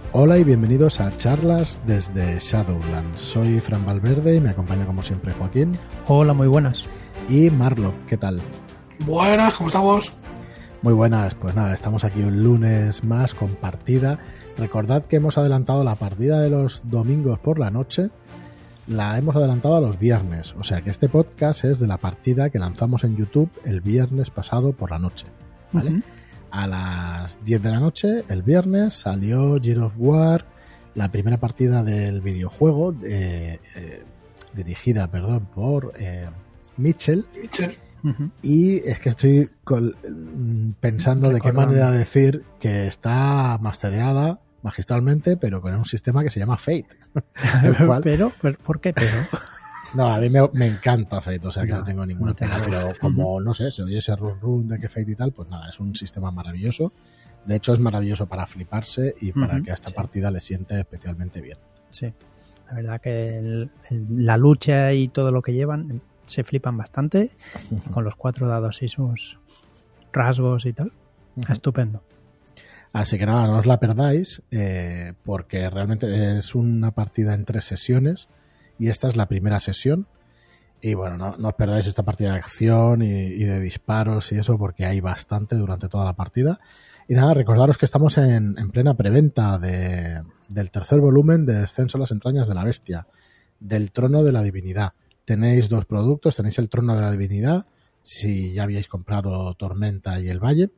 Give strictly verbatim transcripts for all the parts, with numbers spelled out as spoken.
Hola y bienvenidos a charlas desde Shadowlands. Soy Fran Valverde y me acompaña como siempre Joaquín. Hola, muy buenas. Y Marlock, ¿qué tal? Buenas, ¿cómo estamos? Muy buenas, pues nada, estamos aquí un lunes más con partida. Recordad que hemos adelantado la partida de los domingos por la noche, la hemos adelantado a los viernes, o sea que este podcast es de la partida que lanzamos en YouTube el viernes pasado por la noche, ¿vale? Uh-huh. A las diez de la noche, el viernes, salió Gears of War, la primera partida del videojuego, eh, eh, dirigida, perdón, por eh, Mitchell. Mitchell. Uh-huh. Y es que estoy col- pensando de qué manera decir que está mastereada magistralmente, pero con un sistema que se llama Fate. cual... pero, pero, ¿por qué pero? No, a mí me, me encanta Fate, o sea que no, no tengo ninguna no pena, pero como, no sé, se oye ese run run de que Fate y tal, pues nada, es un sistema maravilloso. De hecho, es maravilloso para fliparse y para uh-huh, que a esta sí. partida le siente especialmente bien. Sí, la verdad que el, el, la lucha y todo lo que llevan se flipan bastante, uh-huh. con los cuatro dados y sus rasgos y tal. Uh-huh. Estupendo. Así que nada, no os la perdáis, eh, porque realmente es una partida en tres sesiones y esta es la primera sesión. Y bueno, no, no os perdáis esta partida de acción y, y de disparos y eso, porque hay bastante durante toda la partida. Y nada, recordaros que estamos en, en plena preventa de, del tercer volumen de Descenso a las entrañas de la bestia, del Trono de la Divinidad. Tenéis dos productos, tenéis el Trono de la Divinidad, si ya habíais comprado Tormenta y el Valle.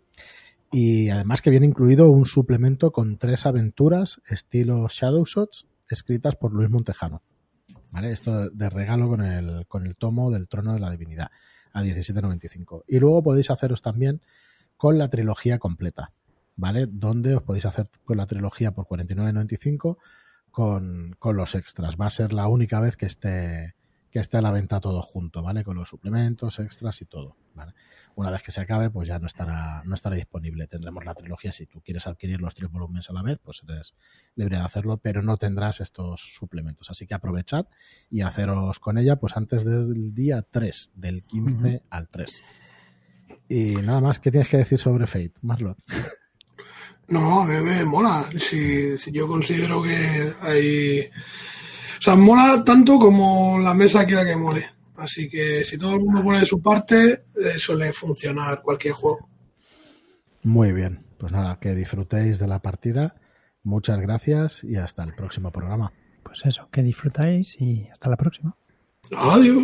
Y además que viene incluido un suplemento con tres aventuras estilo Shadowshots escritas por Luis Montejano. ¿Vale? Esto de regalo con el, con el tomo del Trono de la Divinidad a diecisiete noventa y cinco. Y luego podéis haceros también con la trilogía completa, ¿vale? Donde os podéis hacer con la trilogía por cuarenta y nueve noventa y cinco con, con los extras. Va a ser la única vez que esté, que esté a la venta todo junto, ¿vale? Con los suplementos, extras y todo, ¿vale? Una vez que se acabe, pues ya no estará, no estará disponible. Tendremos la trilogía. Si tú quieres adquirir los tres volúmenes a la vez, pues eres libre de hacerlo, pero no tendrás estos suplementos. Así que aprovechad y haceros con ella pues antes del día tres, del quince uh-huh. al tres. Y nada más, ¿qué tienes que decir sobre Fate, Marlon? No, a mí me mola. Si, si yo considero que hay... O sea, mola tanto como la mesa quiera que mole. Así que si todo el mundo pone de su parte, eh, suele funcionar cualquier juego. Muy bien. Pues nada, que disfrutéis de la partida. Muchas gracias y hasta el próximo programa. Pues eso, que disfrutáis y hasta la próxima. Adiós.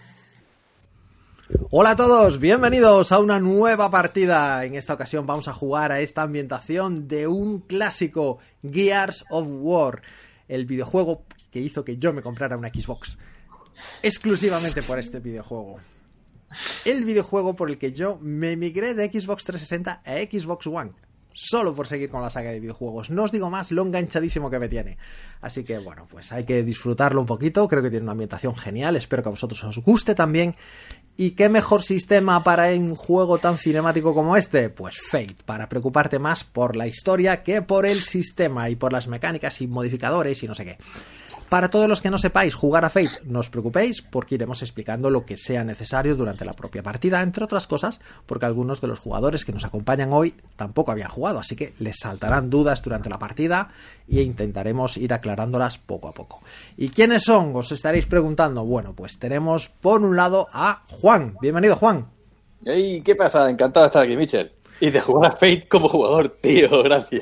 Hola a todos, bienvenidos a una nueva partida. En esta ocasión vamos a jugar a esta ambientación de un clásico, Gears of War, el videojuego que hizo que yo me comprara una Xbox. Exclusivamente por este videojuego. El videojuego por el que yo me migré de Xbox trescientos sesenta a Xbox One. Solo por seguir con la saga de videojuegos. No os digo más lo enganchadísimo que me tiene. Así que bueno, pues hay que disfrutarlo un poquito. Creo que tiene una ambientación genial. Espero que a vosotros os guste también. ¿Y qué mejor sistema para un juego tan cinemático como este? Pues Fate, para preocuparte más por la historia que por el sistema y por las mecánicas y modificadores y no sé qué. Para todos los que no sepáis jugar a Fate, no os preocupéis porque iremos explicando lo que sea necesario durante la propia partida, entre otras cosas, porque algunos de los jugadores que nos acompañan hoy tampoco habían jugado, así que les saltarán dudas durante la partida e intentaremos ir aclarándolas poco a poco. ¿Y quiénes son? Os estaréis preguntando. Bueno, pues tenemos por un lado a Juan. Bienvenido, Juan. Hey, ¿qué pasa? Encantado de estar aquí, Mitchell. Y de jugar a Fate como jugador, tío, gracias.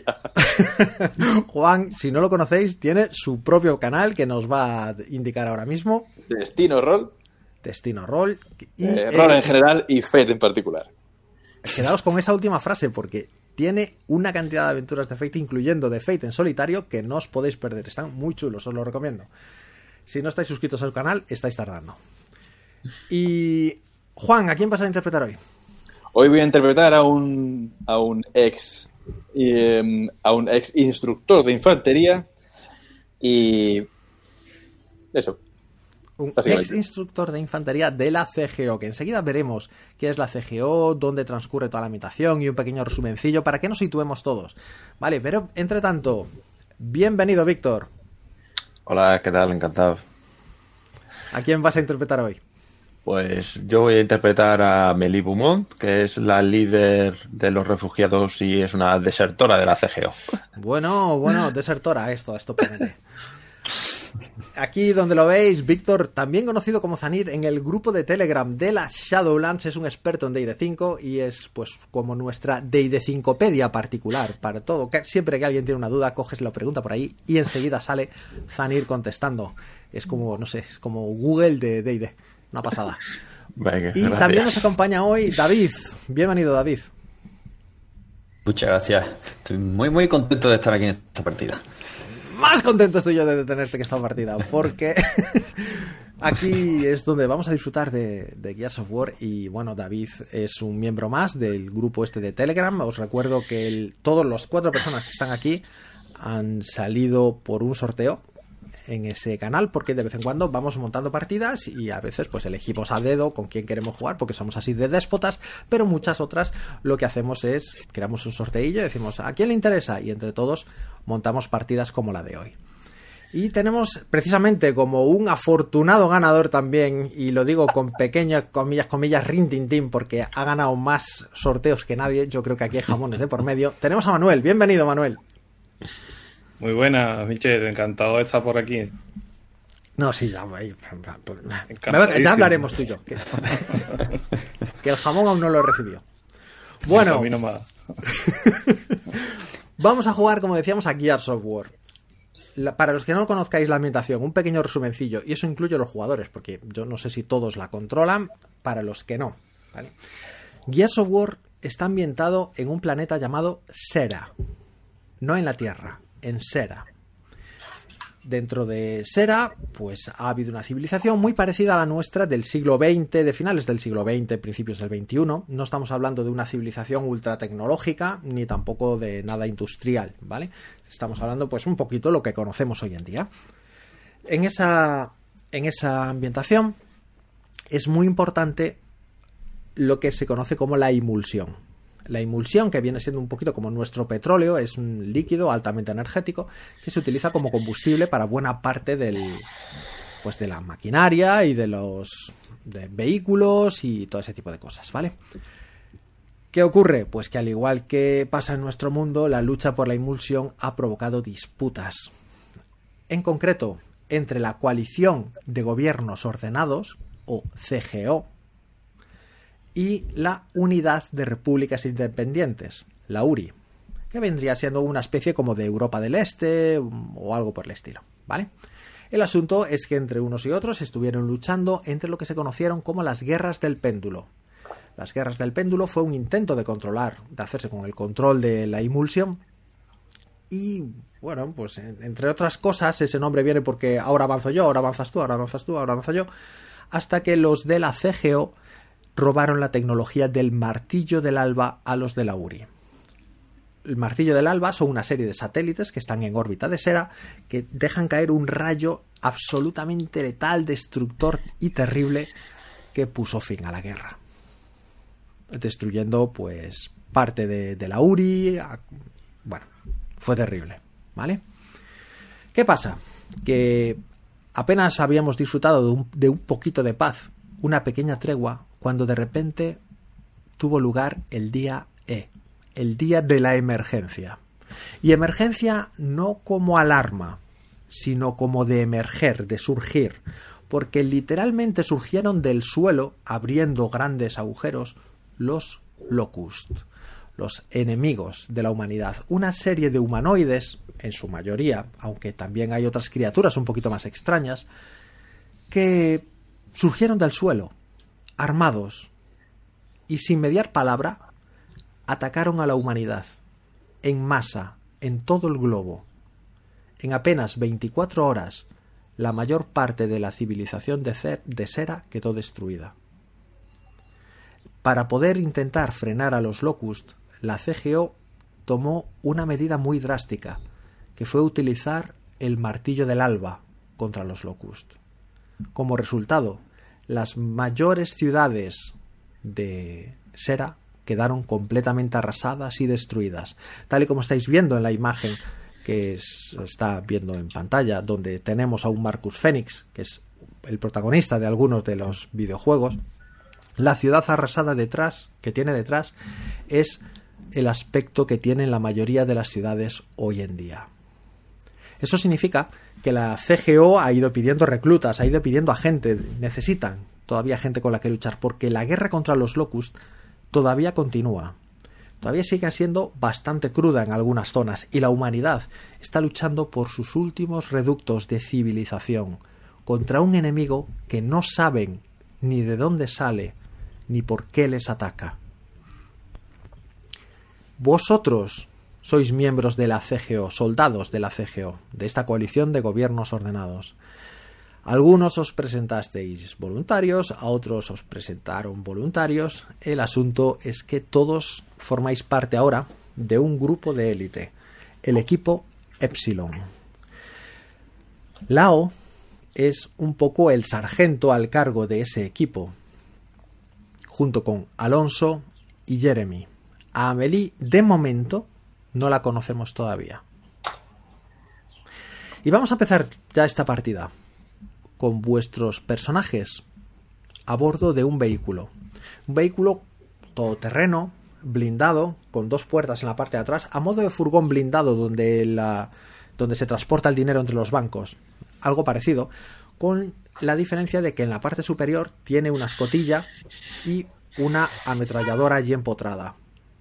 Juan, si no lo conocéis, tiene su propio canal que nos va a indicar ahora mismo. Destino Roll. Destino Roll. Y, eh, Roll eh, en general y Fate en particular. Quedaos con esa última frase porque tiene una cantidad de aventuras de Fate, incluyendo de Fate en solitario, que no os podéis perder. Están muy chulos, os lo recomiendo. Si no estáis suscritos al canal, estáis tardando. Y Juan, ¿a quién vas a interpretar hoy? Hoy voy a interpretar a un a un ex eh, a un ex instructor de infantería y eso. Un ex instructor de infantería de la C G O, que enseguida veremos qué es la C G O, dónde transcurre toda la ambientación y un pequeño resumencillo para que nos situemos todos. Vale, pero entre tanto, bienvenido, Víctor. Hola, ¿qué tal? Encantado. ¿A quién vas a interpretar hoy? Pues yo voy a interpretar a Mélie Beaumont, que es la líder de los refugiados y es una desertora de la C G O. Bueno, bueno, desertora, esto, esto promete. Aquí donde lo veis, Víctor, también conocido como Zanir, en el grupo de Telegram de las Shadowlands, es un experto en D and D cinco y es pues como nuestra D and D cincopedia particular para todo. Siempre que alguien tiene una duda, coges la pregunta por ahí y enseguida sale Zanir contestando. Es como, no sé, es como Google de D and D. Una pasada. Venga, y gracias. también nos acompaña hoy David. Bienvenido, David. Muchas gracias. Estoy muy, muy contento de estar aquí en esta partida. Más contento estoy yo de detenerte que esta partida, porque aquí es donde vamos a disfrutar de, de Gears of War. Y bueno, David es un miembro más del grupo este de Telegram. Os recuerdo que el, todos los cuatro personas que están aquí han salido por un sorteo en ese canal, porque de vez en cuando vamos montando partidas y a veces pues elegimos a dedo con quién queremos jugar, porque somos así de déspotas, pero muchas otras lo que hacemos es creamos un sorteillo y decimos ¿a quién le interesa? Y entre todos montamos partidas como la de hoy. Y tenemos precisamente como un afortunado ganador también, y lo digo con pequeñas comillas, comillas, rintintín, porque ha ganado más sorteos que nadie. Yo creo que aquí hay jamones de por medio. Tenemos a Manuel. Bienvenido, Manuel. Muy buena, Michel, encantado de estar por aquí. No, sí, ya, ya hablaremos tú y yo. Que, que el jamón aún no lo recibió. Bueno, vamos a jugar, como decíamos, a Gears of War. La, para los que no conozcáis la ambientación, un pequeño resumencillo, y eso incluye a los jugadores, porque yo no sé si todos la controlan, para los que no, ¿vale? Gears of War está ambientado en un planeta llamado Sera, no en la Tierra, en Sera. Dentro de Sera, pues ha habido una civilización muy parecida a la nuestra del siglo veinte, de finales del siglo veinte, principios del veintiuno. No estamos hablando de una civilización ultra tecnológica, ni tampoco de nada industrial, ¿vale? Estamos hablando, pues, un poquito lo que conocemos hoy en día. En esa, en esa ambientación es muy importante lo que se conoce como la emulsión. La emulsión, que viene siendo un poquito como nuestro petróleo, es un líquido altamente energético que se utiliza como combustible para buena parte del, pues de la maquinaria y de los de vehículos y todo ese tipo de cosas, ¿vale? ¿Qué ocurre? Pues que al igual que pasa en nuestro mundo, la lucha por la emulsión ha provocado disputas. En concreto, entre la coalición de gobiernos ordenados, o C G O, y la Unidad de Repúblicas Independientes, la U R I, que vendría siendo una especie como de Europa del Este o algo por el estilo, ¿vale? El asunto es que entre unos y otros estuvieron luchando entre lo que se conocieron como las Guerras del Péndulo. Las Guerras del Péndulo fue un intento de controlar, de hacerse con el control de la emulsión y, bueno, pues entre otras cosas, ese nombre viene porque ahora avanzo yo, ahora avanzas tú, ahora avanzas tú, ahora avanzo yo, hasta que los de la C G O robaron la tecnología del Martillo del Alba a los de la U R I. El Martillo del Alba son una serie de satélites que están en órbita de Sera que dejan caer un rayo absolutamente letal, destructor y terrible que puso fin a la guerra, destruyendo pues parte de, de la U R I. Bueno, fue terrible, ¿vale? ¿Qué pasa? Que apenas habíamos disfrutado de un, de un poquito de paz, una pequeña tregua, cuando de repente tuvo lugar el día E, el día de la emergencia. Y emergencia no como alarma, sino como de emerger, de surgir, porque literalmente surgieron del suelo, abriendo grandes agujeros, los Locust, los enemigos de la humanidad. Una serie de humanoides, en su mayoría, aunque también hay otras criaturas un poquito más extrañas, que surgieron del suelo, armados, y sin mediar palabra, atacaron a la humanidad, en masa, en todo el globo. En apenas veinticuatro horas, la mayor parte de la civilización de, Cer- de Sera quedó destruida. Para poder intentar frenar a los Locust, la C G O tomó una medida muy drástica, que fue utilizar el Martillo del Alba contra los Locust. Como resultado, las mayores ciudades de Sera quedaron completamente arrasadas y destruidas, tal y como estáis viendo en la imagen que se está viendo en pantalla, donde tenemos a un Marcus Fenix, que es el protagonista de algunos de los videojuegos, la ciudad arrasada detrás, que tiene detrás, es el aspecto que tienen la mayoría de las ciudades hoy en día. Eso significa que la C G O ha ido pidiendo reclutas, ha ido pidiendo a gente, necesitan todavía gente con la que luchar, porque la guerra contra los Locust todavía continúa. Todavía sigue siendo bastante cruda en algunas zonas y la humanidad está luchando por sus últimos reductos de civilización contra un enemigo que no saben ni de dónde sale ni por qué les ataca. Vosotros sois miembros de la C G O, soldados de la C G O, de esta coalición de gobiernos ordenados. Algunos os presentasteis voluntarios, a otros os presentaron voluntarios. El asunto es que todos formáis parte ahora de un grupo de élite, el equipo Epsilon. Lao es un poco el sargento al cargo de ese equipo, junto con Alonso y Jeremy. A Amelie, de momento, no la conocemos todavía. Y vamos a empezar ya esta partida con vuestros personajes a bordo de un vehículo. Un vehículo todoterreno, blindado, con dos puertas en la parte de atrás, a modo de furgón blindado donde, la, donde se transporta el dinero entre los bancos. Algo parecido, con la diferencia de que en la parte superior tiene una escotilla y una ametralladora allí empotrada.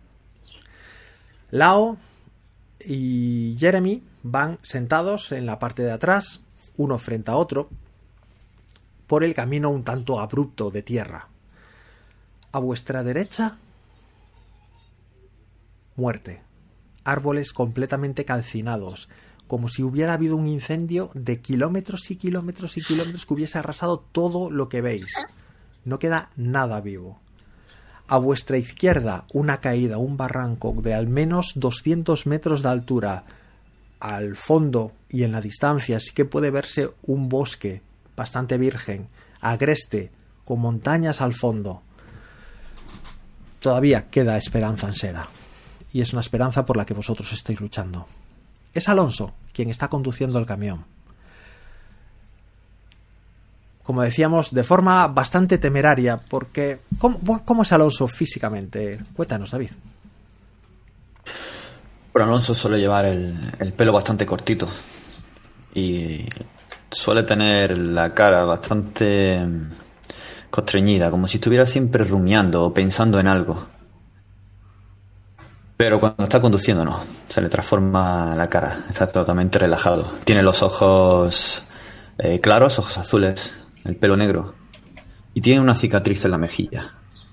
Lao y Jeremy van sentados en la parte de atrás, uno frente a otro, por el camino un tanto abrupto de tierra. A vuestra derecha, muerte. Árboles completamente calcinados, como si hubiera habido un incendio de kilómetros y kilómetros y kilómetros que hubiese arrasado todo lo que veis. No queda nada vivo. A vuestra izquierda, una caída, un barranco de al menos doscientos metros de altura. Al fondo y en la distancia sí que puede verse un bosque bastante virgen, agreste, con montañas al fondo. Todavía queda esperanza en Sera, y es una esperanza por la que vosotros estáis luchando. Es Alonso quien está conduciendo el camión. Como decíamos, de forma bastante temeraria, porque... ¿Cómo, cómo es Alonso físicamente? Cuéntanos, David. Bueno, Alonso suele llevar el, el pelo bastante cortito y suele tener la cara bastante constreñida, como si estuviera siempre rumiando o pensando en algo. Pero cuando está conduciendo no, se le transforma la cara, está totalmente relajado. Tiene los ojos eh, claros, ojos azules, el pelo negro y tiene una cicatriz en la mejilla.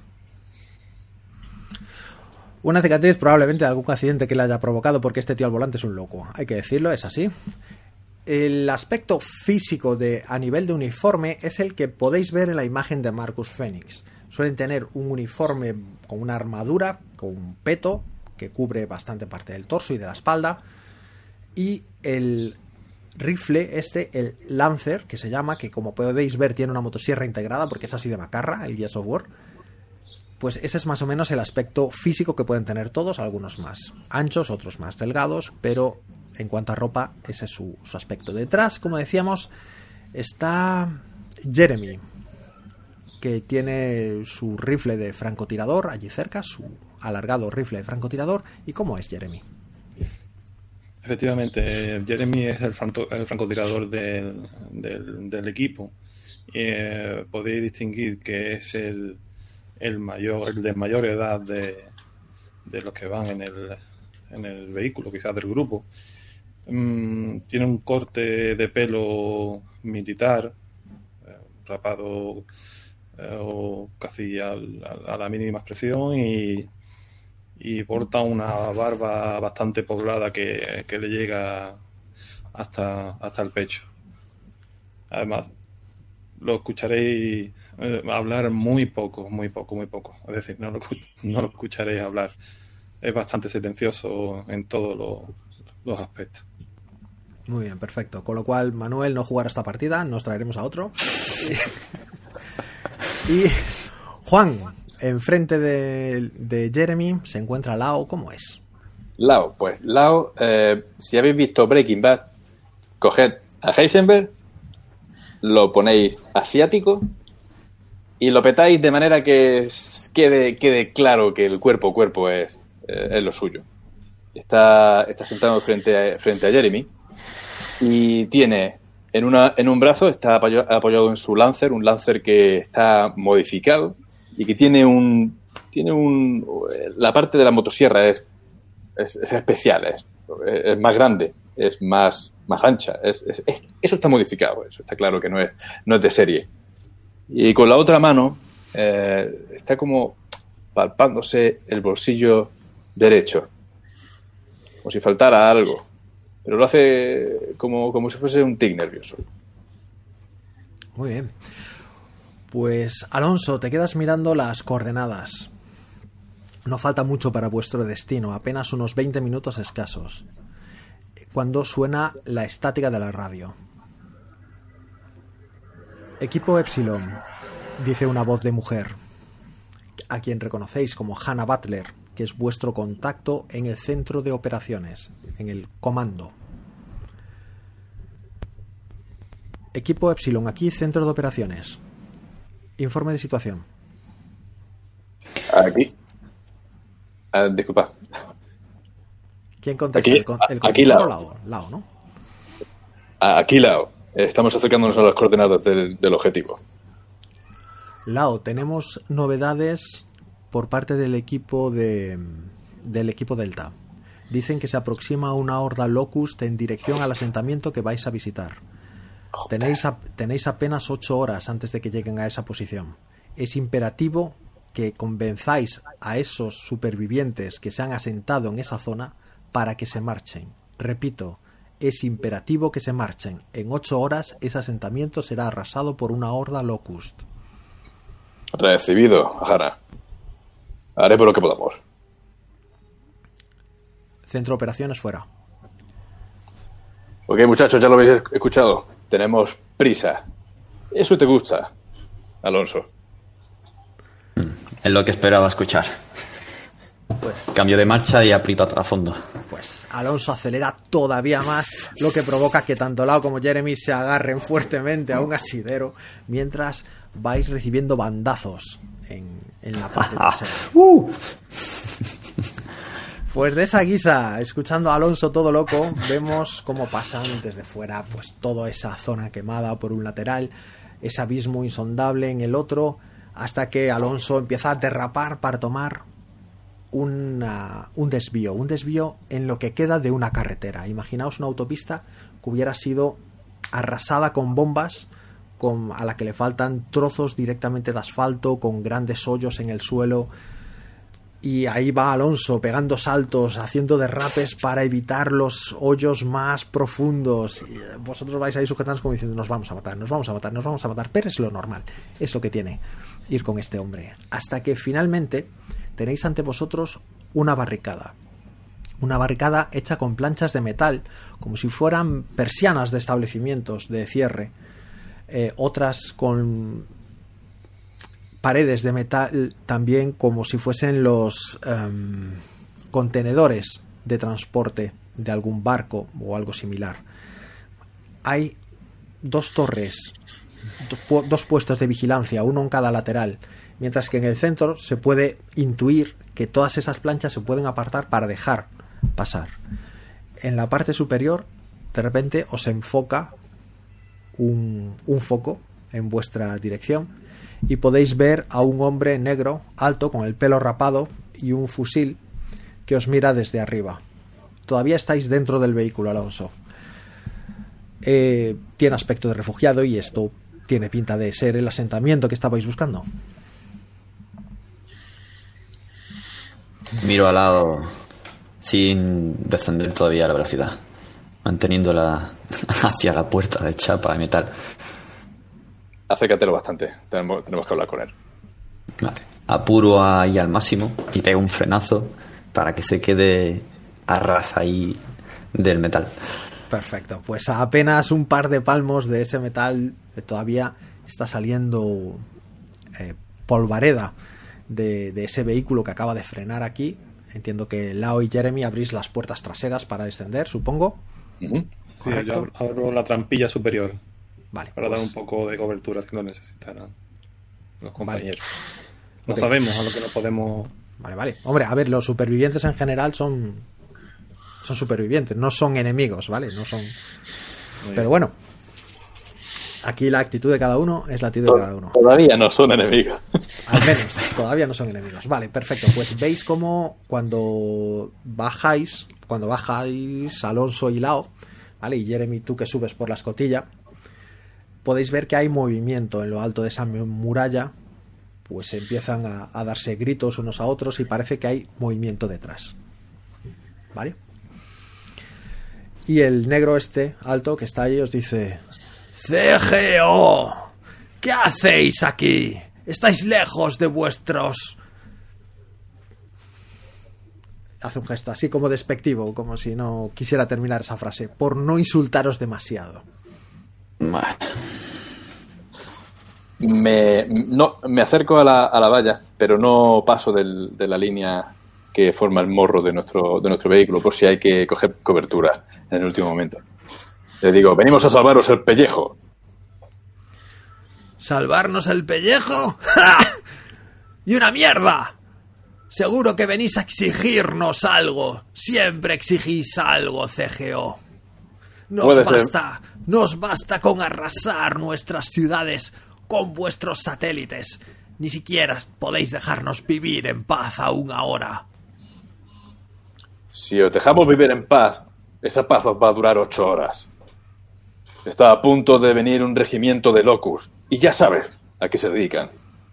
Una cicatriz probablemente de algún accidente que le haya provocado, porque este tío al volante es un loco, hay que decirlo, es así. El aspecto físico de a nivel de uniforme es el que podéis ver en la imagen de Marcus Phoenix. Suelen tener un uniforme con una armadura, con un peto que cubre bastante parte del torso y de la espalda, y el rifle este, el Lancer, que se llama, que como podéis ver tiene una motosierra integrada porque es así de macarra, el Gears of War. Pues ese es más o menos el aspecto físico que pueden tener todos, algunos más anchos, otros más delgados, pero en cuanto a ropa, ese es su, su aspecto. Detrás, como decíamos, está Jeremy, que tiene su rifle de francotirador allí cerca, su alargado rifle de francotirador. ¿Y cómo es Jeremy? Efectivamente, Jeremy es el, franco, el francotirador del, del, del equipo. Eh, podéis distinguir que es el el mayor, el de mayor edad de, de los que van en el, en el vehículo, quizás del grupo. Mm, tiene un corte de pelo militar, eh, rapado eh, o casi al, a, a la mínima expresión, y, y porta una barba bastante poblada que, que le llega hasta, hasta el pecho. Además, lo escucharéis eh, hablar muy poco, muy poco, muy poco. Es decir, no lo, no lo escucharéis hablar. Es bastante silencioso en todos lo, los aspectos. Muy bien, perfecto. Con lo cual, Manuel no jugará esta partida, nos traeremos a otro. Y, y Juan, enfrente de, de Jeremy se encuentra Lao. ¿Cómo es? Lao, pues Lao, eh, si habéis visto Breaking Bad, coged a Heisenberg lo ponéis asiático y lo petáis de manera que quede, quede claro que el cuerpo cuerpo es, eh, es lo suyo. Está, está sentado frente a, frente a Jeremy y tiene en, una, en un brazo, está apoyado, apoyado en su Lancer, un Lancer que está modificado y que tiene un... tiene un la parte de la motosierra es, es, es especial, es, es más grande, es más, más ancha. Es, es, es, eso está modificado, eso está claro que no es, no es de serie. Y con la otra mano eh, está como palpándose el bolsillo derecho, como si faltara algo. Pero lo hace como, como si fuese un tic nervioso. Muy bien. Pues, Alonso, te quedas mirando las coordenadas. No falta mucho para vuestro destino, apenas unos veinte minutos escasos, cuando suena la estática de la radio. Equipo Epsilon, dice una voz de mujer, a quien reconocéis como Hannah Butler, que es vuestro contacto en el centro de operaciones, en el comando. Equipo Epsilon, aquí centro de operaciones. Informe de situación. Aquí. Ah, disculpa. ¿Quién contesta? Aquí, ¿El, con, el aquí Lao. Lao, Lao, ¿no? Aquí, Lao. Estamos acercándonos a las coordenadas del, del objetivo. Lao, tenemos novedades por parte del equipo de del equipo Delta. Dicen que se aproxima una horda Locust en dirección al asentamiento que vais a visitar. Tenéis, a, tenéis apenas ocho horas antes de que lleguen a esa posición. Es imperativo que convenzáis a esos supervivientes que se han asentado en esa zona para que se marchen. Repito, es imperativo que se marchen. En ocho horas ese asentamiento será arrasado por una horda Locust. Recibido, Hannah. Haré por lo que podamos. Centro de operaciones fuera. Ok, muchachos, ya lo habéis escuchado. Tenemos prisa. Eso te gusta, Alonso. Es lo que esperaba escuchar. Pues, Cambio de marcha y aprieto a fondo. pues Alonso acelera todavía más, lo que provoca que tanto Lao como Jeremy se agarren fuertemente a un asidero mientras vais recibiendo bandazos en, en la parte trasera. ¡Uh! Pues de esa guisa, escuchando a Alonso todo loco, vemos cómo pasan desde fuera pues toda esa zona quemada por un lateral, ese abismo insondable en el otro, hasta que Alonso empieza a derrapar para tomar una, un desvío, un desvío en lo que queda de una carretera. Imaginaos una autopista que hubiera sido arrasada con bombas, con, a la que le faltan trozos directamente de asfalto, con grandes hoyos en el suelo. Y ahí va Alonso pegando saltos, haciendo derrapes para evitar los hoyos más profundos. Y vosotros vais ahí sujetando como diciendo, nos vamos a matar, nos vamos a matar, nos vamos a matar. Pero es lo normal, es lo que tiene ir con este hombre. Hasta que finalmente tenéis ante vosotros una barricada. Una barricada hecha con planchas de metal, como si fueran persianas de establecimientos de cierre. Eh, otras con paredes de metal también, como si fuesen los um, contenedores de transporte de algún barco o algo similar. Hay dos torres, do, dos puestos de vigilancia, uno en cada lateral, mientras que en el centro se puede intuir que todas esas planchas se pueden apartar para dejar pasar. En la parte superior, de repente os enfoca un, un foco en vuestra dirección y podéis ver a un hombre negro, alto, con el pelo rapado y un fusil que os mira desde arriba. Todavía estáis dentro del vehículo, Alonso. Eh, tiene aspecto de refugiado y esto tiene pinta de ser el asentamiento que estabais buscando. Miro al lado sin descender todavía la velocidad, manteniéndola hacia la puerta de chapa y metal. Acércatelo bastante, tenemos, tenemos que hablar con él. Vale. Apuro ahí al máximo y pego un frenazo para que se quede a ras ahí del metal. Perfecto, pues a apenas un par de palmos de ese metal todavía está saliendo eh, polvareda de, de ese vehículo que acaba de frenar aquí. Entiendo que Lao y Jeremy abrís las puertas traseras para descender, supongo. Uh-huh. Sí, yo abro la trampilla superior. Vale. Para pues, dar un poco de cobertura si lo necesitaran los compañeros. Vale. No Ok. sabemos a lo que nos podemos... Vale, vale. Hombre, a ver, los supervivientes en general son son supervivientes, no son enemigos, ¿vale? No son... Pero bueno, aquí la actitud de cada uno es la actitud de cada uno. Todavía no son enemigos. Al menos, todavía no son enemigos. Vale, perfecto. Pues veis como cuando bajáis, cuando bajáis Alonso y Lao, ¿vale? Y Jeremy, tú que subes por la escotilla, podéis ver que hay movimiento en lo alto de esa muralla, pues empiezan a, a darse gritos unos a otros y parece que hay movimiento detrás. ¿Vale? Y el negro este, alto, que está ahí, os dice: C G O, ¿qué hacéis aquí? Estáis lejos de vuestros... Hace un gesto así como despectivo, como si no quisiera terminar esa frase, por no insultaros demasiado. Bueno, Me, no, me acerco a la, a la valla, pero no paso del, de la línea que forma el morro de nuestro, de nuestro vehículo, por si hay que coger cobertura en el último momento. Le digo: venimos a salvaros el pellejo. ¿Salvarnos el pellejo? ¡Ja! ¡Y una mierda! Seguro que venís a exigirnos algo. Siempre exigís algo, C G O. Nos Puede ser. basta, nos basta con arrasar nuestras ciudades con vuestros satélites. Ni siquiera podéis dejarnos vivir en paz aún ahora. Si os dejamos vivir en paz, esa paz os va a durar ocho horas. Está a punto de venir un regimiento de Locus, y ya sabes a qué se dedican.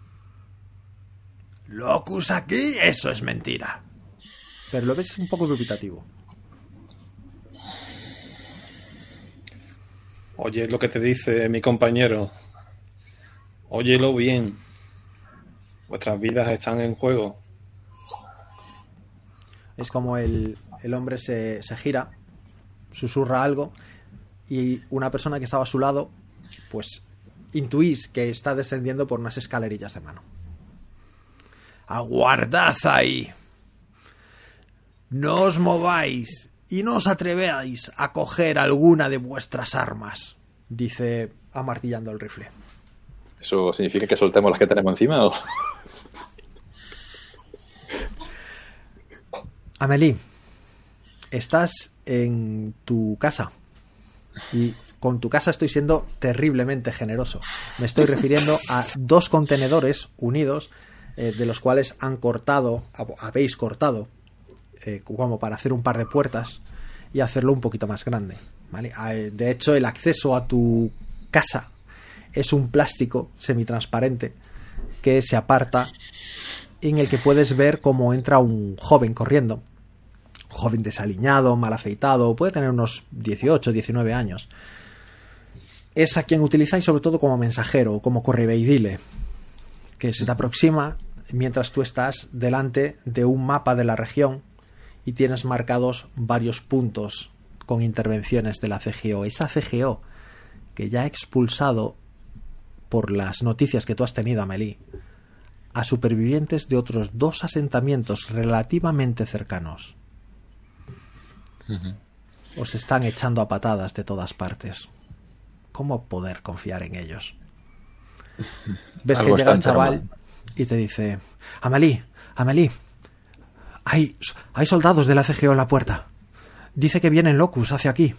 ¿Locus aquí? Eso es mentira. Pero lo ves un poco dubitativo. Oye lo que te dice mi compañero. Óyelo bien. Vuestras vidas están en juego. Es como el, el hombre se, se gira, susurra algo, y una persona que estaba a su lado, pues intuís que está descendiendo por unas escalerillas de mano. ¡Aguardad ahí! No os mováis y no os atreváis a coger alguna de vuestras armas, dice amartillando el rifle. ¿Eso significa que soltemos las que tenemos encima o...? Amelie, estás en tu casa y con tu casa estoy siendo terriblemente generoso. Me estoy refiriendo a dos contenedores unidos, eh, de los cuales han cortado, habéis cortado, eh, como para hacer un par de puertas y hacerlo un poquito más grande, ¿vale? De hecho, el acceso a tu casa es un plástico semitransparente que se aparta, en el que puedes ver cómo entra un joven corriendo. Joven desaliñado, mal afeitado, puede tener unos dieciocho, diecinueve años. Es a quien utilizáis sobre todo como mensajero, como correveidile, que se te aproxima mientras tú estás delante de un mapa de la región y tienes marcados varios puntos con intervenciones de la C G O. Esa C G O que ya ha expulsado, por las noticias que tú has tenido, Amelie, a supervivientes de otros dos asentamientos relativamente cercanos. Uh-huh. Os están echando a patadas de todas partes. ¿Cómo poder confiar en ellos? Ves que llega el chaval y te dice: Amelie, Amelie, hay, hay soldados de la C G O en la puerta. Dice que vienen Locus hacia aquí.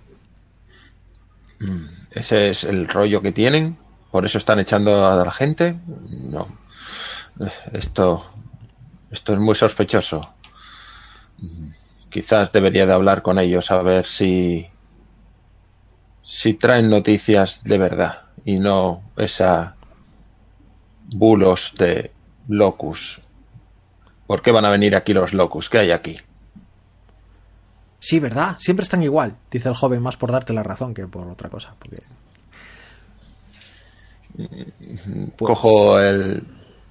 ¿Ese es el rollo que tienen? ¿Por eso están echando a la gente? No. Esto, esto es muy sospechoso. Quizás debería de hablar con ellos a ver si, si traen noticias de verdad y no esa bulos de Locus. ¿Por qué van a venir aquí los Locus? ¿Qué hay aquí? Sí, ¿verdad? Siempre están igual, dice el joven, más por darte la razón que por otra cosa. Porque... Pues... Cojo el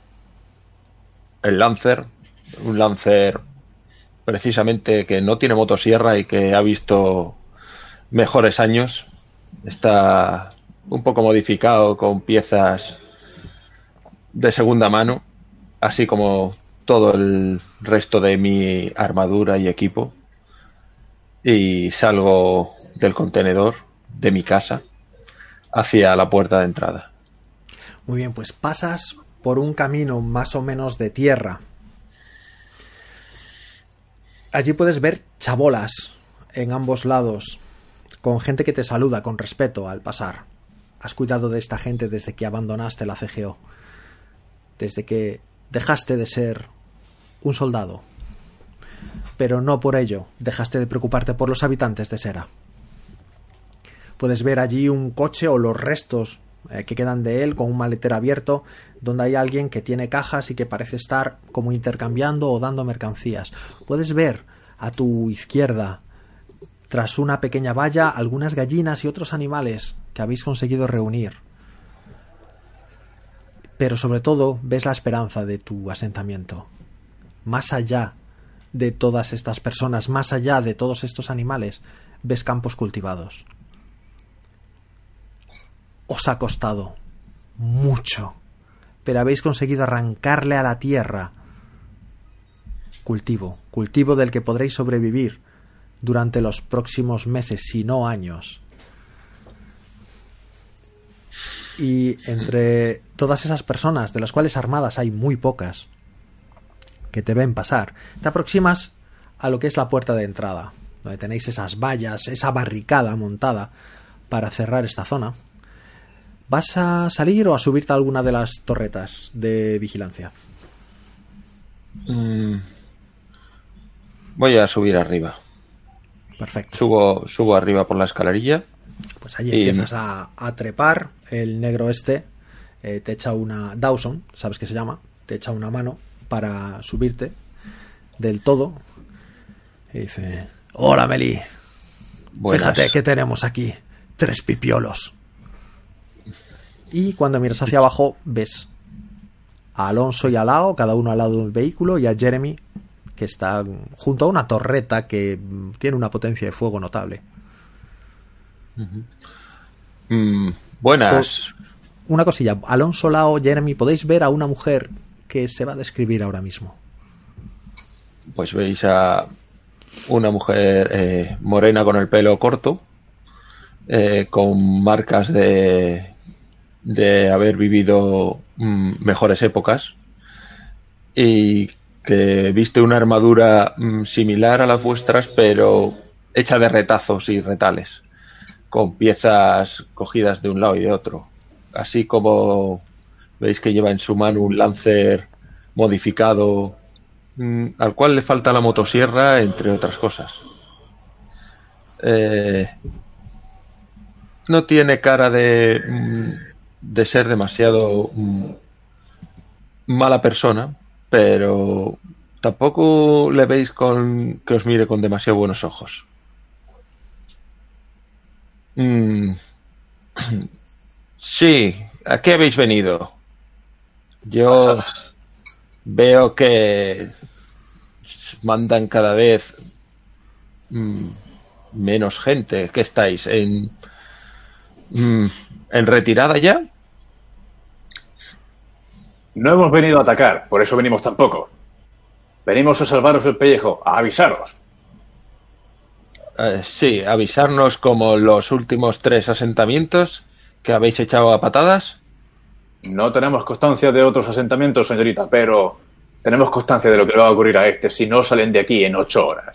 el Lancer, un Lancer precisamente que no tiene motosierra y que ha visto mejores años. Está un poco modificado con piezas de segunda mano, así como todo el resto de mi armadura y equipo. Y salgo del contenedor de mi casa hacia la puerta de entrada. Muy bien, pues pasas por un camino más o menos de tierra. Allí puedes ver chabolas en ambos lados, con gente que te saluda con respeto al pasar. Has cuidado de esta gente desde que abandonaste la C G O, desde que dejaste de ser un soldado. Pero no por ello dejaste de preocuparte por los habitantes de Sera. Puedes ver allí un coche o los restos eh, que quedan de él con un maletero abierto, donde hay alguien que tiene cajas y que parece estar como intercambiando o dando mercancías. Puedes ver a tu izquierda, tras una pequeña valla, algunas gallinas y otros animales que habéis conseguido reunir. Pero sobre todo ves la esperanza de tu asentamiento. Más allá de todas estas personas, más allá de todos estos animales, ves campos cultivados. Os ha costado mucho, pero habéis conseguido arrancarle a la tierra cultivo, cultivo del que podréis sobrevivir durante los próximos meses, si no años. Y entre todas esas personas, de las cuales armadas hay muy pocas, que te ven pasar, te aproximas a lo que es la puerta de entrada, donde tenéis esas vallas, esa barricada montada para cerrar esta zona. ¿Vas a salir o a subirte a alguna de las torretas de vigilancia? Mm, voy a subir arriba. Perfecto. Subo, subo arriba por la escalerilla. Pues allí y... empiezas a, a trepar. El negro este eh, te echa una... Dawson, ¿sabes qué se llama? Te echa una mano para subirte del todo. Y dice... Hola, Meli. Buenas. Fíjate que tenemos aquí tres pipiolos. Y cuando miras hacia abajo ves a Alonso y a Lao, cada uno al lado de un vehículo, y a Jeremy, que está junto a una torreta que tiene una potencia de fuego notable. Uh-huh. Mm, buenas. Pues, una cosilla, Alonso, Lao, Jeremy, podéis ver a una mujer que se va a describir ahora mismo. Pues veis a una mujer eh, morena con el pelo corto, eh, con marcas de... de haber vivido mm, mejores épocas, y que viste una armadura mm, similar a las vuestras, pero hecha de retazos y retales, con piezas cogidas de un lado y de otro, así como veis que lleva en su mano un Lancer modificado, mm, al cual le falta la motosierra, entre otras cosas. Eh, no tiene cara de... Mm, de ser demasiado mm, mala persona, pero tampoco le veis con que os mire con demasiado buenos ojos. Mm. Sí, ¿a qué habéis venido? Yo veo que mandan cada vez mm, menos gente. ¿Qué estáis? ¿En, mm, ¿en retirada ya? No hemos venido a atacar, por eso venimos tan poco. Venimos a salvaros el pellejo, a avisaros. Eh, sí, avisarnos como los últimos tres asentamientos que habéis echado a patadas. No tenemos constancia de otros asentamientos, señorita, pero tenemos constancia de lo que le va a ocurrir a este si no salen de aquí en ocho horas.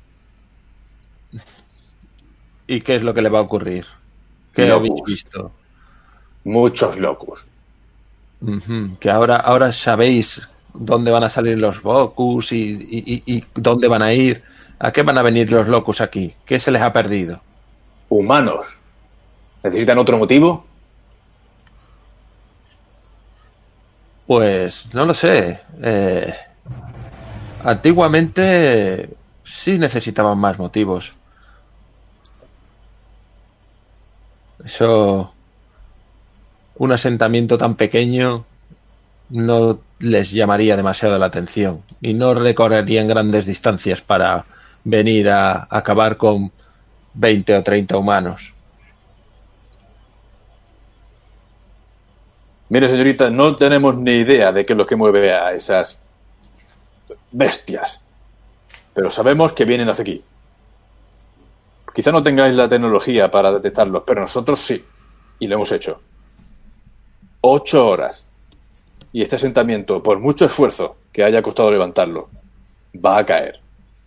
¿Y qué es lo que le va a ocurrir? ¿Qué Locus. habéis visto? Muchos locus. Uh-huh. Que ahora, ahora sabéis dónde van a salir los Locus y, y, y, y dónde van a ir. ¿A qué van a venir los Locus aquí? ¿Qué se les ha perdido? Humanos. ¿Necesitan otro motivo? Pues no lo sé. Eh, antiguamente sí necesitaban más motivos. Eso... Un asentamiento tan pequeño no les llamaría demasiado la atención y no recorrerían grandes distancias para venir a acabar con veinte o treinta humanos. Mire, señorita, no tenemos ni idea de qué es lo que mueve a esas bestias, pero sabemos que vienen hacia aquí. Quizá no tengáis la tecnología para detectarlos, pero nosotros sí. Y lo hemos hecho. Ocho horas. Y este asentamiento, por mucho esfuerzo que haya costado levantarlo, va a caer.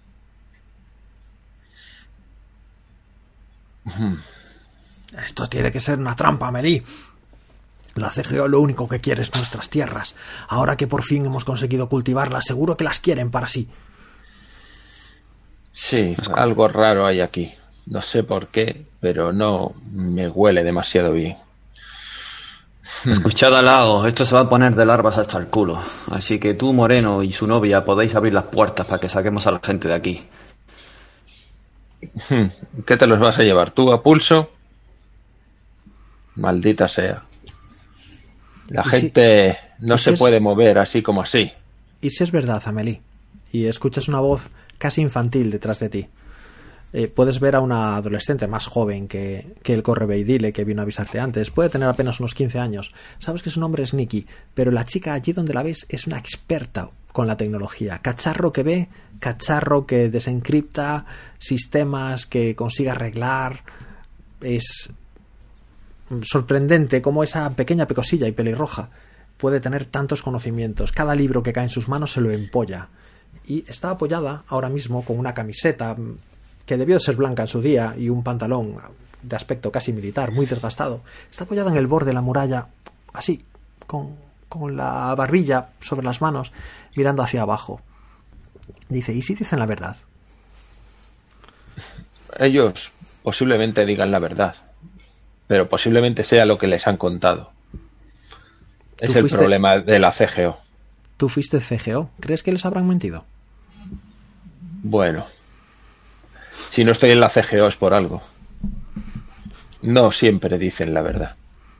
Esto tiene que ser una trampa, Amelie. La C G O lo único que quiere es nuestras tierras. Ahora que por fin hemos conseguido cultivarlas, seguro que las quieren para sí. Sí, algo raro hay aquí. No sé por qué, pero no me huele demasiado bien. Escuchad al lago, esto se va a poner de larvas hasta el culo. Así que tú, Moreno, y su novia podéis abrir las puertas para que saquemos a la gente de aquí. ¿Qué te los vas a llevar tú a pulso? Maldita sea. La gente si, no se si puede es, mover así como así. ¿Y si es verdad, Amelie? Y escuchas una voz casi infantil detrás de ti. Eh, puedes ver a una adolescente más joven que, que el correveidile que vino a avisarte antes. Puede tener apenas unos quince años. Sabes que su nombre es Nikki, pero la chica allí donde la ves es una experta con la tecnología. Cacharro que ve, cacharro que desencripta, sistemas que consigue arreglar. Es sorprendente cómo esa pequeña pecosilla y pelirroja puede tener tantos conocimientos. Cada libro que cae en sus manos se lo empolla. Y está apoyada ahora mismo con una camiseta que debió de ser blanca en su día y un pantalón de aspecto casi militar, muy desgastado. Está apoyada en el borde de la muralla, así, con, con la barbilla sobre las manos, mirando hacia abajo. Dice, ¿y si dicen la verdad? Ellos posiblemente digan la verdad, pero posiblemente sea lo que les han contado. Es el fuiste, problema de la C G O. ¿Tú fuiste C G O? ¿Crees que les habrán mentido? Bueno, si no estoy en la C G O es por algo. No siempre dicen la verdad.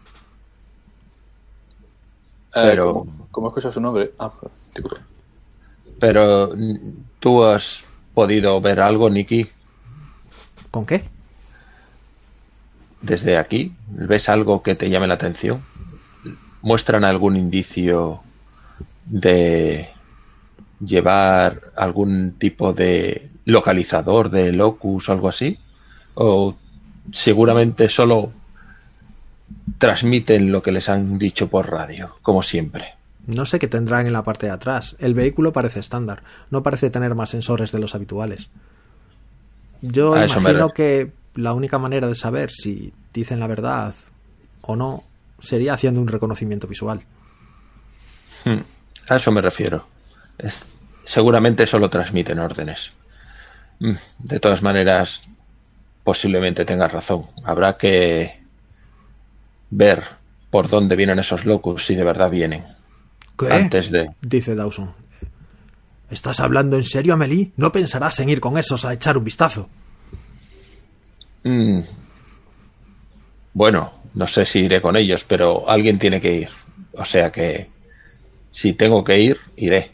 Eh, pero ¿cómo, ¿Cómo escuchas su nombre? Ah, disculpa. Pero ¿tú has podido ver algo, Nikki? ¿Con qué? Desde aquí, ¿ves algo que te llame la atención? ¿Muestran algún indicio de llevar algún tipo de localizador de locus o algo así? ¿O seguramente solo transmiten lo que les han dicho por radio, como siempre? No sé qué tendrán en la parte de atrás. El vehículo parece estándar. No parece tener más sensores de los habituales. Yo A imagino que la única manera de saber si dicen la verdad o no sería haciendo un reconocimiento visual. A eso me refiero. Es, seguramente solo transmiten órdenes. De todas maneras, posiblemente tengas razón. Habrá que ver por dónde vienen esos locus, si de verdad vienen. ¿Qué? Antes de... Dice Dawson. ¿Estás hablando en serio, Amelie? ¿No pensarás en ir con esos a echar un vistazo? Mm. Bueno, no sé si iré con ellos, pero alguien tiene que ir. O sea que si tengo que ir, iré.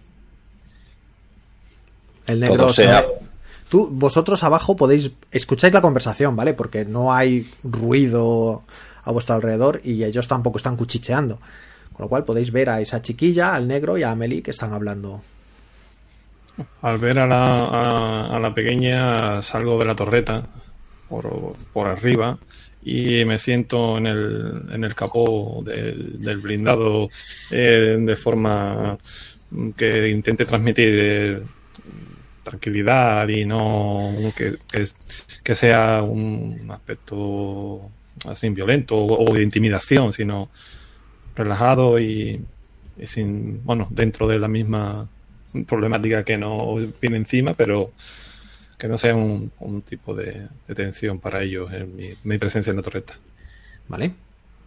El negro sea... se... Tú, vosotros abajo podéis... Escucháis la conversación, ¿vale? Porque no hay ruido a vuestro alrededor y ellos tampoco están cuchicheando. Con lo cual podéis ver a esa chiquilla, al negro y a Amelie que están hablando. Al ver a la, a, a la pequeña salgo de la torreta por, por arriba y me siento en el, en el capó del, del blindado eh, de forma que intente transmitir eh, tranquilidad y no que, que, que sea un aspecto así violento o, o de intimidación, sino relajado y, y sin, bueno, dentro de la misma problemática que no viene encima, pero que no sea un, un tipo de, de tensión para ellos en mi, mi presencia en la torreta. ¿Vale?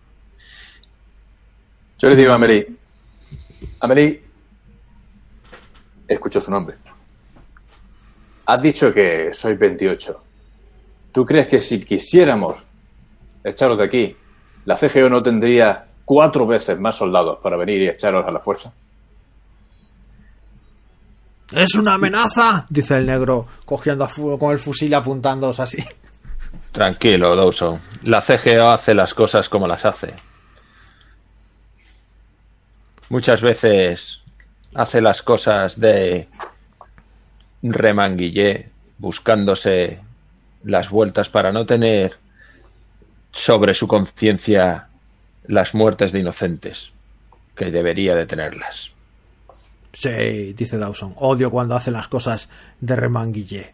Yo les digo a Amelie, Amelie, escucho su nombre. Has dicho que soy veintiocho. ¿Tú crees que si quisiéramos echaros de aquí, la C G O no tendría cuatro veces más soldados para venir y echaros a la fuerza? ¡Es una amenaza!, dice el negro, cogiendo a fu- con el fusil y apuntándoos así. Tranquilo, Dawson. La C G O hace las cosas como las hace. Muchas veces hace las cosas de remanguillé, buscándose las vueltas para no tener sobre su conciencia las muertes de inocentes, que debería detenerlas. Sí, dice Dawson. Odio cuando hacen las cosas de remanguillé.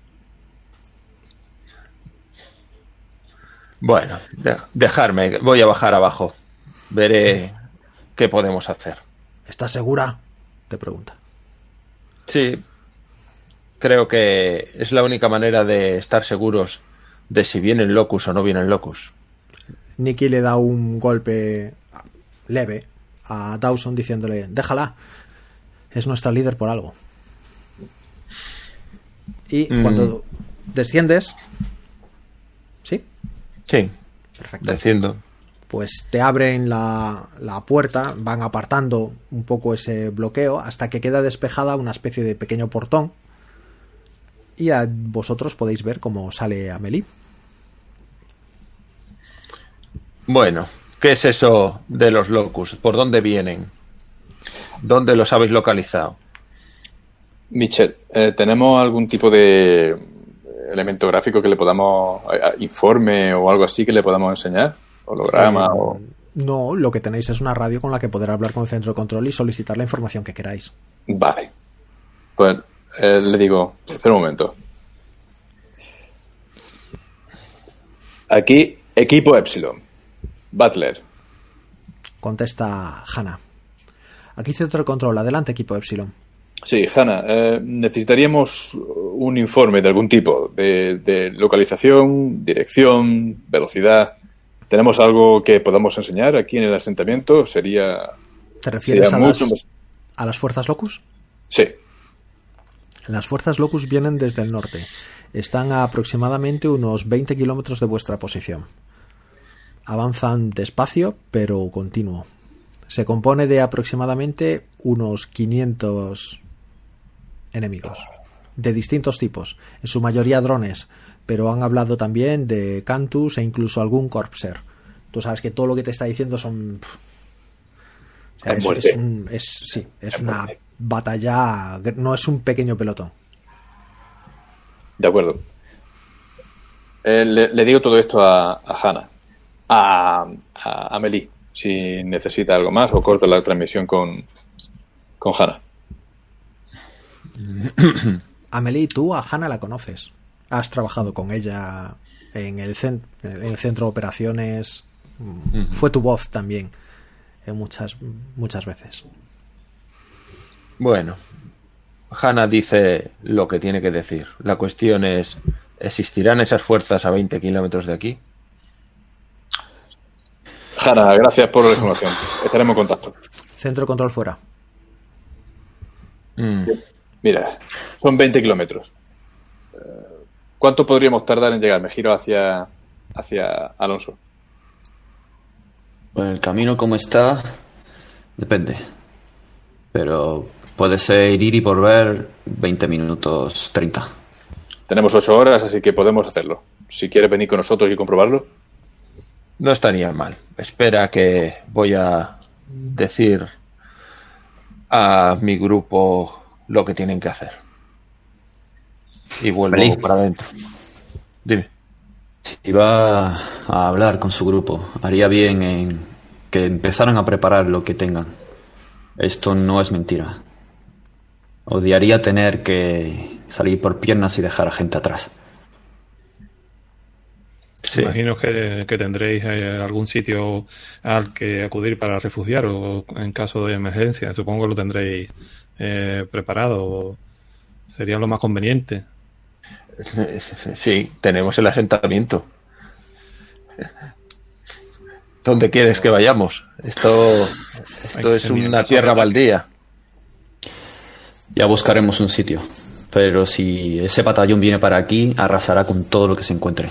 Bueno, de- dejarme, voy a bajar abajo. Veré qué podemos hacer. ¿Estás segura? Te pregunta. Sí, creo que es la única manera de estar seguros de si vienen Locus o no vienen Locus. Nicky le da un golpe leve a Dawson diciéndole, déjala, es nuestra líder por algo. Y Mm. cuando desciendes, ¿sí? Sí, Perfecto. desciendo. Pues te abren la, la puerta, van apartando un poco ese bloqueo hasta que queda despejada una especie de pequeño portón y a vosotros podéis ver cómo sale Amelie. Bueno, ¿qué es eso de los Locus? ¿Por dónde vienen? ¿Dónde los habéis localizado? Michelle, eh, ¿tenemos algún tipo de elemento gráfico que le podamos, eh, informe o algo así que le podamos enseñar? ¿Holograma? Eh, o... No, lo que tenéis es una radio con la que poder hablar con el centro de control y solicitar la información que queráis. Vale. Pues eh, le digo, espera un momento. Aquí, equipo Epsilon. Butler. Contesta Hannah. Aquí centro de control, adelante equipo Epsilon. Sí, Hannah, eh, necesitaríamos un informe de algún tipo, de, de localización, dirección, velocidad. ¿Tenemos algo que podamos enseñar aquí en el asentamiento? Sería... ¿Te refieres sería a mucho las, más... a las fuerzas Locus? Sí. Las fuerzas Locus vienen desde el norte. Están a aproximadamente unos veinte kilómetros de vuestra posición. Avanzan despacio, pero continuo. Se compone de aproximadamente unos quinientos enemigos, de distintos tipos, en su mayoría drones, pero han hablado también de Cantus e incluso algún Corpser. Tú sabes que todo lo que te está diciendo son... O sea, Es es, muerte. es un- es- sí, es Es una muerte. batalla, no es un pequeño pelotón. De acuerdo. Eh, le, le digo todo esto a, a Hannah. A, a Amelie, si necesita algo más, o corto la transmisión con, con Hannah. Amelie, tú a Hannah la conoces. Has trabajado con ella en el, cen- en el centro de operaciones. Fue tu voz también en muchas, muchas veces. Bueno, Hannah dice lo que tiene que decir. La cuestión es, ¿existirán esas fuerzas a veinte kilómetros de aquí? Hannah, gracias por la información. Estaremos en contacto. Centro de control fuera. Mm, Mira, son veinte kilómetros. Eh, ¿Cuánto podríamos tardar en llegar? Me giro hacia, hacia Alonso. Pues el camino como está, depende. Pero puede ser ir y volver veinte minutos, treinta. Tenemos ocho horas, así que podemos hacerlo. Si quieres venir con nosotros y comprobarlo. no estaría mal. Espera que voy a decir a mi grupo lo que tienen que hacer. Y vuelvo Feliz. para adentro. Dime. Si va a hablar con su grupo, haría bien en que empezaran a preparar lo que tengan. Esto no es mentira. Odiaría tener que salir por piernas y dejar a gente atrás. Sí. Imagino que, que tendréis eh, algún sitio al que acudir para refugiar o en caso de emergencia. Supongo que lo tendréis eh, preparado. Sería lo más conveniente. Sí, tenemos el asentamiento. ¿Dónde quieres que vayamos? Esto, esto Ay, es qué miedo, una eso tierra es verdad. baldía. Ya buscaremos un sitio. Pero si ese batallón viene para aquí, arrasará con todo lo que se encuentre.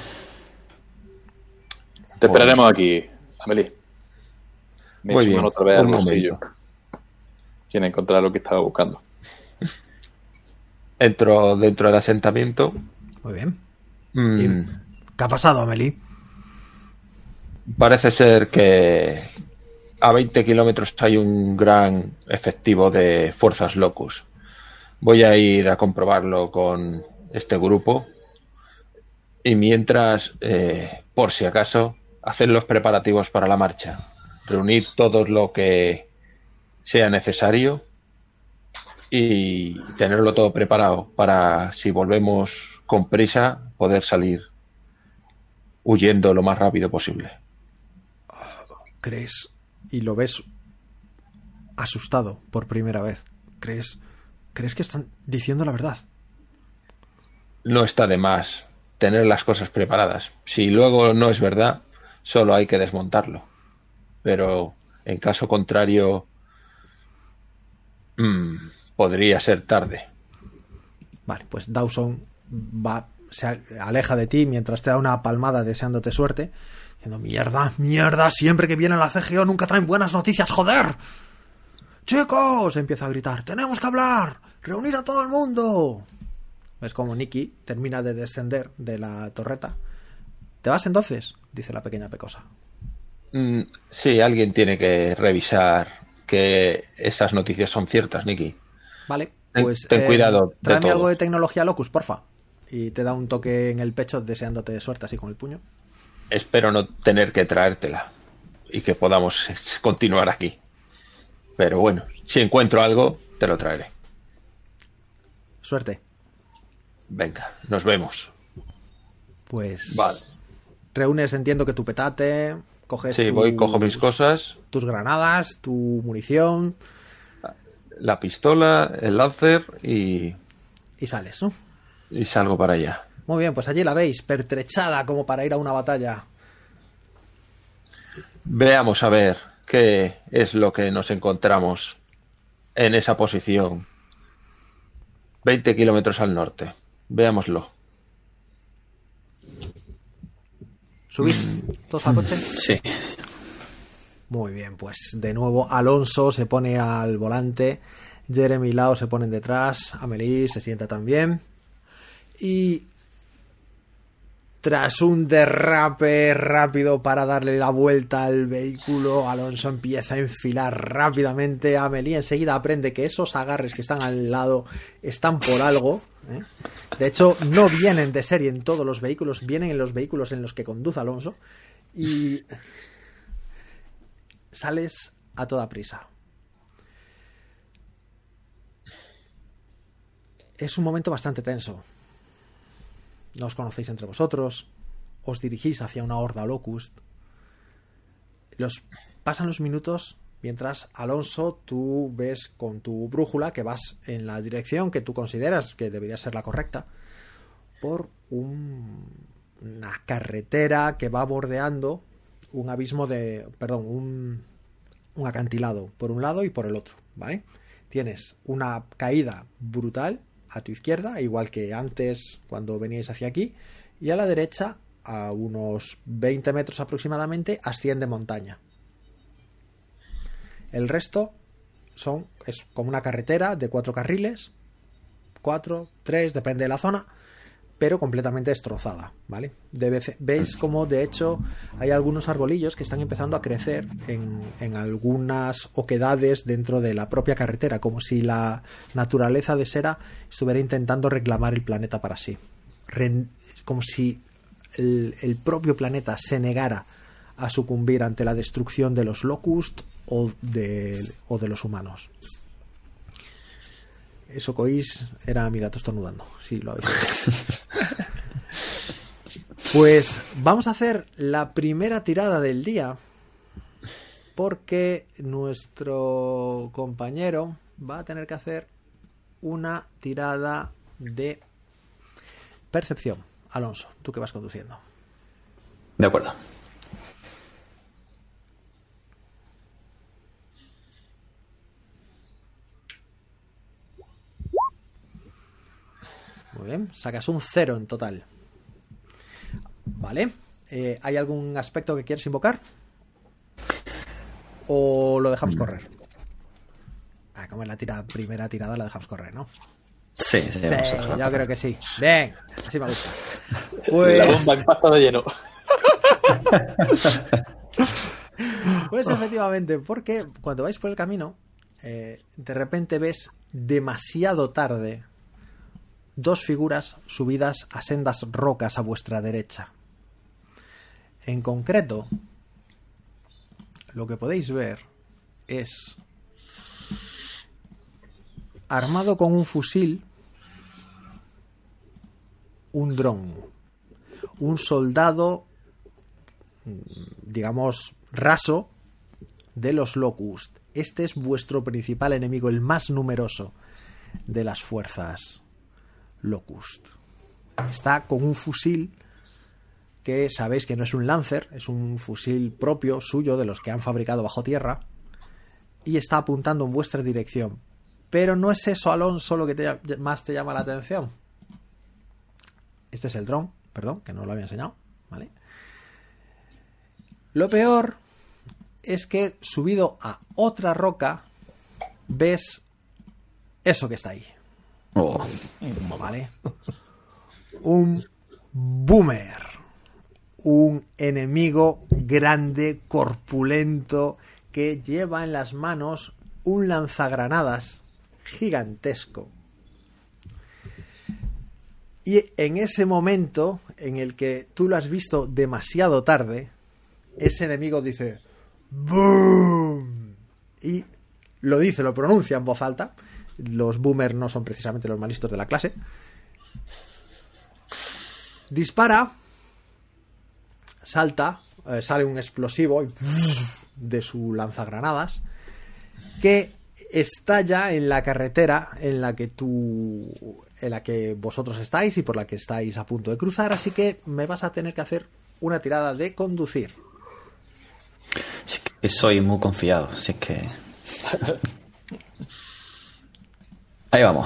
Te esperaremos aquí, Amelie. Me Muy echo bien, mano otra vez al un bolsillo. momento. Quiere encontrar lo que estaba buscando. Entro dentro del asentamiento. Muy bien. Mm, ¿Y ¿Qué ha pasado, Amelie? Parece ser que a veinte kilómetros hay un gran efectivo de fuerzas locus. Voy a ir a comprobarlo con este grupo. Y mientras, eh, por si acaso, hacer los preparativos para la marcha, reunir todo lo que sea necesario y tenerlo todo preparado para, si volvemos con prisa, poder salir huyendo lo más rápido posible. ¿Crees? Y lo ves asustado por primera vez. ¿Crees? ¿Crees que están diciendo la verdad? No está de más tener las cosas preparadas. Si luego no es verdad, solo hay que desmontarlo. Pero en caso contrario, mmm, podría ser tarde. Vale, pues Dawson va, se aleja de ti mientras te da una palmada deseándote suerte, diciendo: mierda, mierda, siempre que viene la C G O nunca traen buenas noticias, joder. Chicos, empieza a gritar, tenemos que hablar, reunir a todo el mundo. Es como Nikki termina de descender de la torreta. ¿Te vas entonces?, dice la pequeña pecosa. Mm, sí, alguien tiene que revisar que esas noticias son ciertas, Nikki. Vale, pues ten, ten eh, cuidado de tráeme todo. algo de tecnología Locus, porfa. Y te da un toque en el pecho deseándote suerte así con el puño. Espero no tener que traértela y que podamos continuar aquí. Pero bueno, si encuentro algo, te lo traeré. Suerte. Venga, nos vemos. Pues vale. Reúnes, entiendo que tu petate, coges Sí, tus, voy, cojo mis cosas. Tus granadas, tu munición. La pistola, el Lancer y... Y sales, ¿no? Y salgo para allá. Muy bien, pues allí la veis, pertrechada como para ir a una batalla. Veamos a ver qué es lo que nos encontramos en esa posición. veinte kilómetros al norte. Veámoslo. ¿Subís todos al coche? Sí. Muy bien, pues de nuevo Alonso se pone al volante, Jeremy y Lao se ponen detrás, Amelie se sienta también. Y tras un derrape rápido para darle la vuelta al vehículo, Alonso empieza a enfilar rápidamente. Amelie enseguida aprende que esos agarres que están al lado están por algo, ¿eh? De hecho, no vienen de serie en todos los vehículos, vienen en los vehículos en los que conduce Alonso. Y sales a toda prisa. Es un momento bastante tenso. No os conocéis entre vosotros, os dirigís hacia una horda Locust. Los, pasan los minutos mientras, Alonso, tú ves con tu brújula que vas en la dirección que tú consideras que debería ser la correcta, por un, una carretera que va bordeando un abismo de... perdón, un, un acantilado por un lado y por el otro, ¿vale? Tienes una caída brutal a tu izquierda, igual que antes cuando veníais hacia aquí, y a la derecha, a unos veinte metros aproximadamente, asciende montaña. El resto son es como una carretera de cuatro carriles, cuatro, tres, depende de la zona, pero completamente destrozada, ¿vale? Debe, veis como de hecho hay algunos arbolillos que están empezando a crecer en, en algunas oquedades dentro de la propia carretera, como si la naturaleza de Sera estuviera intentando reclamar el planeta para sí. Ren, como si el, el propio planeta se negara a sucumbir ante la destrucción de los Locust o de, o de los humanos. Eso que oís era mi gato estornudando, si lo habéis visto. Pues vamos a hacer la primera tirada del día, porque nuestro compañero va a tener que hacer una tirada de percepción. Alonso, tú que vas conduciendo. De acuerdo. Muy bien, sacas un cero en total. Vale. Eh, ¿Hay algún aspecto que quieres invocar? ¿O lo dejamos correr? Ah, como es la tira, primera tirada, la dejamos correr, ¿no? Sí, sí, sí vamos a yo creo que sí. Bien, así me gusta. Pues... La bomba impacta de lleno. Pues efectivamente, porque cuando vais por el camino, eh, de repente ves demasiado tarde dos figuras subidas a sendas rocas a vuestra derecha. En concreto, lo que podéis ver es armado con un fusil, un dron, un soldado, digamos, raso de los Locust. Este es vuestro principal enemigo, el más numeroso de las fuerzas Locust. Está con un fusil que sabéis que no es un Lancer, es un fusil propio suyo de los que han fabricado bajo tierra, y está apuntando en vuestra dirección. Pero no es eso, Alonso, lo que te, más te llama la atención. Este es el dron, perdón, que no lo había enseñado, ¿vale? Lo peor es que subido a otra roca ves eso que está ahí. Oh. ¿Vale? Un boomer. Un enemigo grande, corpulento, que lleva en las manos un lanzagranadas gigantesco. Y en ese momento en el que tú lo has visto demasiado tarde, ese enemigo dice ¡boom! Y lo dice, lo pronuncia en voz alta. Los boomers no son precisamente los más listos de la clase. Dispara, salta, eh, sale un explosivo de su lanzagranadas que estalla en la carretera en la que tú, en la que vosotros estáis y por la que estáis a punto de cruzar, así que me vas a tener que hacer una tirada de conducir. Sí, que soy muy confiado, así es que... Ahí vamos.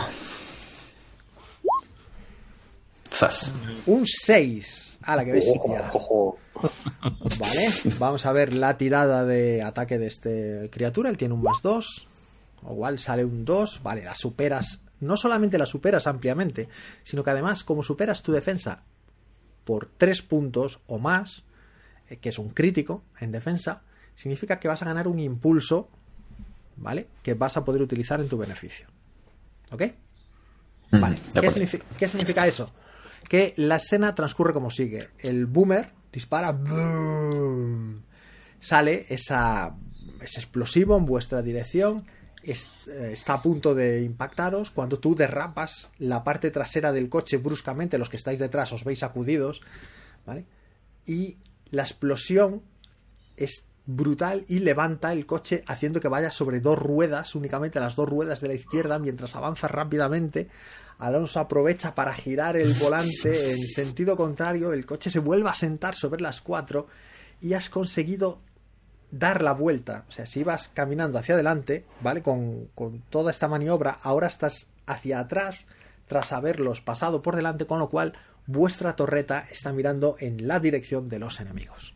Zas. Un seis. A la que bestia. Vale, vamos a ver la tirada de ataque de este criatura. Él tiene un más dos. O igual sale un dos. Vale, la superas. No solamente la superas ampliamente, sino que además, como superas tu defensa por tres puntos o más, eh, que es un crítico en defensa, significa que vas a ganar un impulso, ¿vale? Que vas a poder utilizar en tu beneficio. ¿Ok? Mm, vale. ¿Qué significa, ¿Qué significa eso? Que la escena transcurre como sigue. El boomer dispara, boom, sale esa, ese explosivo en vuestra dirección, es, eh, está a punto de impactaros. Cuando tú derrapas la parte trasera del coche bruscamente, los que estáis detrás os veis sacudidos, ¿vale? Y la explosión es brutal y levanta el coche haciendo que vaya sobre dos ruedas, únicamente las dos ruedas de la izquierda. Mientras avanza rápidamente, Alonso aprovecha para girar el volante en sentido contrario, el coche se vuelve a sentar sobre las cuatro y has conseguido dar la vuelta. O sea, si ibas caminando hacia adelante, ¿vale? Con, con toda esta maniobra, ahora estás hacia atrás tras haberlos pasado por delante, con lo cual vuestra torreta está mirando en la dirección de los enemigos.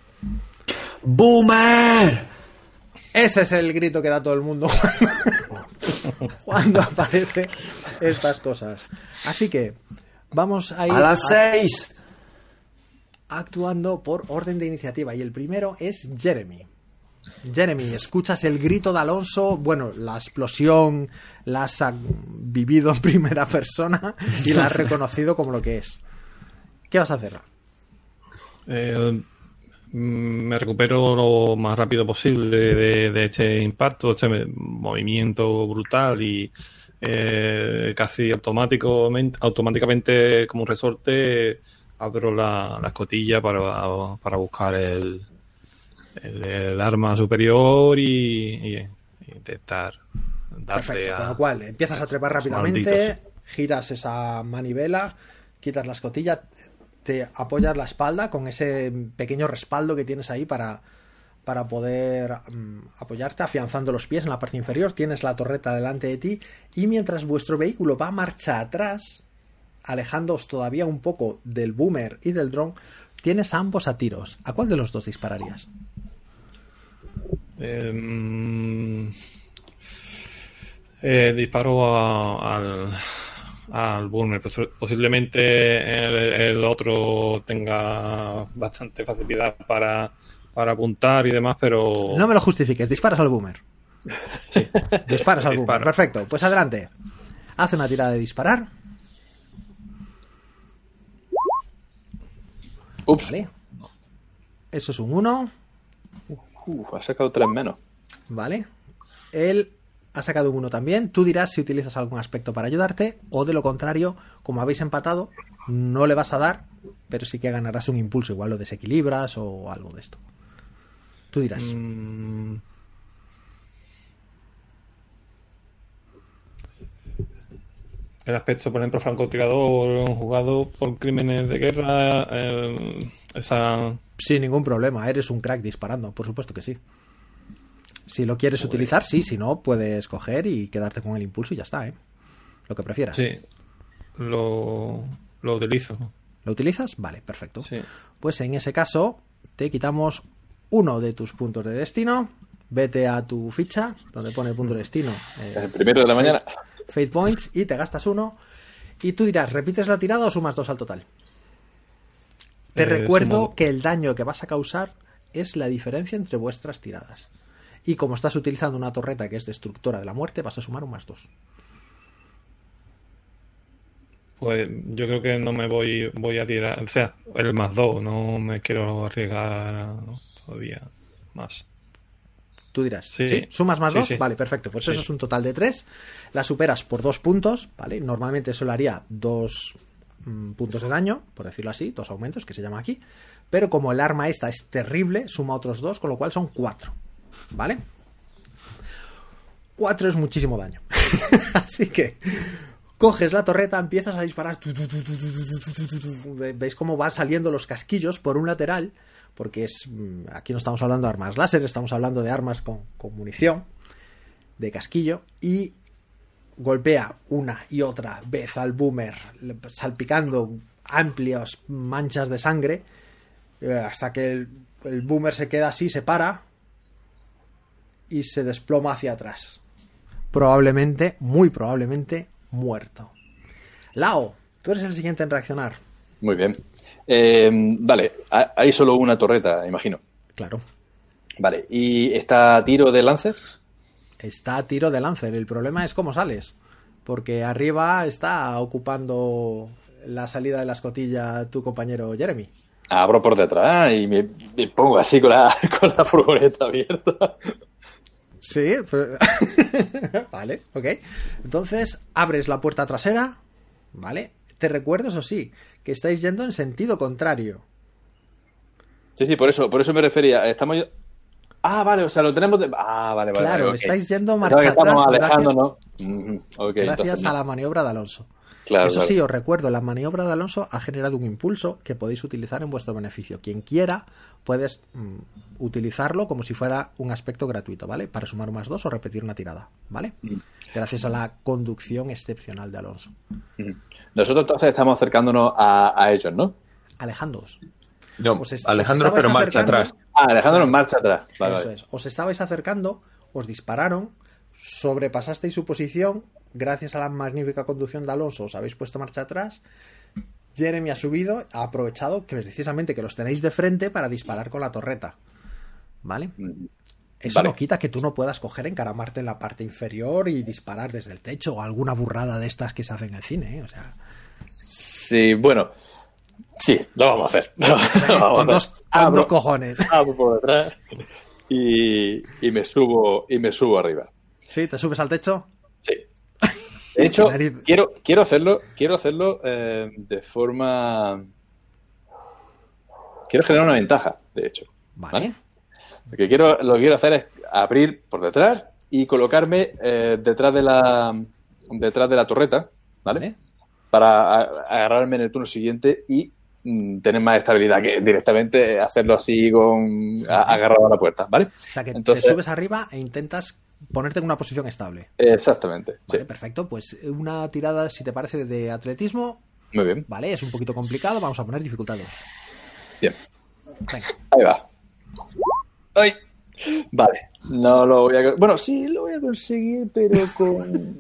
¡Boomer! Ese es el grito que da todo el mundo cuando, cuando aparecen estas cosas. Así que vamos a ir a las seis actuando por orden de iniciativa. Y el primero es Jeremy. Jeremy, escuchas el grito de Alonso. Bueno, la explosión la has vivido en primera persona y la has reconocido como lo que es. ¿Qué vas a hacer? Eh... Me recupero lo más rápido posible de, de este impacto, este movimiento brutal y eh, casi automáticamente, automáticamente como un resorte abro la, la escotilla para, para buscar el, el, el arma superior y, y, y intentar darle. Perfecto, a, con lo cual empiezas a trepar rápidamente, malditos. Giras esa manivela, quitas la escotilla, te apoyas la espalda con ese pequeño respaldo que tienes ahí para, para poder um, apoyarte, afianzando los pies en la parte inferior. Tienes la torreta delante de ti y mientras vuestro vehículo va marcha atrás, alejándoos todavía un poco del boomer y del dron, tienes a ambos a tiros. ¿A cuál de los dos dispararías? Eh, eh, disparo a, al... al boomer. Posiblemente el, el otro tenga bastante facilidad para, para apuntar y demás, pero... No me lo justifiques, disparas al boomer. Sí. Disparas al Disparo. boomer, perfecto. Pues adelante. Haz una tirada de disparar. Ups. Vale. eso es un uno. Uf, ha sacado tres menos. Vale. Él ha sacado un uno también. Tú dirás si utilizas algún aspecto para ayudarte, o de lo contrario, como habéis empatado, no le vas a dar, pero sí que ganarás un impulso. Igual lo desequilibras o algo de esto. Tú dirás. Mm. El aspecto, por ejemplo, francotirador jugado por crímenes de guerra, eh, esa... Sin ningún problema, eres un crack disparando, por supuesto que sí. Si lo quieres utilizar, sí, si no, puedes coger y quedarte con el impulso y ya está, ¿eh? Lo que prefieras. Sí, lo, lo utilizo. ¿Lo utilizas? Vale, perfecto. Sí. Pues en ese caso, te quitamos uno de tus puntos de destino. Vete a tu ficha, donde pone punto de destino. Eh, El primero de la mañana. Fate Points, y te gastas uno. Y tú dirás, ¿repites la tirada o sumas dos al total? Te Eh, recuerdo sumo- que el daño que vas a causar es la diferencia entre vuestras tiradas. Y como estás utilizando una torreta que es destructora de la muerte, vas a sumar un más dos. Pues yo creo que no me voy voy a tirar, o sea, el más dos, no me quiero arriesgar ¿no? todavía más. Tú dirás, ¿sí? Sí. ¿Sumas más Sí, dos? sí. Vale, perfecto. Pues Sí. eso es un total de tres. La superas por dos puntos, ¿vale? Normalmente eso le haría dos mm, puntos de daño, por decirlo así, dos aumentos, que se llama aquí. Pero como el arma esta es terrible, suma otros dos, con lo cual son cuatro, ¿vale? Cuatro es muchísimo daño. Así que coges la torreta, empiezas a disparar. Tu, tu, tu, tu, tu, tu, tu, tu, tu. Ve- Veis cómo van saliendo los casquillos por un lateral, porque es mm, aquí no estamos hablando de armas láser, estamos hablando de armas con, con munición, de casquillo, y golpea una y otra vez al boomer, le- salpicando amplias manchas de sangre, eh, hasta que el, el boomer se queda así, se para y se desploma hacia atrás. Probablemente, muy probablemente, muerto. Lao, tú eres el siguiente en reaccionar. Muy bien. Eh, vale, ha- hay solo una torreta, imagino. Claro. Vale, ¿y está a tiro de Lancer? Está a tiro de Lancer. El problema es cómo sales. Porque arriba está ocupando la salida de la escotilla tu compañero Jeremy. Abro por detrás y me, me pongo así con la, con la furgoneta abierta. Sí, pues... vale, ok. Entonces, abres la puerta trasera, ¿vale? Te recuerdo, eso sí, que estáis yendo en sentido contrario. Sí, sí, por eso, por eso me refería. Estamos... Ah, vale, o sea, lo tenemos de... Ah, vale, vale. Claro, vale, ok. estáis yendo Pensaba marcha que estamos atrás alejándonos. Mm, ok, gracias entonces no. a la maniobra de Alonso. Claro, Eso claro. sí, os recuerdo, la maniobra de Alonso ha generado un impulso que podéis utilizar en vuestro beneficio. Quien quiera, puedes mm, utilizarlo como si fuera un aspecto gratuito, ¿vale? Para sumar un más dos o repetir una tirada, ¿vale? Mm. Gracias a la conducción excepcional de Alonso. Mm. Nosotros entonces estamos acercándonos a, a ellos, ¿no? Alejándoos. No, Os es- Alejandro, os estabais pero marcha acercando. atrás. Ah, dejándonos en marcha atrás. Vale, Eso vale. es. Os estabais acercando, os dispararon, sobrepasasteis su posición, gracias a la magnífica conducción de Alonso os habéis puesto marcha atrás. Jeremy ha subido, ha aprovechado que precisamente que los tenéis de frente para disparar con la torreta. ¿Vale? Mm. Eso Vale. no quita que tú no puedas coger, encaramarte en la parte inferior y disparar desde el techo o alguna burrada de estas que se hacen en el cine, ¿eh? O sea, Sí, bueno. Sí, lo vamos a hacer. Lo vamos con a dos, hacer. con Abro- dos cojones. abro por detrás y, y me subo y me subo arriba. ¿Sí? ¿Te subes al techo? Sí. De hecho, Nariz. quiero, quiero hacerlo, quiero hacerlo eh, de forma. Quiero generar una ventaja, de hecho. Vale. Lo que quiero, lo que quiero hacer es abrir por detrás y colocarme eh, detrás de la detrás de la torreta, ¿vale? Vale. Para a- agarrarme en el turno siguiente y mm, tener más estabilidad que directamente hacerlo así con a- agarrado a la puerta, ¿vale? O sea que Entonces- te subes arriba e intentas ponerte en una posición estable. Exactamente, sí. Vale, perfecto. Pues una tirada, si te parece, de atletismo. Muy bien, Vale, es un poquito complicado. Vamos a poner dificultad dos. bien. Venga. Ahí va. ¡Ay! Vale, no lo voy a... co- Bueno, sí, lo voy a conseguir, pero con...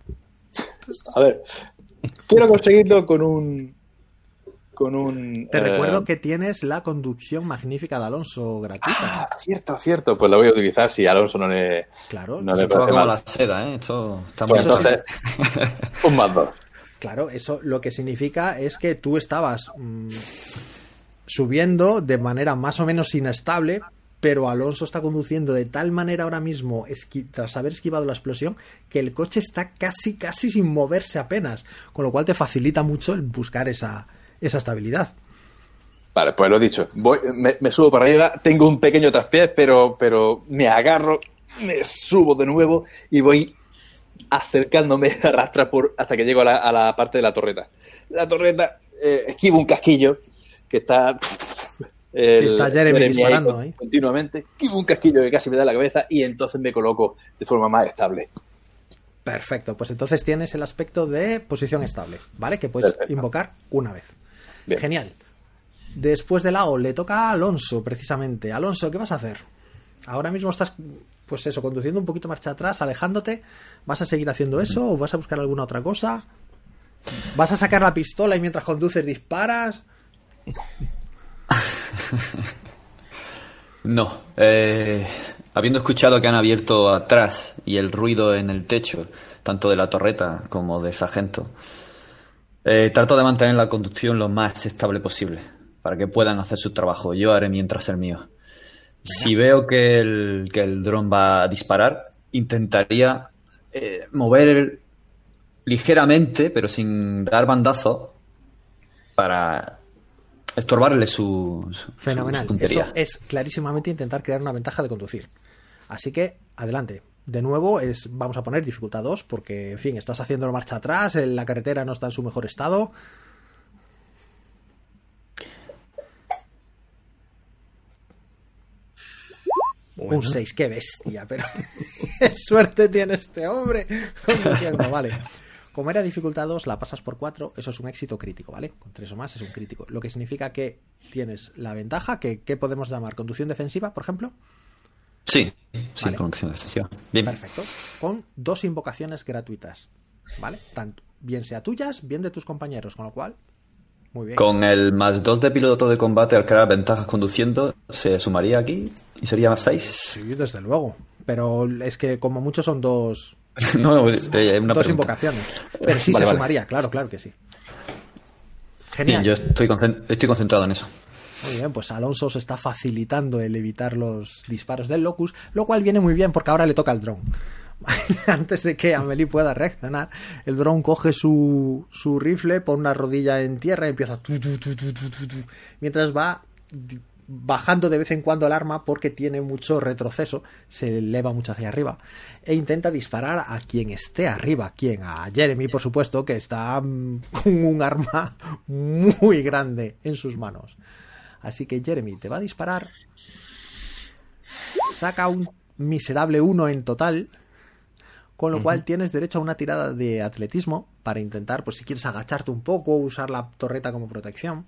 A ver, quiero conseguirlo con un... Con un... Te eh, recuerdo que tienes la conducción magnífica de Alonso gratuita. Ah, cierto, cierto. Pues la voy a utilizar si a Alonso no le... Claro, No le Esto va parece como mal. la seda, ¿eh? Esto está muy Pues entonces, un más dos. claro, eso lo que significa es que tú estabas mm, subiendo de manera más o menos inestable, pero Alonso está conduciendo de tal manera ahora mismo, esqui- tras haber esquivado la explosión, que el coche está casi, casi sin moverse apenas, con lo cual te facilita mucho el buscar esa, esa estabilidad. Vale, pues lo he dicho. Voy, me, me subo para arriba, tengo un pequeño traspiés, pero, pero me agarro, me subo de nuevo y voy acercándome a arrastrar por, hasta que llego a la, a la parte de la torreta. La torreta, eh, esquivo un casquillo que está... El, sí, está Jeremy, Jeremy disparando ahí, ahí continuamente, esquivo un casquillo que casi me da la cabeza y entonces me coloco de forma más estable. Perfecto, pues entonces tienes el aspecto de posición estable, ¿vale? Que puedes Perfecto. invocar una vez. Bien. Genial. Después del lago le toca a Alonso, precisamente. Alonso, ¿qué vas a hacer? Ahora mismo estás, pues eso, conduciendo un poquito marcha atrás, alejándote. ¿Vas a seguir haciendo eso o vas a buscar alguna otra cosa? ¿Vas a sacar la pistola y mientras conduces disparas? No. Eh, habiendo escuchado que han abierto atrás y el ruido en el techo, tanto de la torreta como de sargento, eh, trato de mantener la conducción lo más estable posible para que puedan hacer su trabajo. Yo haré mientras el mío. Si veo que el, que el dron va a disparar, intentaría eh, mover ligeramente, pero sin dar bandazo, para estorbarle su, su, Fenomenal. su puntería. Eso es clarísimamente intentar crear una ventaja de conducir. Así que, adelante. De nuevo, es vamos a poner dificultad dos, porque, en fin, estás haciendo marcha atrás, la carretera no está en su mejor estado. Bueno. Un seis, qué bestia, pero qué suerte tiene este hombre conduciendo, vale. Como era dificultad dos, la pasas por cuatro, eso es un éxito crítico, ¿vale? Con tres o más es un crítico, lo que significa que tienes la ventaja, que ¿qué podemos llamar? ¿Conducción defensiva, por ejemplo? Sí, sí, vale. Conducción defensiva. Bien. Perfecto. Con dos invocaciones gratuitas, ¿vale? Tanto, bien sea tuyas, bien de tus compañeros, con lo cual, muy bien. Con el más dos de piloto de combate al crear ventajas conduciendo, ¿se sumaría aquí? ¿Y sería más seis? Sí, desde luego. Pero es que como mucho son dos... no, no, eh, una dos pregunta. Invocaciones. Pero sí vale, se vale. sumaría, claro, claro que sí. Genial. Bien, yo estoy, concent- estoy concentrado en eso. Muy bien, pues Alonso se está facilitando el evitar los disparos del Locus, lo cual viene muy bien porque ahora le toca al dron. Antes de que Amelie pueda reaccionar, el dron coge su, su rifle, pone una rodilla en tierra y empieza tu, tu, tu, tu, tu, tu, mientras va bajando de vez en cuando el arma porque tiene mucho retroceso, se eleva mucho hacia arriba e intenta disparar a quien esté arriba, quien a Jeremy, por supuesto, que está con un arma muy grande en sus manos. Así que Jeremy te va a disparar, saca un miserable uno en total, con lo uh-huh. cual tienes derecho a una tirada de atletismo para intentar, pues si quieres agacharte un poco, usar la torreta como protección.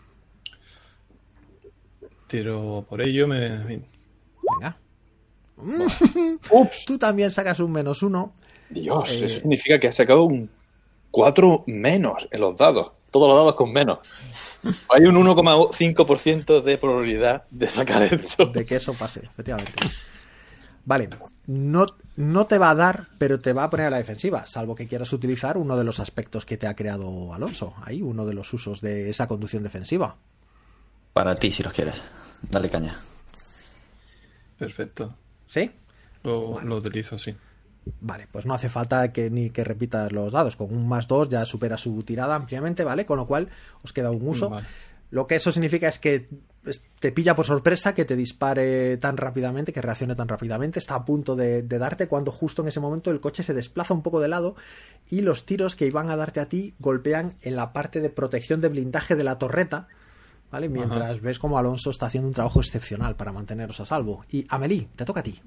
Pero por ello me... Venga. Ups. Tú también sacas un menos uno. Dios, eh... eso significa que has sacado un cuatro menos en los dados. Todos los dados con menos. Hay un uno coma cinco por ciento de probabilidad de sacar eso. De que eso pase, efectivamente. Vale, no, no te va a dar, pero te va a poner a la defensiva, salvo que quieras utilizar uno de los aspectos que te ha creado Alonso. Ahí, uno de los usos de esa conducción defensiva. Para ti, si los quieres. Dale caña. Perfecto. ¿Sí? Lo, vale. lo utilizo, sí. Vale, pues no hace falta que ni que repitas los dados. Con un más dos ya supera su tirada ampliamente, ¿vale? Con lo cual os queda un uso. Vale. Lo que eso significa es que te pilla por sorpresa, que te dispare tan rápidamente, que reaccione tan rápidamente. Está a punto de, de darte cuando justo en ese momento el coche se desplaza un poco de lado y los tiros que iban a darte a ti golpean en la parte de protección de blindaje de la torreta, ¿vale? Mientras Ajá. ves como Alonso está haciendo un trabajo excepcional para manteneros a salvo. Y Amelie, te toca a ti.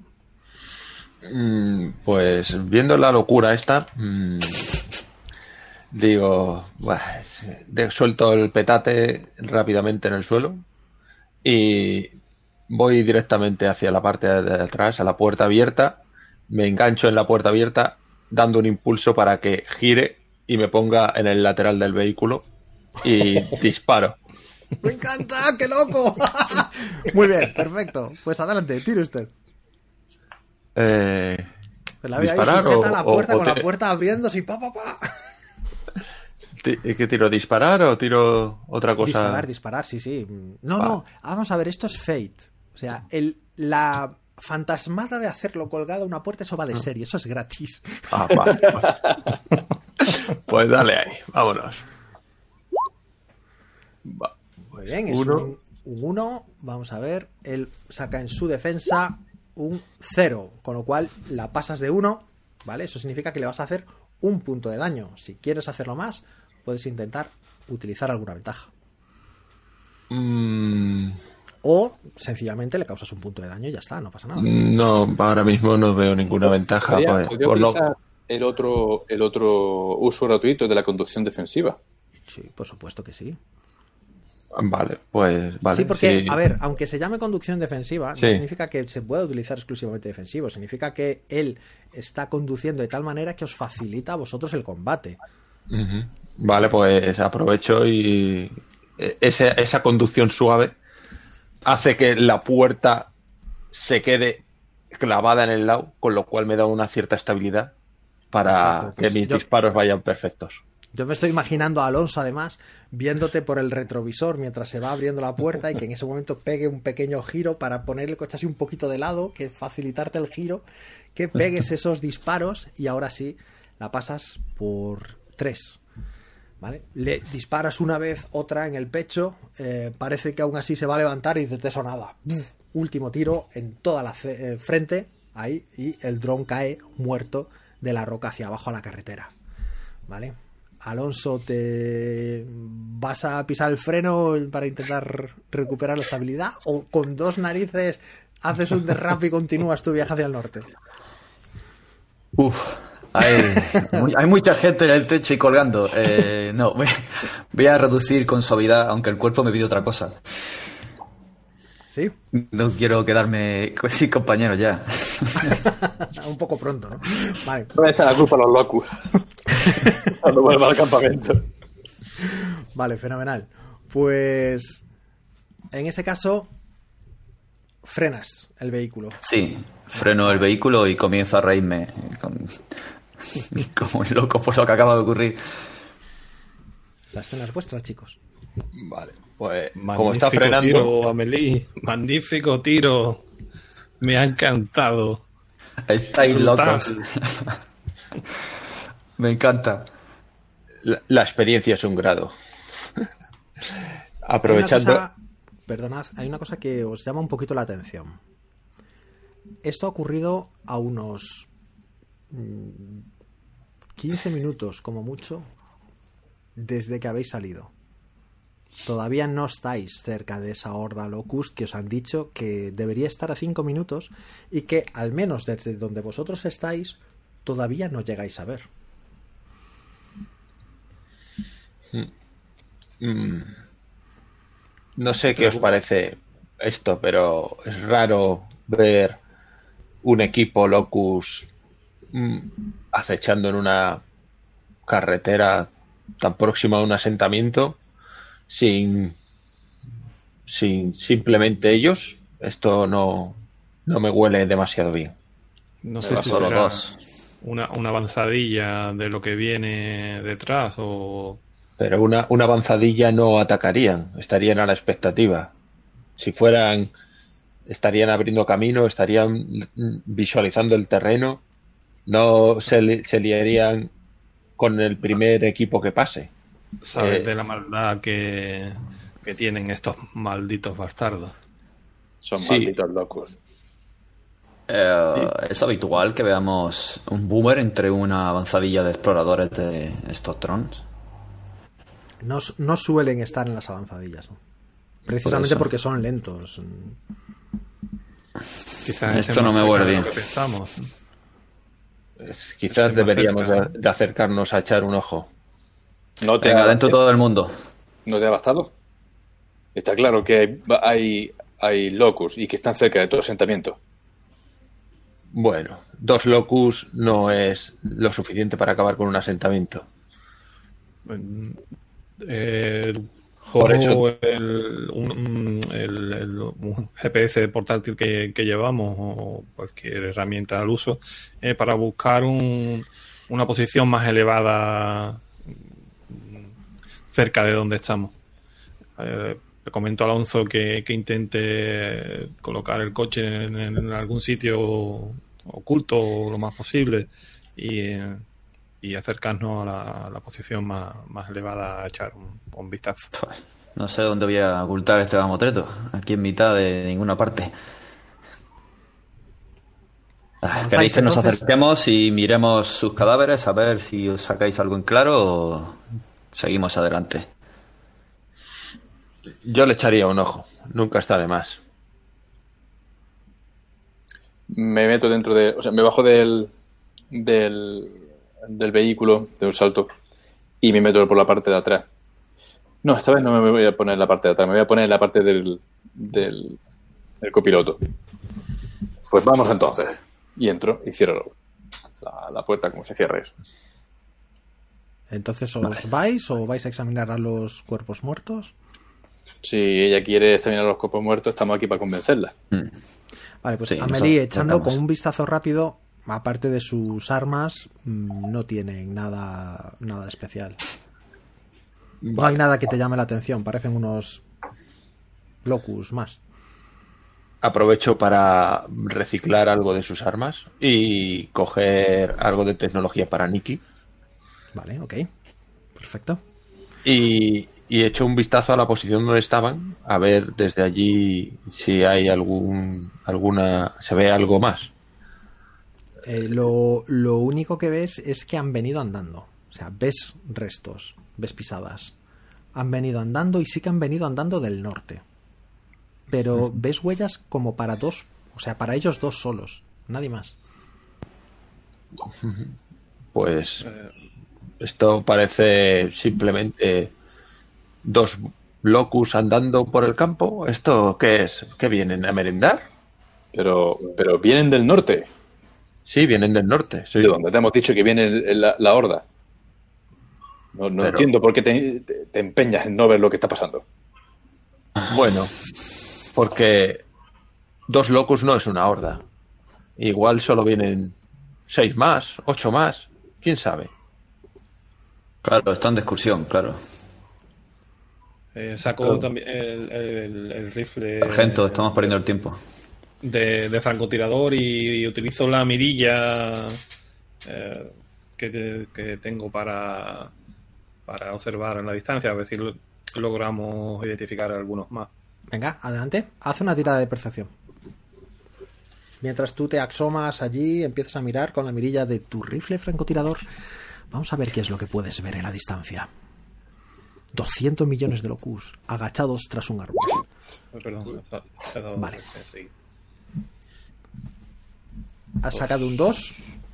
Pues viendo la locura esta, mmm, digo, bah, suelto el petate rápidamente en el suelo y voy directamente hacia la parte de atrás, a la puerta abierta, me engancho en la puerta abierta dando un impulso para que gire y me ponga en el lateral del vehículo y disparo. ¡Me encanta! ¡Qué loco! Muy bien, perfecto. Pues adelante, tire usted. Eh, Se la ve ahí sujeta a la puerta o, o con te... la puerta abriéndose y pa, pa, pa. ¿Qué tiro? ¿Disparar o tiro otra cosa? Disparar, disparar, sí, sí. No, ah. no, vamos a ver, esto es Fate. O sea, el, la fantasmada de hacerlo colgado a una puerta, eso va de serie, eso es gratis. Ah, vale. Pues, pues dale ahí, vámonos. Va. Muy bien, es uno. Un, un uno. Vamos a ver, él saca en su defensa un cero, con lo cual la pasas de uno, ¿vale? Eso significa que le vas a hacer un punto de daño. Si quieres hacerlo más, puedes intentar utilizar alguna ventaja. Mm. O sencillamente le causas un punto de daño y ya está, no pasa nada. No, ahora mismo no veo ninguna ventaja. ¿Podría, pues, ¿podría por utilizar lo... el otro el otro uso gratuito de la conducción defensiva? Sí, por supuesto que sí. Vale, pues vale. Sí, porque, sí. a ver, aunque se llame conducción defensiva, sí. no significa que se pueda utilizar exclusivamente defensivo. Significa que él está conduciendo de tal manera que os facilita a vosotros el combate. Uh-huh. Vale, pues aprovecho y esa, esa conducción suave hace que la puerta se quede clavada en el lado, con lo cual me da una cierta estabilidad para Perfecto, pues que mis yo, disparos vayan perfectos. Yo me estoy imaginando a Alonso, además, viéndote por el retrovisor mientras se va abriendo la puerta y que en ese momento pegue un pequeño giro para poner el coche así un poquito de lado, que facilitarte el giro, que pegues esos disparos y ahora sí la pasas por tres. ¿Vale? Le disparas una vez, otra en el pecho, eh, parece que aún así se va a levantar y dices, de eso nada. Uf, último tiro en toda la fe- eh, frente, ahí, y el dron cae muerto de la roca hacia abajo a la carretera. ¿Vale? Alonso, ¿te vas a pisar el freno para intentar recuperar la estabilidad? ¿O con dos narices haces un derrape y continúas tu viaje hacia el norte? Uf. Hay, hay mucha gente en el techo y colgando. Eh, no, voy, voy a reducir con suavidad, aunque el cuerpo me pide otra cosa. ¿Sí? No quiero quedarme sin compañeros ya. Un poco pronto, ¿no? Vale. No me echan la culpa a los locos cuando vuelva al campamento. Vale, fenomenal. Pues en ese caso frenas el vehículo. Sí, freno el vehículo y comienzo a reírme con... como un loco por lo que acaba de ocurrir. La escena es vuestra, chicos. Vale, pues magnífico como está frenando... tiro, Amelie, magnífico tiro. Me ha encantado. Estáis locos. Me encanta. La, la experiencia es un grado. Aprovechando... Hay una cosa, perdonad, hay una cosa que os llama un poquito la atención. Esto ha ocurrido a unos quince minutos, como mucho, desde que habéis salido. Todavía no estáis cerca de esa horda Locust que os han dicho que debería estar a cinco minutos y que, al menos desde donde vosotros estáis, todavía no llegáis a ver. Mm. No sé qué os parece esto, pero es raro ver un equipo Locust mm, acechando en una carretera tan próxima a un asentamiento sin, sin simplemente ellos. Esto no, no me huele demasiado bien. No sé si solo será dos. Una, una avanzadilla de lo que viene detrás o... Pero una, una avanzadilla no atacarían, estarían a la expectativa. Si fueran, estarían abriendo camino, estarían visualizando el terreno, no se, li- se liarían con el primer equipo que pase. Sabes Eh, de la maldad que, que tienen estos malditos bastardos. Son Sí. malditos locos. Eh, ¿Es habitual que veamos un boomer entre una avanzadilla de exploradores de estos drones? No, no suelen estar en las avanzadillas, ¿no? Precisamente Por eso. porque son lentos. Quizás Esto estén no más me cerca huele de bien. lo que pensamos. es- quizás Estoy más deberíamos cerca. de, de acercarnos a echar un ojo. ¿No te, Venga, dentro todo el mundo. ¿No te ha bastado? Está claro que hay, hay, hay locus y que están cerca de todo asentamiento. Bueno, dos locus no es lo suficiente para acabar con un asentamiento. Eh, Por cojo eso- el, un, el, el- un G P S portátil que, que llevamos o cualquier herramienta al uso eh, para buscar un, una posición más elevada cerca de donde estamos. Eh, le comento a Alonso que, que intente colocar el coche en, en algún sitio oculto lo más posible y, y acercarnos a la, a la posición más, más elevada a echar un, un vistazo. No sé dónde voy a ocultar este mamotreto. Aquí en mitad de ninguna parte. ¿Queréis que nos acerquemos y miremos sus cadáveres a ver si os sacáis algo en claro o seguimos adelante? Yo le echaría un ojo. Nunca está de más. Me meto dentro de... O sea, me bajo del, del, del vehículo de un salto y me meto por la parte de atrás. No, esta vez no me voy a poner en la parte de atrás, me voy a poner en la parte del, del, del copiloto. Pues vamos entonces. Y entro y cierro la, la puerta como se cierra eso. Entonces, ¿os vale. vais o vais a examinar a los cuerpos muertos? Si ella quiere examinar a los cuerpos muertos, estamos aquí para convencerla. Mm. Vale, pues sí, Amelie, echando con un vistazo rápido, aparte de sus armas, no tienen nada, nada especial. Vale. No hay nada que te llame la atención, parecen unos locus más. Aprovecho para reciclar algo de sus armas y coger algo de tecnología para Nikki. Vale, ok. Perfecto. Y, y echo un vistazo a la posición donde estaban, a ver desde allí si hay algún alguna se ve algo más. Eh, lo, lo único que ves es que han venido andando. O sea, ves restos, ves pisadas. Han venido andando y sí que han venido andando del norte. Pero ves huellas como para dos, o sea, para ellos dos solos, nadie más. Pues esto parece simplemente dos locus andando por el campo. ¿Esto qué es? ¿Qué vienen a merendar? Pero, pero vienen del norte. Sí, vienen del norte. Sí. ¿De dónde te hemos dicho que viene la, la horda? No, no pero... entiendo por qué te, te, te empeñas en no ver lo que está pasando. Bueno, porque dos locus no es una horda. Igual solo vienen seis más, ocho más. ¿Quién sabe? Claro, están de excursión, claro. Eh, saco claro. también el, el, el rifle. Sargento, estamos perdiendo el tiempo. De, de francotirador y, y utilizo la mirilla eh, que, que tengo para, para observar en la distancia, a ver si lo, logramos identificar algunos más. Venga, adelante. Haz una tirada de percepción. Mientras tú te asomas allí, empiezas a mirar con la mirilla de tu rifle francotirador. Vamos a ver qué es lo que puedes ver en la distancia. doscientos millones de locus agachados tras un árbol. Oh, perdón, he dado vale. Has sacado un dos.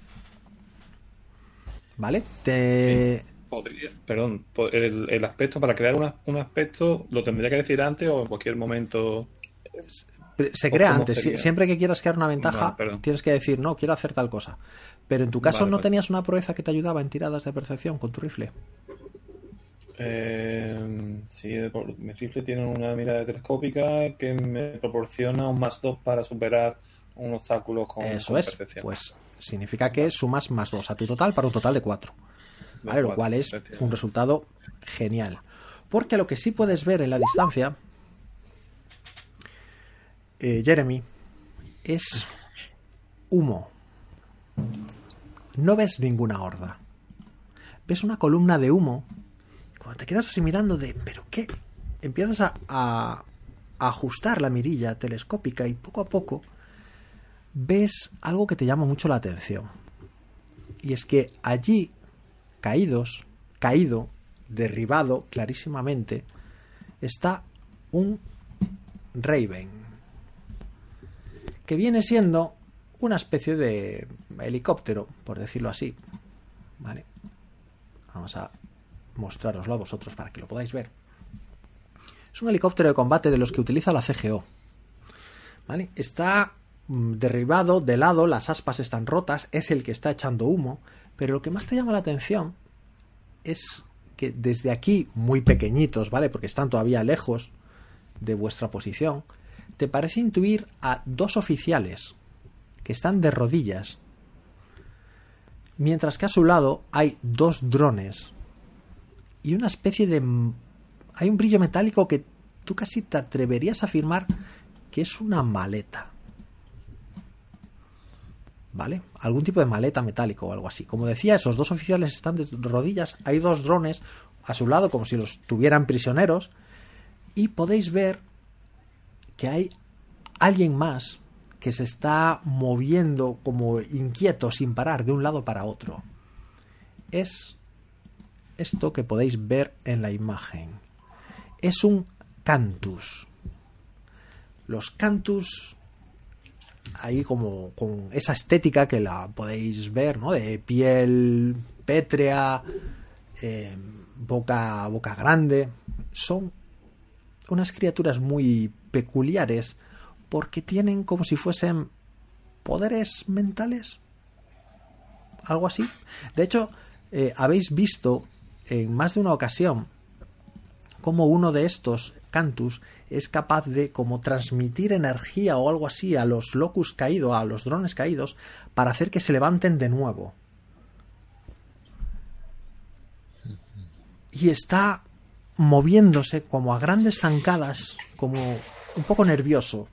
Vale. Te... Sí. Podría, perdón, el, el aspecto, para crear una, un aspecto, ¿lo tendría que decir antes o en cualquier momento? Se crea antes. Sería? Siempre que quieras crear una ventaja, vale, tienes que decir, no, quiero hacer tal cosa. Pero en tu caso, vale, ¿no vale. tenías una proeza que te ayudaba en tiradas de percepción con tu rifle? Eh, sí, mi rifle tiene una mirada telescópica que me proporciona un más dos para superar un obstáculo con, Eso con es, percepción. Pues significa que sumas más dos a tu total para un total de cuatro. ¿Vale? Lo cual es un resultado genial. Porque lo que sí puedes ver en la distancia, eh, Jeremy, es humo. No ves ninguna horda. Ves una columna de humo. Cuando te quedas así mirando de, ¿pero qué? Empiezas a, a, a ajustar la mirilla telescópica y poco a poco ves algo que te llama mucho la atención. Y es que allí, caídos, caído, derribado clarísimamente, está un Raven, que viene siendo una especie de helicóptero, por decirlo así. Vale. Vamos a mostrároslo a vosotros para que lo podáis ver. Es un helicóptero de combate de los que utiliza la C G O. ¿Vale? Está mm, derribado de lado, las aspas están rotas, es el que está echando humo. Pero lo que más te llama la atención es que desde aquí, muy pequeñitos, ¿vale? Porque están todavía lejos de vuestra posición, te parece intuir a dos oficiales que están de rodillas, mientras que a su lado hay dos drones y una especie de... Hay un brillo metálico que tú casi te atreverías a afirmar que es una maleta. ¿Vale? Algún tipo de maleta metálico o algo así. Como decía, esos dos oficiales están de rodillas. Hay dos drones a su lado como si los tuvieran prisioneros. Y podéis ver que hay alguien más que se está moviendo como inquieto sin parar de un lado para otro. Es esto que podéis ver en la imagen. Es un Cantus. Los Cantus, ahí como con esa estética que la podéis ver, ¿no? De piel pétrea, eh, boca, boca grande. Son unas criaturas muy peculiares porque tienen como si fuesen poderes mentales. Algo así. De hecho, eh, habéis visto en más de una ocasión cómo uno de estos Cantus es capaz de como transmitir energía o algo así a los locus caídos, a los drones caídos, para hacer que se levanten de nuevo. Y está moviéndose como a grandes zancadas, como un poco nervioso.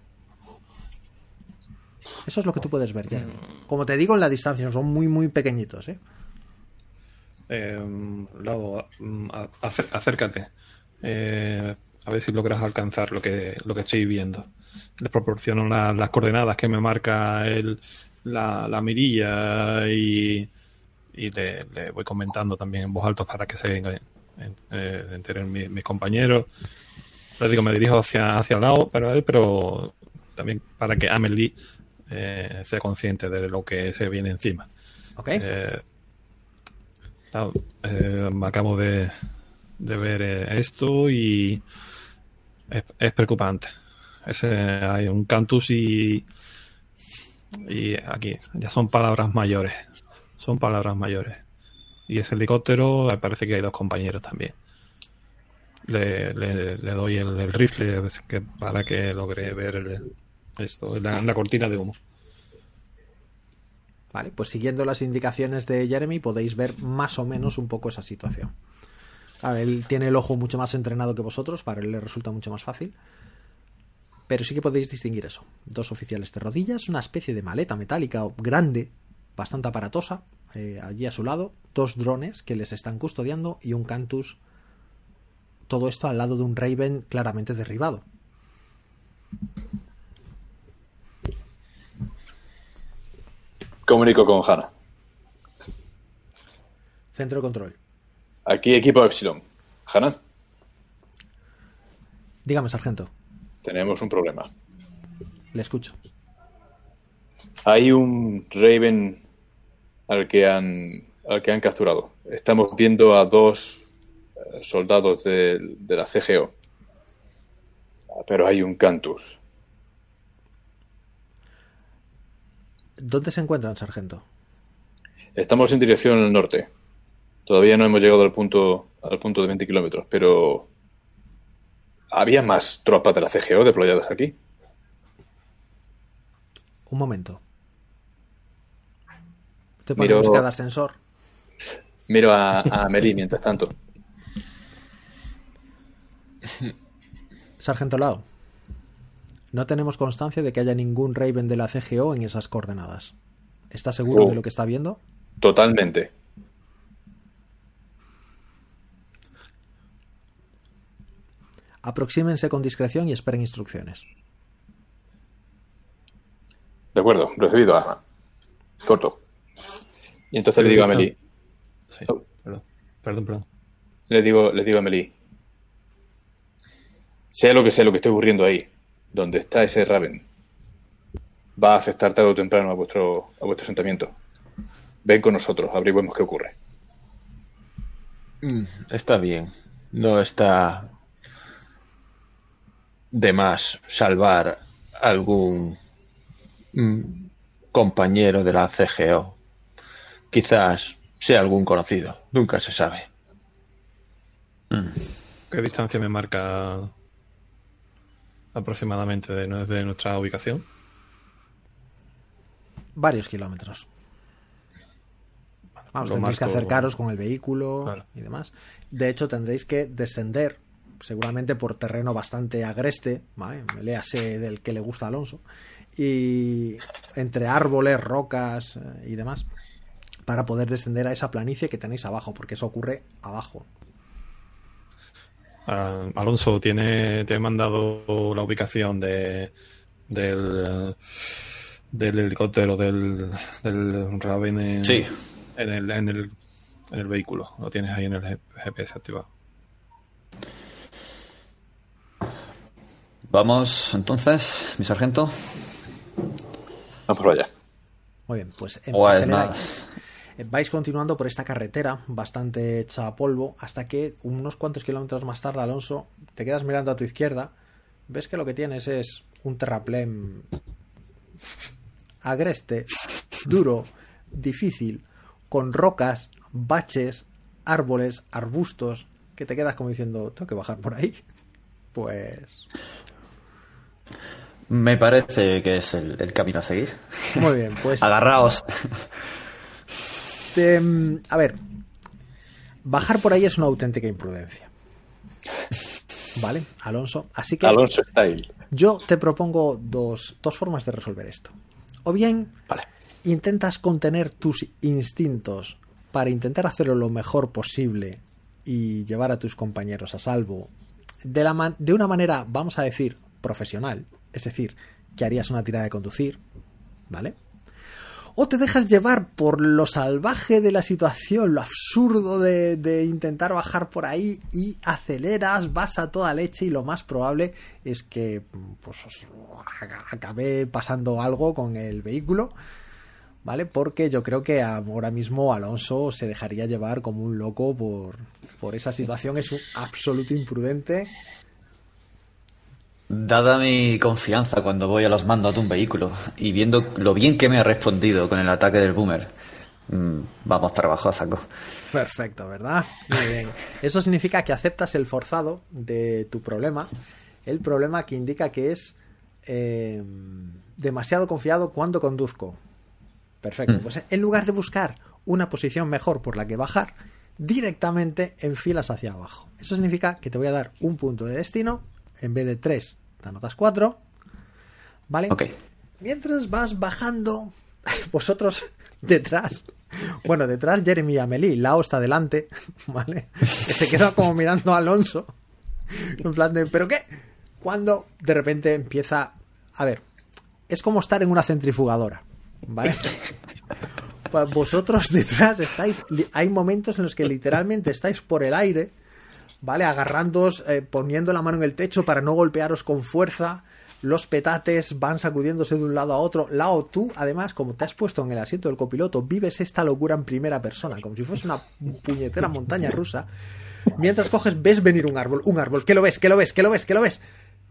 Eso es lo que tú puedes ver, Jeremy. Como te digo, en la distancia, son muy, muy pequeñitos, ¿eh? Eh, Lau, acércate. Eh, a ver si logras alcanzar lo que, lo que estoy viendo. Les proporciono la, las coordenadas que me marca el, la, la mirilla y, y le, le voy comentando también en voz alta para que se eh, enteren mis, mis compañeros. Les digo, me dirijo hacia, hacia el lado para él, pero también para que Amelie eh, sea consciente de lo que se viene encima. Ok. Eh, claro, eh, me acabo de, de ver eh, esto y es, es preocupante. Ese, hay un Cantus y y aquí ya son palabras mayores. Son palabras mayores. Y ese helicóptero, me parece que hay dos compañeros también. Le, le, le doy el, el rifle que, para que logre ver el, esto, la, la cortina de humo. Vale, pues siguiendo las indicaciones de Jeremy podéis ver más o menos un poco esa situación. Claro, él tiene el ojo mucho más entrenado que vosotros, para él le resulta mucho más fácil. Pero sí que podéis distinguir eso. Dos oficiales de rodillas, una especie de maleta metálica grande, bastante aparatosa, eh, allí a su lado, dos drones que les están custodiando y un Cantus. Todo esto al lado de un Raven claramente derribado. Comunico con Hanna. Centro de control. Aquí equipo Epsilon. Hanna, Dígame, sargento. tenemos un problema. Le escucho. Hay un Raven al que han al que han capturado. Estamos viendo a dos eh, soldados de, de la C G O. Pero hay un Cantus. ¿Dónde se encuentran, sargento? Estamos en dirección al norte. Todavía no hemos llegado al punto al punto de veinte kilómetros, pero ¿había más tropas de la C G O deployadas aquí? Un momento. Te ponemos Miro- cada ascensor. Miro a, a Amelie mientras tanto. Sargento Lao, no tenemos constancia de que haya ningún Raven de la C G O en esas coordenadas. ¿Está seguro Oh. de lo que está viendo? Totalmente. Aproxímense con discreción y esperen instrucciones. De acuerdo, recibido, Ana. Corto. Y entonces le digo a Amelie. Sí, perdón, perdón, perdón. Le digo, le digo a Amelie. Sea lo que sea lo que esté ocurriendo ahí, donde está ese Raven, va a afectar tarde o temprano a vuestro, a vuestro asentamiento. Ven con nosotros, averiguemos qué ocurre. Mm, Está bien. No está de más salvar algún mm, compañero de la C G O. Quizás sea algún conocido. Nunca se sabe. ¿Qué distancia me marca aproximadamente de, nue- de nuestra ubicación? Varios kilómetros. Vamos, lo tendréis que marco- acercaros con el vehículo Claro. y demás. De hecho, tendréis que descender seguramente por terreno bastante agreste, ¿vale? Léase del que le gusta a Alonso, y entre árboles, rocas eh, y demás, para poder descender a esa planicie que tenéis abajo, porque eso ocurre abajo. Ah, Alonso, ¿tiene, ¿te he mandado la ubicación de del, del helicóptero del, del Raven en, Sí. en, el, en, el, en el vehículo? Lo tienes ahí en el G P S activado. Vamos, entonces, mi sargento. Vamos por allá. Muy bien, pues O es aceleráis. más. Vais continuando por esta carretera bastante hecha a polvo hasta que unos cuantos kilómetros más tarde, Alonso, te quedas mirando a tu izquierda, ves que lo que tienes es un terraplén agreste, duro, difícil, con rocas, baches, árboles, arbustos, que te quedas como diciendo, tengo que bajar por ahí. Pues Me parece que es el, el camino a seguir. muy bien, pues Agarraos. Te, a ver, bajar por ahí es una auténtica imprudencia. ¿Vale, Alonso? Así que Alonso Style. yo te propongo dos, dos formas de resolver esto. O bien Vale. intentas contener tus instintos para intentar hacerlo lo mejor posible y llevar a tus compañeros a salvo de, la man- de una manera, vamos a decir, profesional. Es decir, que harías una tirada de conducir, ¿vale? O te dejas llevar por lo salvaje de la situación, lo absurdo de, de intentar bajar por ahí y aceleras, vas a toda leche y lo más probable es que pues os acabe pasando algo con el vehículo, ¿vale? Porque yo creo que ahora mismo Alonso se dejaría llevar como un loco por, por esa situación. Es un absoluto imprudente. Dada mi confianza cuando voy a los mandos de un vehículo y viendo lo bien que me ha respondido con el ataque del boomer, mmm, vamos para abajo a saco. Perfecto, ¿verdad? Muy bien. Eso significa que aceptas el forzado de tu problema. El problema que indica que es eh, demasiado confiado cuando conduzco. Perfecto. Mm. Pues en lugar de buscar una posición mejor por la que bajar, directamente enfilas hacia abajo. Eso significa que te voy a dar un punto de destino. En vez de tres, te anotas cuatro. ¿Vale? Ok. Mientras vas bajando, vosotros detrás. Bueno, detrás Jeremy y Amelie. Lao está delante, ¿vale? Que se queda como mirando a Alonso. En plan de, ¿pero qué? Cuando de repente empieza... A ver, es como estar en una centrifugadora, ¿vale? Pues vosotros detrás estáis... Hay momentos en los que literalmente estáis por el aire, ¿vale? Agarrándoos, eh, poniendo la mano en el techo para no golpearos con fuerza. Los petates van sacudiéndose de un lado a otro. Lao, tú, además, como te has puesto en el asiento del copiloto, vives esta locura en primera persona, como si fuese una puñetera montaña rusa. Mientras coges, ves venir un árbol, un árbol. ¿Qué lo ves? ¿Qué lo ves? ¿Qué lo ves? ¿Qué lo ves?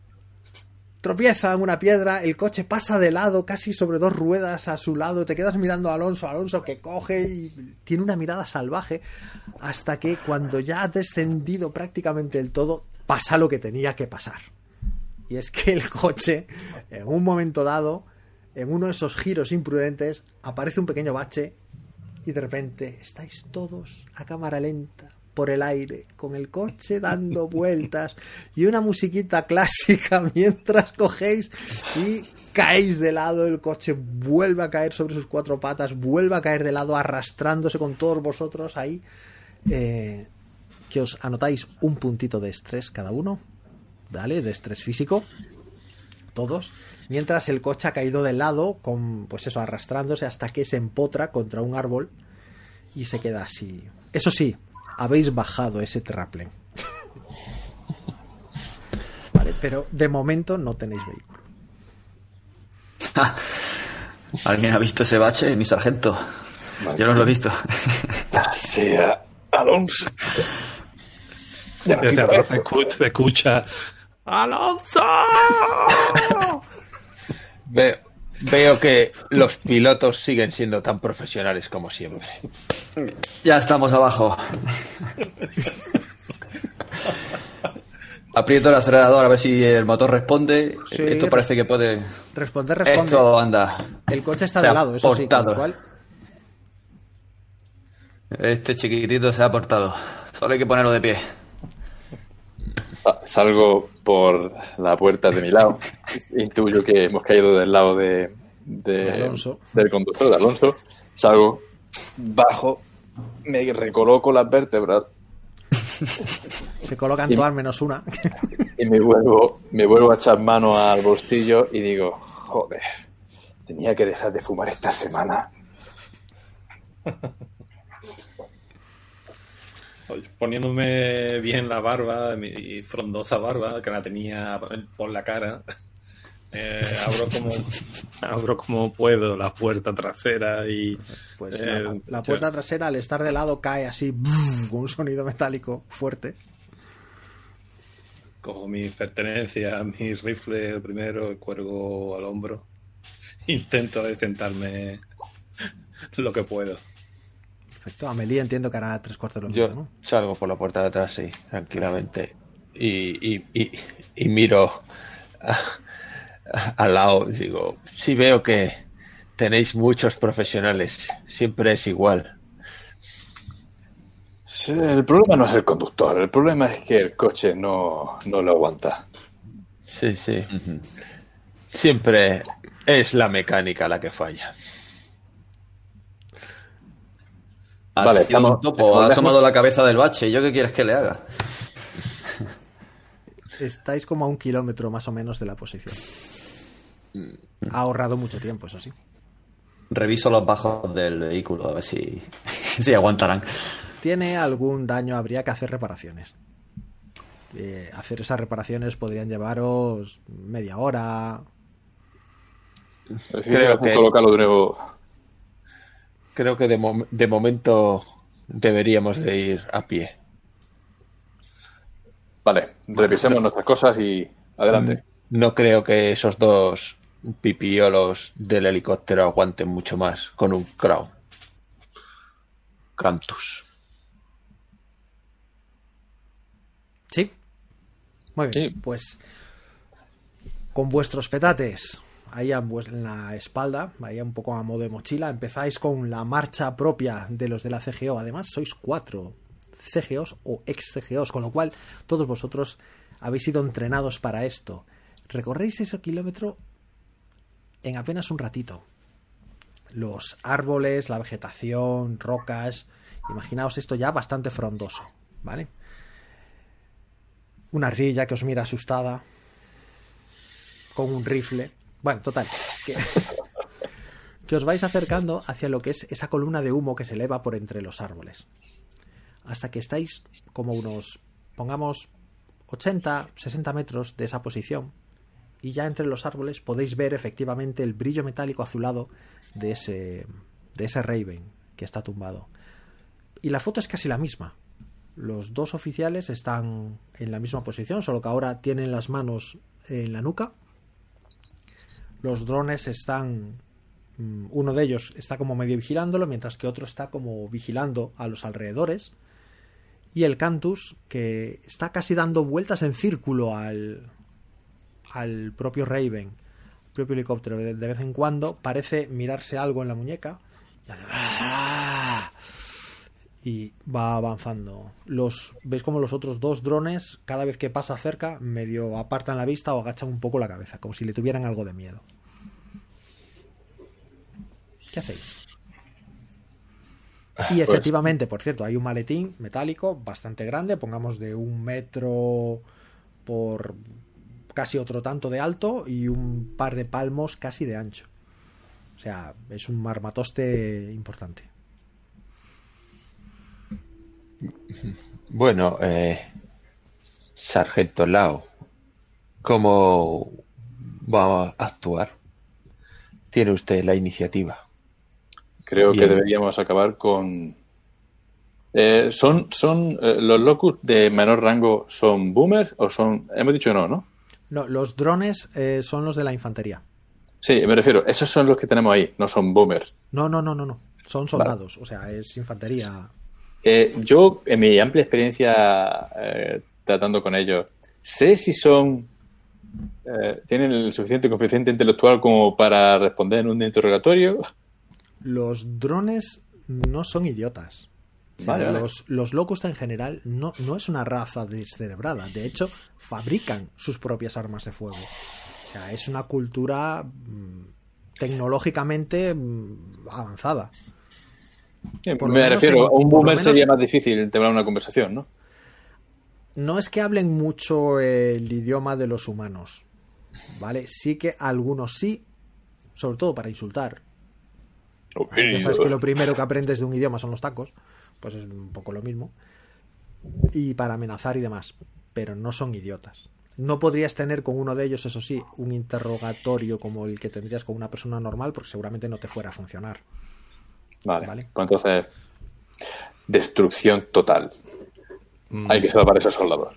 Tropieza en una piedra, el coche pasa de lado, casi sobre dos ruedas a su lado. Te quedas mirando a Alonso, Alonso que coge y tiene una mirada salvaje, hasta que cuando ya ha descendido prácticamente del todo, pasa lo que tenía que pasar. Y es que el coche, en un momento dado, en uno de esos giros imprudentes, aparece un pequeño bache y de repente estáis todos a cámara lenta por el aire, con el coche dando vueltas y una musiquita clásica mientras cogéis y caéis de lado. El coche vuelve a caer sobre sus cuatro patas, vuelve a caer de lado, arrastrándose con todos vosotros ahí. Eh, que os anotáis un puntito de estrés cada uno, ¿vale? De estrés físico, todos, mientras el coche ha caído de lado, con, pues eso, arrastrándose hasta que se empotra contra un árbol y se queda así. Eso sí, habéis bajado ese terraplén. Vale, pero de momento no tenéis vehículo. ¿Alguien ha visto ese bache, mi sargento? Yo no lo he visto. Sea Alonso. Desde atrás escucha, escucha ¡Alonso! Veo, veo que los pilotos siguen siendo tan profesionales como siempre. Ya estamos abajo. Aprieto el acelerador a ver si el motor responde. Sí, Esto parece que puede... Responder, responde. Esto anda. El coche está Se de ha lado, eso sí, con portado. lo cual... Este chiquitito se ha portado. Solo hay que ponerlo de pie. Salgo por la puerta de mi lado. Intuyo que hemos caído del lado de, de, de Alonso. del conductor, de Alonso. Salgo, bajo, me recoloco las vértebras. Se colocan y, todas menos una. Y me vuelvo, me vuelvo a echar mano al bolsillo y digo, joder, tenía que dejar de fumar esta semana. Poniéndome bien la barba, mi frondosa barba, que la tenía por la cara, eh, abro como abro como puedo la puerta trasera y... Pues eh, la, la puerta trasera, al estar de lado, cae así, boom, con un sonido metálico fuerte. Cojo mis pertenencias, mis rifles primero, cuelgo al hombro. Intento decentarme lo que puedo. Perfecto. Amelie entiendo que hará tres cuartos de lo Yo mismo, ¿no? salgo por la puerta de atrás, sí, tranquilamente. Y, y, y, y miro a, a, al lado. Digo, sí veo que tenéis muchos profesionales. Siempre es igual. Sí, el problema no es el conductor. El problema es que el coche no, no lo aguanta. Sí, sí. Uh-huh. Siempre es la mecánica la que falla. Ha vale, sido estamos, un topo, ha asomado la cabeza del bache. ¿Yo qué quieres que le haga? Estáis como a un kilómetro más o menos de la posición. Ha ahorrado mucho tiempo, eso sí. Reviso los bajos del vehículo a ver si, si aguantarán. Tiene algún daño, habría que hacer reparaciones. Eh, hacer esas reparaciones podrían llevaros media hora. Creo que colocarlo de nuevo. Creo que de, mom- de momento deberíamos de ir a pie. Vale, revisemos nuestras cosas y adelante. No creo que esos dos pipiolos del helicóptero aguanten mucho más con un Crown Cantus. ¿Sí? Muy bien, sí. Pues con vuestros petates ahí en la espalda, ahí un poco a modo de mochila, empezáis con la marcha propia de los de la C G O. Además, sois cuatro C G Os o ex-C G Os, con lo cual todos vosotros habéis sido entrenados para esto. Recorréis ese kilómetro en apenas un ratito. Los árboles, la vegetación, rocas, imaginaos esto ya bastante frondoso, ¿vale? Una ardilla que os mira asustada con un rifle. Bueno, total, que, que os vais acercando hacia lo que es esa columna de humo que se eleva por entre los árboles. Hasta que estáis como unos, pongamos, ochenta, sesenta metros de esa posición. Y ya entre los árboles podéis ver efectivamente el brillo metálico azulado de ese, de ese Raven que está tumbado. Y la foto es casi la misma. Los dos oficiales están en la misma posición, solo que ahora tienen las manos en la nuca. Los drones están... Uno de ellos está como medio vigilándolo, mientras que otro está como vigilando a los alrededores. Y el Cantus, que está casi dando vueltas en círculo al, al propio Raven, el propio helicóptero. De, de vez en cuando parece mirarse algo en la muñeca y hace... y va avanzando. Los, veis como los otros dos drones, cada vez que pasa cerca, medio apartan la vista o agachan un poco la cabeza, como si le tuvieran algo de miedo. ¿Qué hacéis? Y efectivamente, por cierto, hay un maletín metálico bastante grande, pongamos de un metro por casi otro tanto de alto y un par de palmos casi de ancho. O sea, es un armatoste importante. Bueno, eh, Sargento Lao, ¿cómo va a actuar? Tiene usted la iniciativa. Creo Bien. que deberíamos acabar con... Eh, ¿Son, son eh, los Locust de menor rango son boomers o son...? Hemos dicho no, ¿no? No, los drones eh, son los de la infantería. Sí, me refiero, esos son los que tenemos ahí, no son boomers. No, no, no, no, no. Son soldados, vale. O sea, es infantería. Eh, yo, en mi amplia experiencia eh, tratando con ellos, sé si son... Eh, ¿tienen el suficiente coeficiente intelectual como para responder en un interrogatorio? Los drones no son idiotas. O sea, vale, los, los Locust en general no, no es una raza descerebrada. De hecho, fabrican sus propias armas de fuego. O sea, es una cultura mmm, tecnológicamente mmm, avanzada. Sí, me refiero, en, a un boomer sería más difícil entablar una conversación, ¿no? No es que hablen mucho el idioma de los humanos, ¿vale? Sí que algunos sí, sobre todo para insultar. Okay, ya sabes que lo primero que aprendes de un idioma son los tacos, pues es un poco lo mismo. Y para amenazar y demás, pero no son idiotas. No podrías tener con uno de ellos, eso sí, un interrogatorio como el que tendrías con una persona normal, porque seguramente no te fuera a funcionar. Vale, ¿vale? Pues entonces, destrucción total. Mm. Hay que salvar a esos soldados.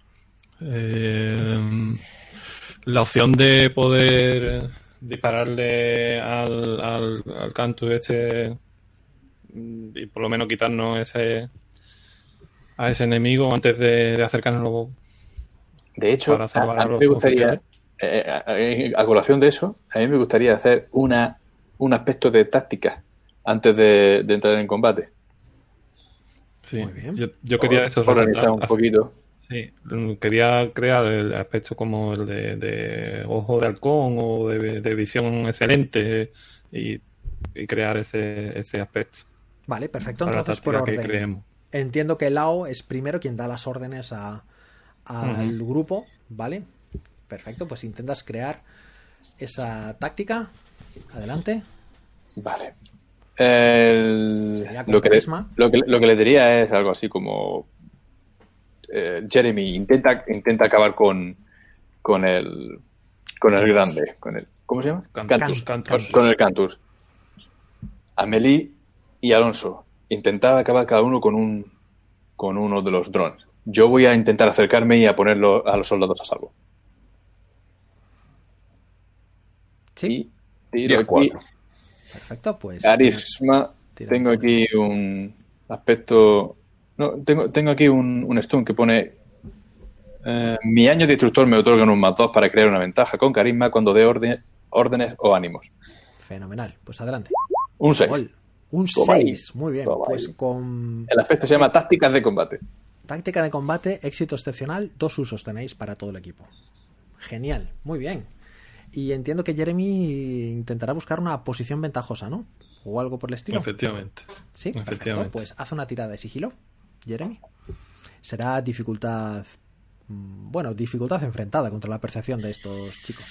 Eh, la opción de poder dispararle al, al, al Cantus este y por lo menos quitarnos ese a ese enemigo antes de, de acercarnos. De hecho, para salvar a, a mí me gustaría, eh, a, a colación de eso, a mí me gustaría hacer una un aspecto de táctica antes de, de entrar en combate. Sí, muy bien. Yo, yo quería eso. Organizar un poquito. Sí, quería crear el aspecto como el de, de ojo de halcón o de, de visión excelente y, y crear ese, ese aspecto. Vale, perfecto. Entonces, por orden. Entiendo que Lao es primero quien da las órdenes a, al uh-huh. grupo, ¿vale? Perfecto, pues intentas crear esa táctica. Adelante. Vale. El, lo, que le, lo, que, lo que le diría es algo así como eh, Jeremy, intenta intenta acabar con con el con el grande, con el ¿cómo se llama? Cantus. Cantus. Con, con el Cantus. Amelie y Alonso, intentad acabar cada uno con un con uno de los drones. Yo voy a intentar acercarme y a ponerlo a los soldados a salvo. Sí. Y tiro aquí. Perfecto, pues. Carisma. Tengo aquí un aspecto. No, tengo, tengo aquí un, un stun que pone. Eh, mi año de instructor me otorga un más dos para crear una ventaja con carisma cuando dé orden, órdenes o ánimos. Fenomenal, pues adelante. Un seis. Gol. Un seis, muy bien. Toma pues ahí. Con. El aspecto se llama tácticas de combate. Táctica de combate, éxito excepcional, dos usos tenéis para todo el equipo. Genial, muy bien. Y entiendo que Jeremy intentará buscar una posición ventajosa, ¿no? O algo por el estilo. Efectivamente. Sí, efectivamente. Perfecto. Pues haz una tirada de sigilo, Jeremy. Será dificultad... Bueno, dificultad enfrentada contra la percepción de estos chicos.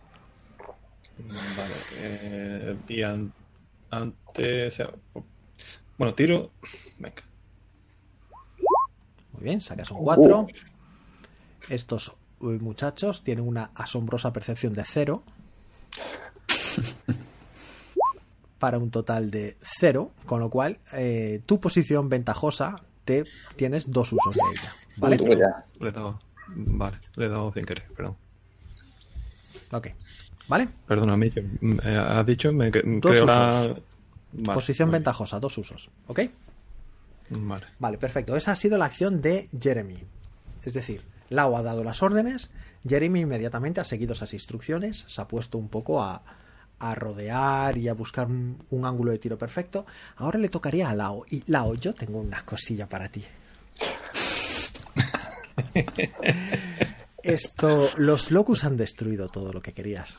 Vale. Eh, y an- antes... Bueno, tiro... Venga. Muy bien, sacas un cuatro. Uh. Estos... muchachos tienen una asombrosa percepción de cero para un total de cero, con lo cual eh, tu posición ventajosa te tienes dos usos de ella, ¿vale? Le he dado, vale, le he dado sin querer, perdón. Ok, ¿vale? Perdóname, eh, has dicho me, dos creo usos. La... Vale, posición vale. ventajosa, dos usos, ¿ok? Vale. Vale, perfecto. Esa ha sido la acción de Jeremy, es decir, Lao ha dado las órdenes, Jeremy inmediatamente ha seguido esas instrucciones, se ha puesto un poco a, a rodear y a buscar un, un ángulo de tiro perfecto. Ahora le tocaría a Lao. Y Lao, yo tengo una cosilla para ti. Esto, los Locus han destruido todo lo que querías.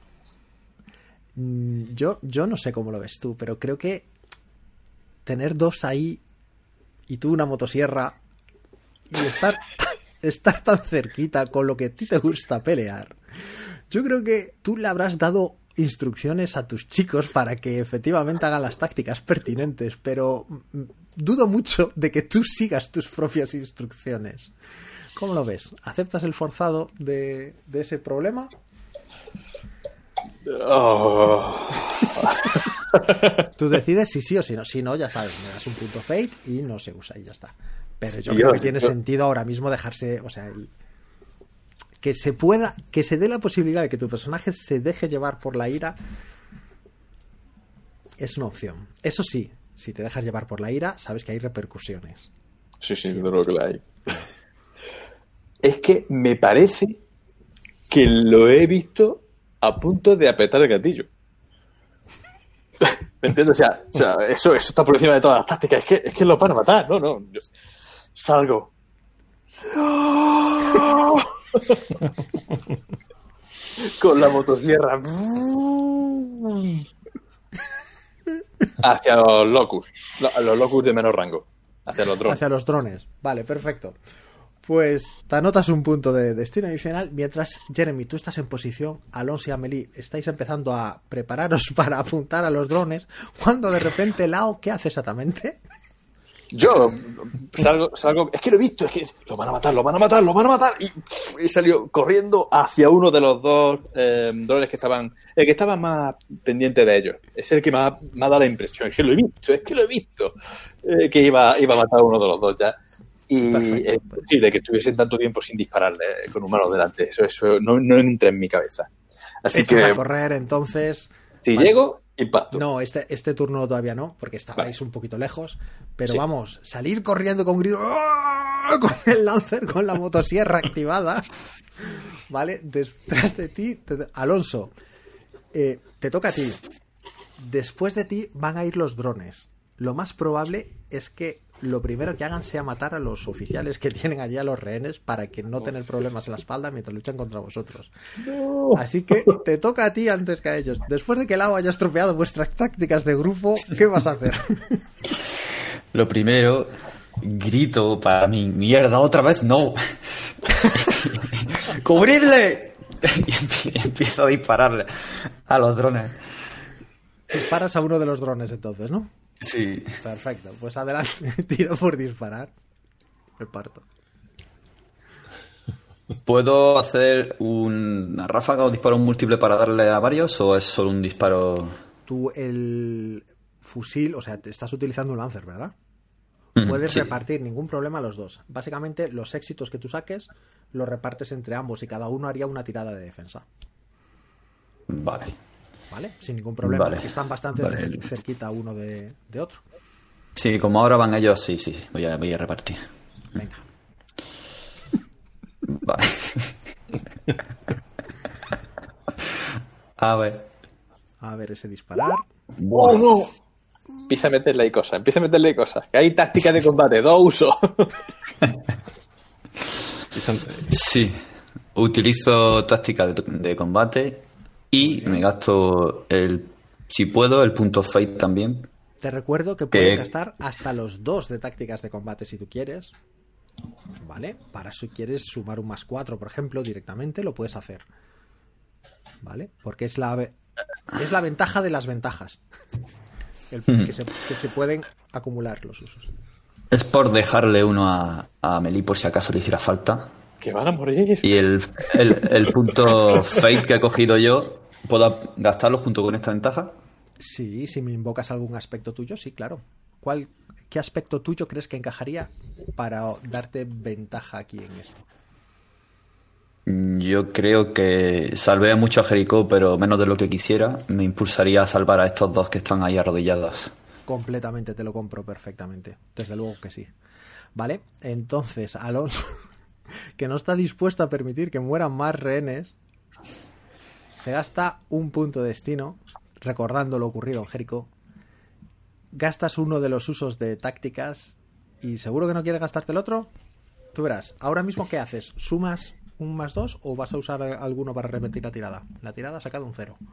Yo, yo no sé cómo lo ves tú, pero creo que tener dos ahí y tú una motosierra y estar... estar tan cerquita con lo que a ti te gusta pelear. Yo creo que tú le habrás dado instrucciones a tus chicos para que efectivamente hagan las tácticas pertinentes, pero dudo mucho de que tú sigas tus propias instrucciones. ¿Cómo lo ves? ¿Aceptas el forzado de, de ese problema? Oh. Tú decides si sí o si no. Si no, ya sabes, me das un punto fate y no se usa y ya está. Pero yo Dios, creo que tiene yo... sentido ahora mismo dejarse, o sea, el, que se pueda, que se dé la posibilidad de que tu personaje se deje llevar por la ira, es una opción. Eso sí, si te dejas llevar por la ira, sabes que hay repercusiones. Sí, sí, de lo que la hay. Es que me parece que lo he visto a punto de apretar el gatillo. ¿Me entiendes? O sea, o sea eso, eso está por encima de todas las tácticas. Es que, es que los van a matar. No, no. Yo salgo. Con la motosierra. Hacia los locus. Los locus de menor rango. Hacia los drones. Hacia los drones. Vale, perfecto. Pues te anotas un punto de destino adicional mientras, Jeremy, tú estás en posición, Alonso y Amelie estáis empezando a prepararos para apuntar a los drones, cuando de repente Lao, ¿qué hace exactamente? Yo salgo, salgo, es que lo he visto, es que lo van a matar, lo van a matar, lo van a matar y he salido corriendo hacia uno de los dos eh, drones que estaban, el que estaba más pendiente de ellos. Es el que más me ha dado la impresión, es que lo he visto, es que lo he visto, eh, que iba, iba a matar a uno de los dos ya. Y es posible que estuviesen tanto tiempo sin dispararle con humanos delante. Eso, eso no, no entra en mi cabeza. Así Echas que a correr, entonces. Si vale. llego, impacto. No, este, este turno todavía no, porque estabais vale. un poquito lejos. Pero sí. vamos, salir corriendo con grito, con el Lancer, con la motosierra activada. ¿Vale? Detrás de ti, te, Alonso, eh, te toca a ti. Después de ti van a ir los drones. Lo más probable es que lo primero que hagan sea matar a los oficiales que tienen allí a los rehenes para que no tener problemas en la espalda mientras luchan contra vosotros. No. Así que te toca a ti antes que a ellos. Después de que Lao haya estropeado vuestras tácticas de grupo, ¿qué vas a hacer? Lo primero, grito para mi mierda, otra vez no. ¡Cubrirle! Y empiezo a dispararle a los drones. Disparas a uno de los drones entonces, ¿no? Sí. Perfecto, pues adelante, tiro por disparar. Me parto. ¿Puedo hacer una ráfaga o disparo múltiple para darle a varios o es solo un disparo? Tú el fusil, o sea, te estás utilizando un Lancer, ¿verdad? Mm, Puedes sí. repartir ningún problema a los dos. Básicamente los éxitos que tú saques los repartes entre ambos y cada uno haría una tirada de defensa. Vale. ¿Vale? Sin ningún problema, vale. porque están bastante vale. cerquita uno de, de otro. Sí, como ahora van ellos, sí, sí, voy a, voy a repartir. Venga. Vale. A ver. A ver ese disparar. ¡Oh, no! Empieza a meterle ahí cosas, empieza a meterle ahí cosas. Que hay tácticas de combate, dos usos. Sí, utilizo tácticas de, de combate. Y me gasto, el si puedo, el punto Fate también. Te recuerdo que puedes que... gastar hasta los dos de tácticas de combate si tú quieres. ¿Vale? Para si quieres sumar un más cuatro, por ejemplo, directamente, lo puedes hacer. ¿Vale? Porque es la, es la ventaja de las ventajas. El, mm. que, se, que se pueden acumular los usos. Es por dejarle uno a, a Amelie por si acaso le hiciera falta. Que van a morir. Y el, el, el punto Fate que he cogido yo, ¿puedo gastarlo junto con esta ventaja? Sí, si me invocas algún aspecto tuyo, sí, claro. ¿Cuál, ¿Qué aspecto tuyo crees que encajaría para darte ventaja aquí en esto? Yo creo que salvé mucho a Jericho, pero menos de lo que quisiera. Me impulsaría a salvar a estos dos que están ahí arrodillados. Completamente, te lo compro perfectamente. Desde luego que sí. Vale, entonces, Alonso, que no está dispuesto a permitir que mueran más rehenes, se gasta un punto de destino, recordando lo ocurrido en Jericho. Gastas uno de los usos de tácticas y seguro que no quieres gastarte el otro. Tú verás, ahora mismo ¿qué haces? ¿Sumas un más dos o vas a usar alguno para repetir la tirada? La tirada ha sacado un cero.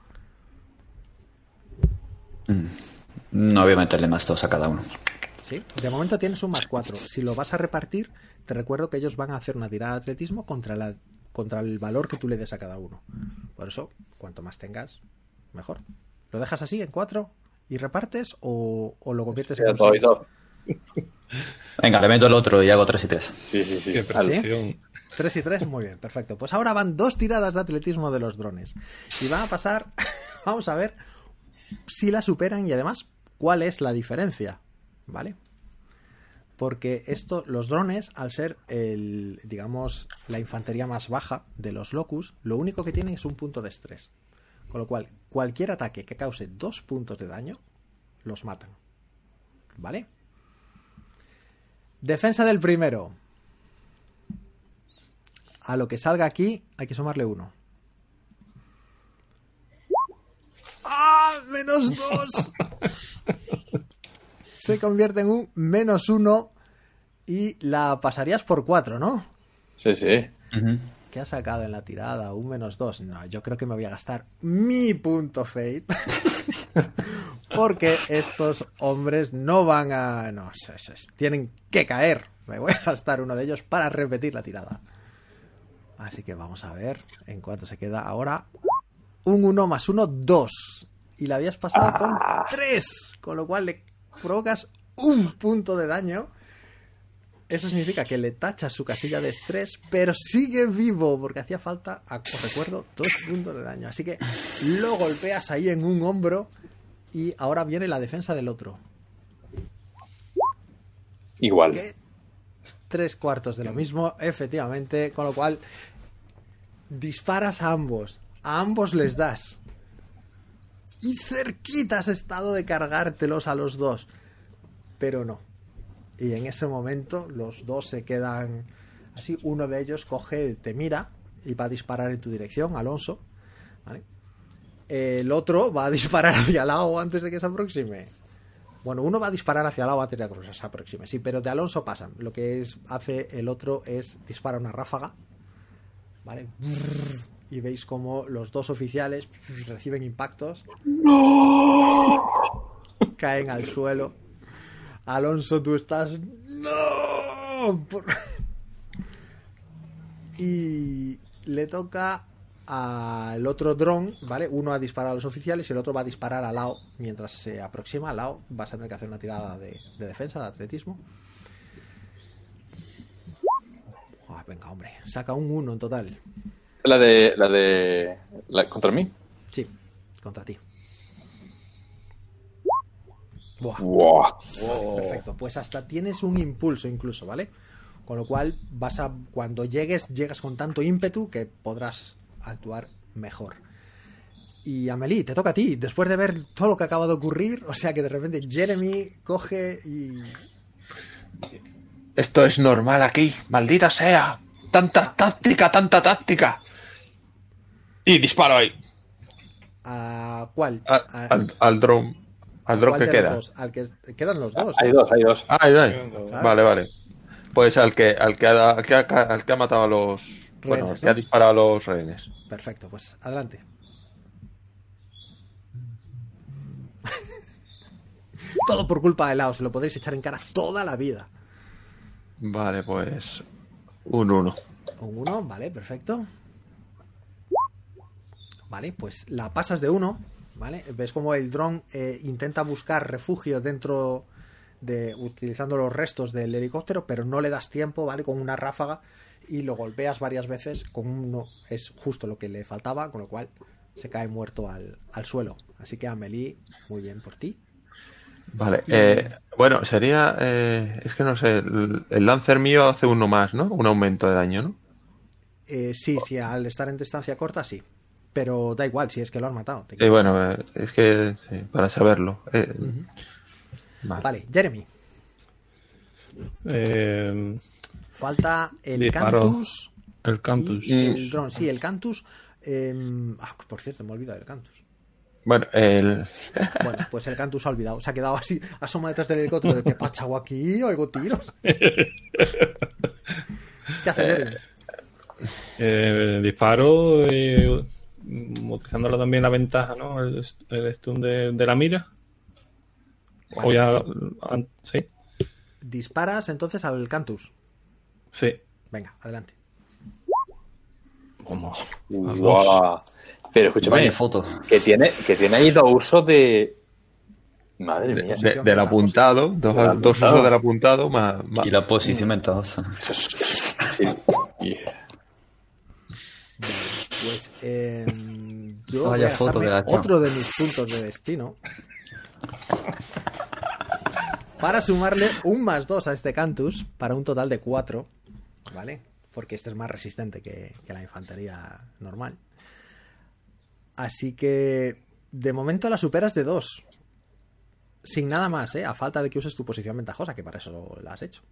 No voy a meterle más dos a cada uno. Sí, de momento tienes un más cuatro. Si lo vas a repartir, te recuerdo que ellos van a hacer una tirada de atletismo contra, la, contra el valor que tú le des a cada uno. Por eso, cuanto más tengas, mejor. ¿Lo dejas así, en cuatro, y repartes o, o lo conviertes en dos y dos? Venga, le meto el otro y hago tres y tres. Sí, sí, sí. Qué precisión. tres y tres, muy bien, perfecto. Pues ahora van dos tiradas de atletismo de los drones. Y van a pasar, vamos a ver si la superan y además cuál es la diferencia. ¿Vale? Porque esto, los drones, al ser el, digamos, la infantería más baja de los locus, lo único que tienen es un punto de estrés. Con lo cual, cualquier ataque que cause dos puntos de daño, los matan. ¿Vale? Defensa del primero. A lo que salga aquí, hay que sumarle uno. ¡Ah! ¡Menos dos! se convierte en un menos uno y la pasarías por cuatro, ¿no? Sí, sí. Ujú. ¿Qué ha sacado en la tirada? Un menos dos. No, yo creo que me voy a gastar mi punto Fate. Porque estos hombres no van a... No, es- es- es- tienen que caer. Me voy a gastar uno de ellos para repetir la tirada. Así que vamos a ver en cuánto se queda ahora. Un uno más uno, dos. Y la habías pasado con tres. Con lo cual le provocas un punto de daño. Eso significa que le tachas su casilla de estrés, pero sigue vivo, porque hacía falta, os recuerdo, dos puntos de daño. Así que lo golpeas ahí en un hombro y ahora viene la defensa del otro. Igual. Que tres cuartos de lo mismo, efectivamente, con lo cual disparas a ambos, a ambos les das. Y cerquita has estado de cargártelos a los dos, pero no. Y en ese momento los dos se quedan así. Uno de ellos coge, te mira y va a disparar en tu dirección, Alonso. ¿Vale? El otro va a disparar hacia el lado antes de que se aproxime. Bueno, uno va a disparar hacia el lado antes de que se aproxime. Sí, pero de Alonso pasan. Lo que es, hace el otro es dispara una ráfaga. ¿Vale? Y veis como los dos oficiales reciben impactos. ¡No! Caen al suelo. Alonso, tú estás... ¡No! Por... Y le toca al otro dron, ¿vale? Uno a disparar a los oficiales y el otro va a disparar a Lao. Mientras se aproxima a Lao, vas a tener que hacer una tirada de, de defensa, de atletismo. Oh, venga, hombre. Saca un uno en total. La de... La de... La, ¿Contra mí? Sí, contra ti. Buah. Wow. Perfecto, pues hasta tienes un impulso incluso, ¿vale? Con lo cual vas a, cuando llegues, llegas con tanto ímpetu que podrás actuar mejor. Y Amelie, te toca a ti, después de ver todo lo que acaba de ocurrir, o sea que de repente Jeremy coge y... Esto es normal aquí, maldita sea. Tanta táctica, tanta táctica. Y disparo ahí. ¿A cuál? A- A- al, al dron. Al dron ¿cuál que de los queda. dos? Al que quedan los dos. Hay ¿eh? dos, hay dos. Ah, ahí, ahí. Claro. Vale, vale. Pues al que, al que, ha, al que, ha, al que ha matado a los... bueno, Rehenes, al que ¿no? ha disparado a los rehenes. Perfecto, pues adelante. Todo por culpa de Lao, se lo podréis echar en cara toda la vida. Vale, pues... un uno. Un uno, vale, perfecto. Vale, pues la pasas de uno, ¿vale? Ves como el dron eh, intenta buscar refugio dentro de... utilizando los restos del helicóptero, pero no le das tiempo, ¿vale? Con una ráfaga y lo golpeas varias veces con uno, es justo lo que le faltaba, con lo cual se cae muerto al, al suelo. Así que Amelie, muy bien por ti. Vale, Y- eh, bueno, sería... eh, es que no sé, el, el Lancer mío hace uno más, ¿no? Un aumento de daño, ¿no? Eh, sí, sí, al estar en distancia corta, sí. Pero da igual, si es que lo han matado. Te Sí, bueno, eh, es que sí, para saberlo. Eh, Ujú. vale. Vale, Jeremy. Eh, Falta el Disparo. Cantus el Cantus. y el dron. Sí, el Cantus. eh, ah, por cierto, me he olvidado del Cantus. Bueno, el... Bueno, pues el Cantus ha olvidado. Se ha quedado así, asoma detrás del helicóptero. De que pachago aquí, oigo tiros. ¿Qué hace Jeremy? Eh, disparo eh, utilizando también la ventaja, ¿no? El, el stun de, de la mira. O ya... an- sí, Disparas entonces al Cantus. sí. Venga, adelante. Como... Guau. Pero escúchame, Vaya foto. que tiene, que tiene ahí dos usos de... Madre de- mía. de- del apuntado, dos, Del dos apuntado. usos del apuntado más... más- Y la posición ventajosa. Eso es- eso es- sí. Yeah. Pues eh, yo Vaya voy a foto gastarme de la cama. otro de mis puntos de destino para sumarle un más dos a este Cantus para un total de cuatro, ¿vale? Porque este es más resistente que, que la infantería normal. Así que de momento la superas de dos. Sin nada más, ¿eh? A falta de que uses tu posición ventajosa, que para eso la has hecho.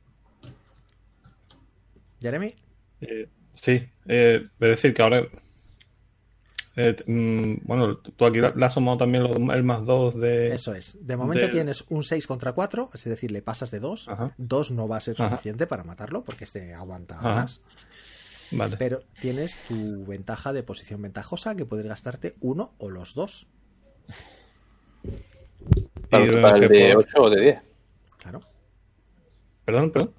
¿Jeremy? Eh, sí, eh, es decir, que ahora Eh, mm, bueno, tú aquí le has sumado también lo- el más dos de... Eso es. De momento del- tienes un seis contra cuatro, es decir, le pasas de dos. Ajá. dos no va a ser Ajá. suficiente para matarlo porque este aguanta Ajá. más. Vale. Pero tienes tu ventaja de posición ventajosa que puedes gastarte uno o los dos. Para, Y, para el que de por- ocho o de diez. Claro. Perdón, perdón.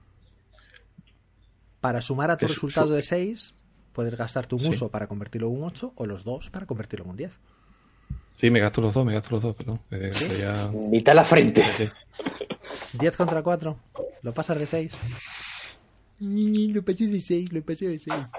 Para sumar a tu Es- resultado su- de seis, puedes gastarte un Sí. uso para convertirlo en un ocho o los dos para convertirlo en un diez. Sí, me gasto los dos, me gasto los dos, perdón. Eh, sería- Mitad la frente. sí, sí. diez contra cuatro. Lo pasas de seis. Lo pasé de seis, lo pasé de seis.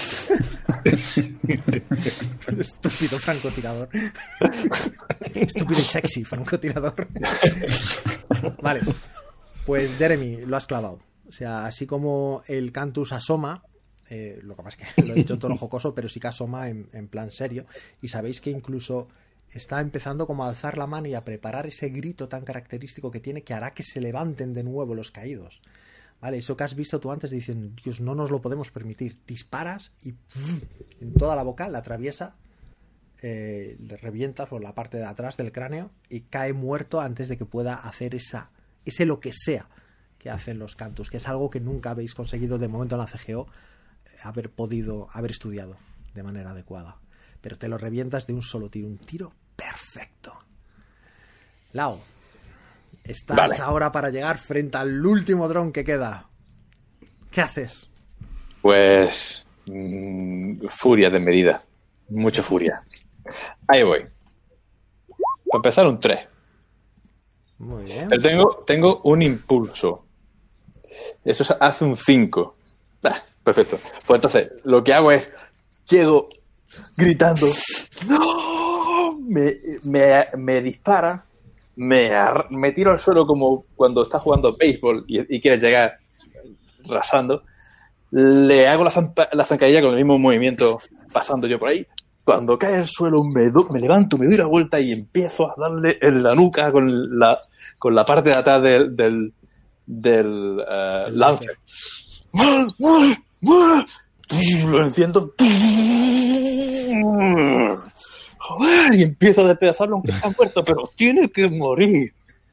Estúpido francotirador. Estúpido y sexy francotirador. Vale. Pues Jeremy, lo has clavado. O sea, así como el Cantus asoma, eh, lo que pasa es que lo he dicho en tono jocoso, pero sí que asoma en, en plan serio. Y sabéis que incluso está empezando como a alzar la mano y a preparar ese grito tan característico que tiene que hará que se levanten de nuevo los caídos. Vale, eso que has visto tú antes diciendo, Dios, no nos lo podemos permitir. Disparas y ¡pum! En toda la boca la atraviesa, eh, le revientas por la parte de atrás del cráneo y cae muerto antes de que pueda hacer esa, ese lo que sea que hacen los Cantus, que es algo que nunca habéis conseguido de momento en la C G O eh, haber podido, haber estudiado de manera adecuada. Pero te lo revientas de un solo tiro, un tiro perfecto. Lao, estás Vale. ahora para llegar frente al último dron que queda. ¿Qué haces? Pues. mm, furia de medida. Mucha furia. Ahí voy. Para empezar, un tres. Muy bien. Pero tengo, tengo un impulso. Eso se- hace un cinco. Ah, perfecto. Pues entonces, lo que hago es. Llego gritando. ¡No! Me, me, me dispara. Me, ar- me tiro al suelo como cuando estás jugando béisbol y, y quieres llegar rasando. Le hago la, zampa- la zancadilla con el mismo movimiento pasando yo por ahí. Cuando cae al suelo me, do- me levanto, me doy la vuelta y empiezo a darle en la nuca con la, con la parte de atrás del, del, del eh, El Lancer. ¡Muere, muere, muere! Lo enciendo. Joder, y empiezo a despedazarlo aunque está muerto, pero tiene que morir.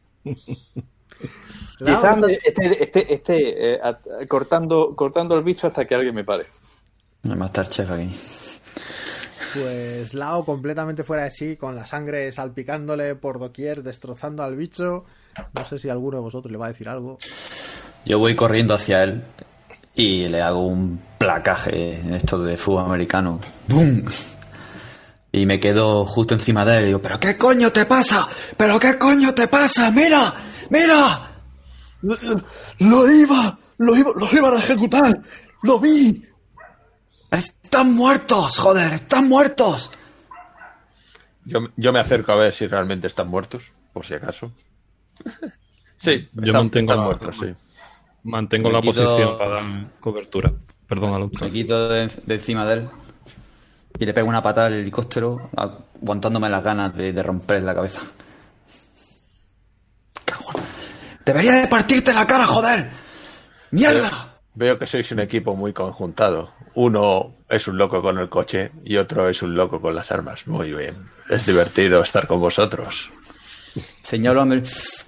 Lao, Quizás estás- me esté, esté- esté, eh, at- cortando, cortando el bicho hasta que alguien me pare. El Masterchef aquí. Pues Lao completamente fuera de sí, con la sangre salpicándole por doquier, destrozando al bicho. No sé si alguno de vosotros le va a decir algo. Yo voy corriendo hacia él y le hago un placaje, esto de fútbol americano. ¡Bum! Y me quedo justo encima de él y digo, ¿pero qué coño te pasa? ¿Pero qué coño te pasa? ¡Mira! ¡Mira! ¡Lo iba! ¡Lo iba! ¡Lo iban a ejecutar! ¡Lo vi! ¡Están muertos! ¡Joder! ¡Están muertos! Yo, yo me acerco a ver si realmente están muertos, por si acaso. Sí, Yo están, mantengo están la- muertos, sí. Mantengo Me la quito- posición para dar cobertura. Perdón, Alonso. Me quito de, de encima de él y le pego una patada al helicóptero, aguantándome las ganas de, de romper la cabeza. Cago en- ¡Debería de partirte la cara, joder! ¡Mierda! Veo que sois un equipo muy conjuntado. Uno es un loco con el coche y otro es un loco con las armas. Muy bien. Es divertido estar con vosotros. Señalo a mi...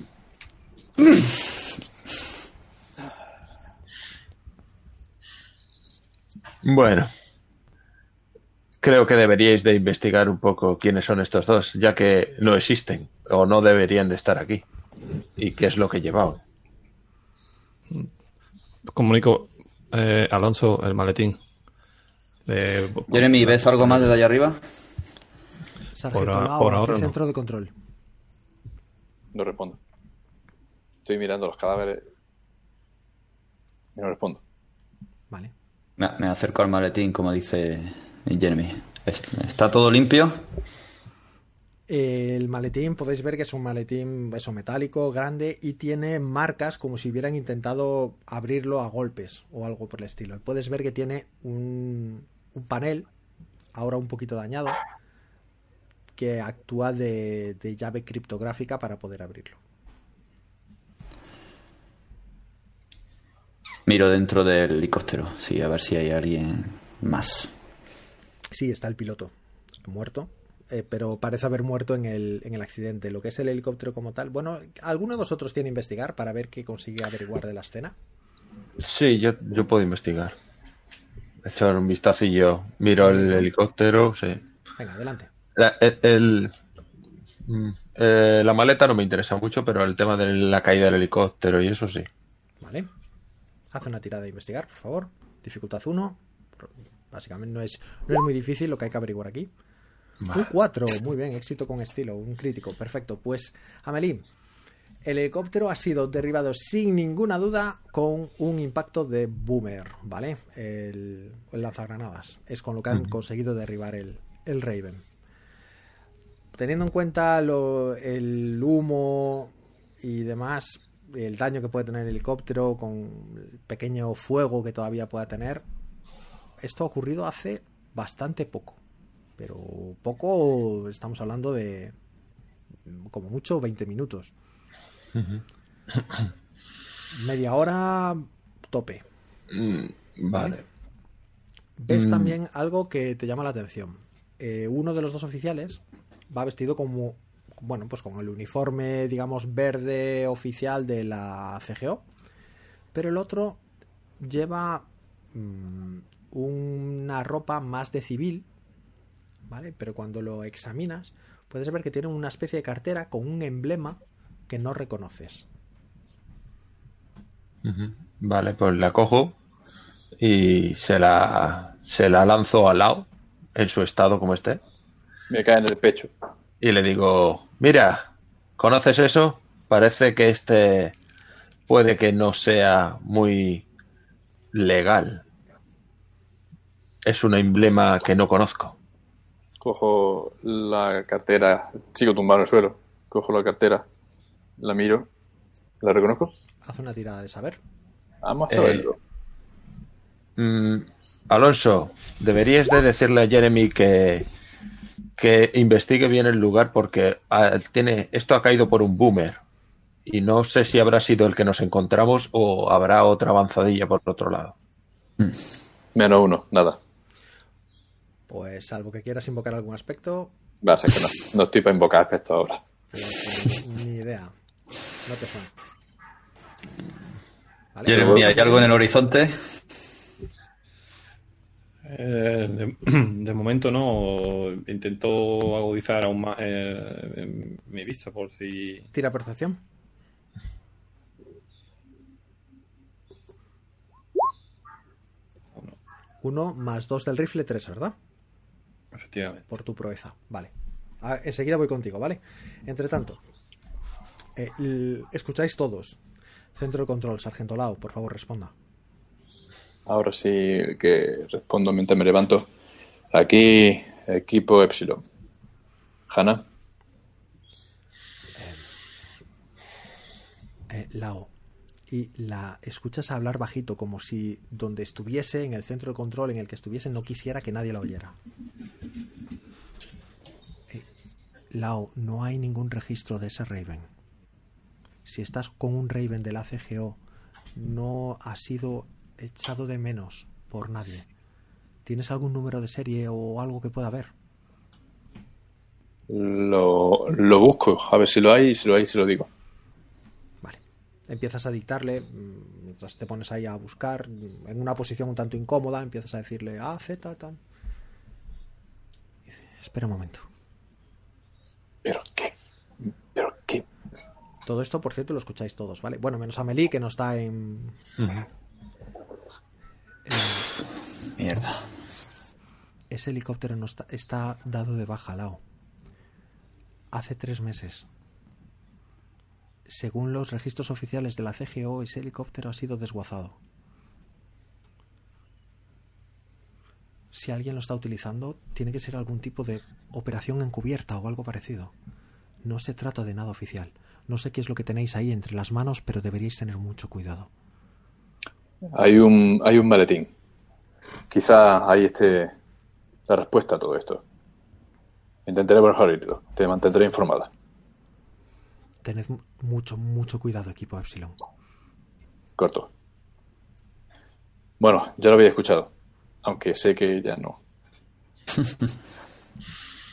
Bueno. Creo que deberíais de investigar un poco quiénes son estos dos, ya que no existen o no deberían de estar aquí. ¿Y qué es lo que llevaban? Comunico, eh, Alonso, el maletín. Eh, Jeremy, ¿ves algo más desde allá arriba? Sargento Por a- Lao, por ¿a qué ahora no. centro de control? No respondo. Estoy mirando los cadáveres y no respondo. Vale. Me, me acerco al maletín, como dice Jeremy. ¿Est- ¿Está todo limpio? El maletín, podéis ver que es un maletín eso, metálico, grande y tiene marcas como si hubieran intentado abrirlo a golpes o algo por el estilo. Y puedes ver que tiene un, un panel, ahora un poquito dañado, que actúa de, de llave criptográfica para poder abrirlo. Miro dentro del helicóptero, sí, a ver si hay alguien más. Sí, está el piloto. muerto. Eh, pero parece haber muerto en el, en el accidente. Lo que es el helicóptero como tal. Bueno, ¿alguno de vosotros tiene investigar para ver qué consigue averiguar de la escena? Sí, yo, yo puedo investigar. Echar un vistacillo. Miro el helicóptero, sí. Venga, adelante. La, el, el, eh, la maleta no me interesa mucho, pero el tema de la caída del helicóptero y eso sí. Vale. Haz una tirada de investigar, por favor. Dificultad uno. Básicamente no es, no es muy difícil lo que hay que averiguar aquí. Un cuatro, muy bien, éxito con estilo, un crítico, perfecto. Pues, Amelie, el helicóptero ha sido derribado sin ninguna duda con un impacto de boomer, ¿vale? El, el lanzagranadas. Es con lo que han uh-huh. conseguido derribar el, el Raven. Teniendo en cuenta lo, el humo y demás, el daño que puede tener el helicóptero con el pequeño fuego que todavía pueda tener, esto ha ocurrido hace bastante poco. Pero poco, estamos hablando de como mucho veinte minutos. Uh-huh. Media hora tope. Mm, vale. ¿Vale? Ves mm. también algo que te llama la atención. Eh, uno de los dos oficiales va vestido como, bueno, pues con el uniforme, digamos, verde oficial de la C G O. Pero el otro lleva mmm, una ropa más de civil. ¿Vale? Pero cuando lo examinas puedes ver que tiene una especie de cartera con un emblema que no reconoces. Uh-huh. Vale, pues la cojo y se la se la lanzo al lado en su estado como esté. Me cae en el pecho. Y le digo, mira, ¿conoces eso? Parece que este puede que no sea muy legal. Es un emblema que no conozco. Cojo la cartera, sigo tumbado en el suelo, cojo la cartera, la miro, ¿la reconozco? Haz una tirada de saber. Vamos a saberlo. Eh, mm, Alonso, deberías de decirle a Jeremy que, que investigue bien el lugar porque ah, tiene esto ha caído por un boomer y no sé si habrá sido el que nos encontramos o habrá otra avanzadilla por otro lado. Menos uno, nada. Pues salvo que quieras invocar algún aspecto. Va a ser que no. No estoy para invocar aspectos ahora. Ni, ni idea. No te suena. ¿Vale? Jeremy, ¿hay algo en el horizonte? Eh, de, de momento no. Intento agudizar aún más eh, mi vista por si... Tira percepción. Uno. Uno más dos del rifle, tres, ¿verdad? Efectivamente. Por tu proeza, vale. A, enseguida voy contigo, ¿vale? Entre tanto, eh, l- escucháis todos. Centro de control, Sargento Lau, por favor, responda. Ahora sí que respondo mientras me levanto. Aquí, equipo Epsilon. Hanna. Eh, eh, Lau. Y la escuchas hablar bajito, como si donde estuviese, en el centro de control en el que estuviese, no quisiera que nadie la oyera. Eh, Lau, no hay ningún registro de ese Raven. Si estás con un Raven de la C G O, no ha sido echado de menos por nadie. ¿Tienes algún número de serie o algo que pueda haber? Lo, lo busco, a ver si lo hay, y si lo hay, se lo digo. Empiezas a dictarle, mientras te pones ahí a buscar, en una posición un tanto incómoda, empiezas a decirle A, Z, tal. Dice, espera un momento. ¿Pero qué? ¿Pero qué? Todo esto, por cierto, lo escucháis todos, ¿vale? Bueno, menos Amelie, que no está en... Uh-huh. eh... Mierda. Ese helicóptero no está, está dado de baja, Lau. Hace tres meses. Según los registros oficiales de la C G O, ese helicóptero ha sido desguazado. Si alguien lo está utilizando, tiene que ser algún tipo de operación encubierta o algo parecido. No se trata de nada oficial. No sé qué es lo que tenéis ahí entre las manos, pero deberíais tener mucho cuidado. Hay un, hay un maletín. Quizá ahí esté la respuesta a todo esto. Intentaré abrirlo. Te mantendré informada. Tened mucho, mucho cuidado, equipo Epsilon. Corto. Bueno, ya lo había escuchado. Aunque sé que ya no.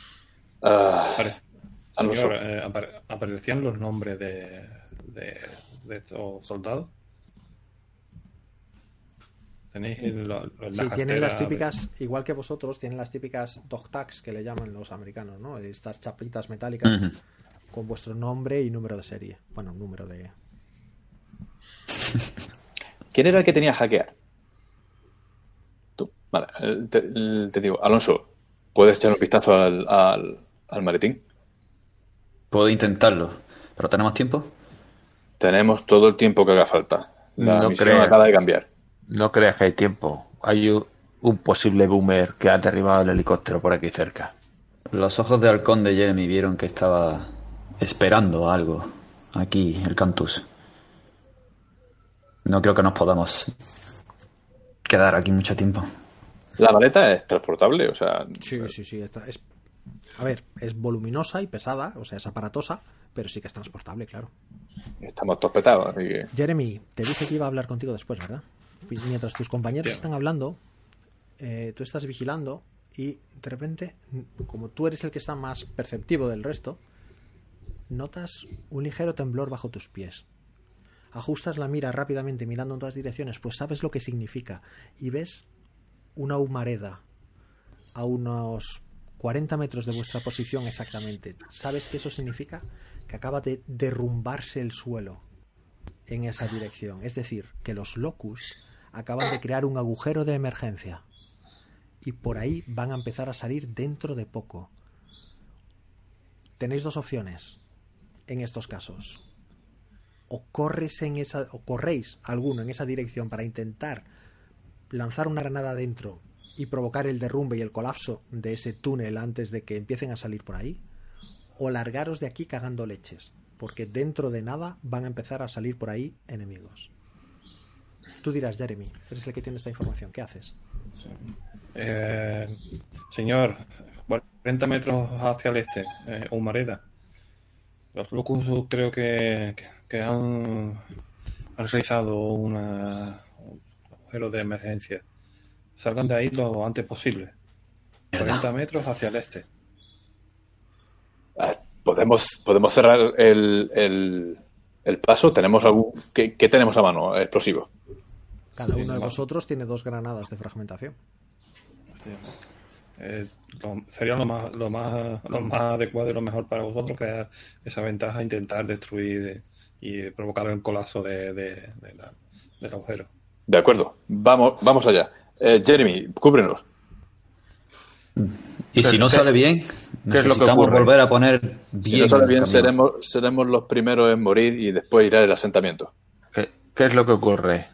Ah, Apare- Alonso. Señor, eh, apare- ¿aparecían los nombres de, de, de estos soldados? ¿Tenéis lo- lo- en la Sí, tienen cartera las de- típicas, igual que vosotros, tienen las típicas dog tags que le llaman los americanos, ¿no? Estas chapitas metálicas Ujú. con vuestro nombre y número de serie. Bueno, número de... ¿Quién era el que tenía hackear? Tú. Vale, eh, te, te digo, Alonso, ¿puedes echar un vistazo al, al, al maletín? Puedo intentarlo, pero ¿tenemos tiempo? Tenemos todo el tiempo que haga falta. La No misión creo. acaba de cambiar. No creas que hay tiempo. Hay un, un posible boomer que ha derribado el helicóptero por aquí cerca. Los ojos de halcón de Jeremy vieron que estaba esperando algo aquí, el Cantus. No creo que nos podamos quedar aquí mucho tiempo. La maleta es transportable, o sea... Sí, sí, sí. Está, es, a ver, es voluminosa y pesada, o sea, es aparatosa, pero sí que es transportable, claro. Estamos todos petados, así que... Jeremy, te dije que iba a hablar contigo después, ¿verdad? Mientras tus compañeros Bien. están hablando, eh, tú estás vigilando y de repente, como tú eres el que está más perceptivo del resto, notas un ligero temblor bajo tus pies. Ajustas la mira rápidamente mirando en todas direcciones, pues sabes lo que significa y ves una humareda a unos cuarenta metros de vuestra posición exactamente. ¿Sabes que eso significa? Que acaba de derrumbarse el suelo en esa dirección. Es decir, que los Locust acaban de crear un agujero de emergencia y por ahí van a empezar a salir dentro de poco. Tenéis dos opciones en estos casos. O corres en esa, o corréis alguno en esa dirección para intentar lanzar una granada adentro y provocar el derrumbe y el colapso de ese túnel antes de que empiecen a salir por ahí, o largaros de aquí cagando leches, porque dentro de nada van a empezar a salir por ahí enemigos. Tú dirás, Jeremy, eres el que tiene esta información, ¿qué haces? Eh, señor, cuarenta metros hacia el este, eh, Humareda. Los Locus creo que, que, que han, han realizado una, un agujero de emergencia. Salgan de ahí lo antes posible. cuarenta metros hacia el este. Ah, ¿Podemos, podemos cerrar el, el, el paso? ¿Tenemos algún... ¿Qué, qué tenemos a mano? Explosivo. Cada Sí, uno de vale. vosotros tiene dos granadas de fragmentación. Eh, lo- sería lo más, lo más lo más adecuado y lo mejor para vosotros crear esa ventaja, intentar destruir y provocar el colapso de, de, de la- del agujero. De acuerdo. Vamos, vamos allá. Eh, Jeremy, cúbrenos. Y si no ¿Qué- sale bien, qué es lo que necesitamos ocurre? volver a poner bien. Si no sale el bien, camino. seremos, seremos los primeros en morir y después irá el asentamiento. ¿Qué, qué es lo que ocurre?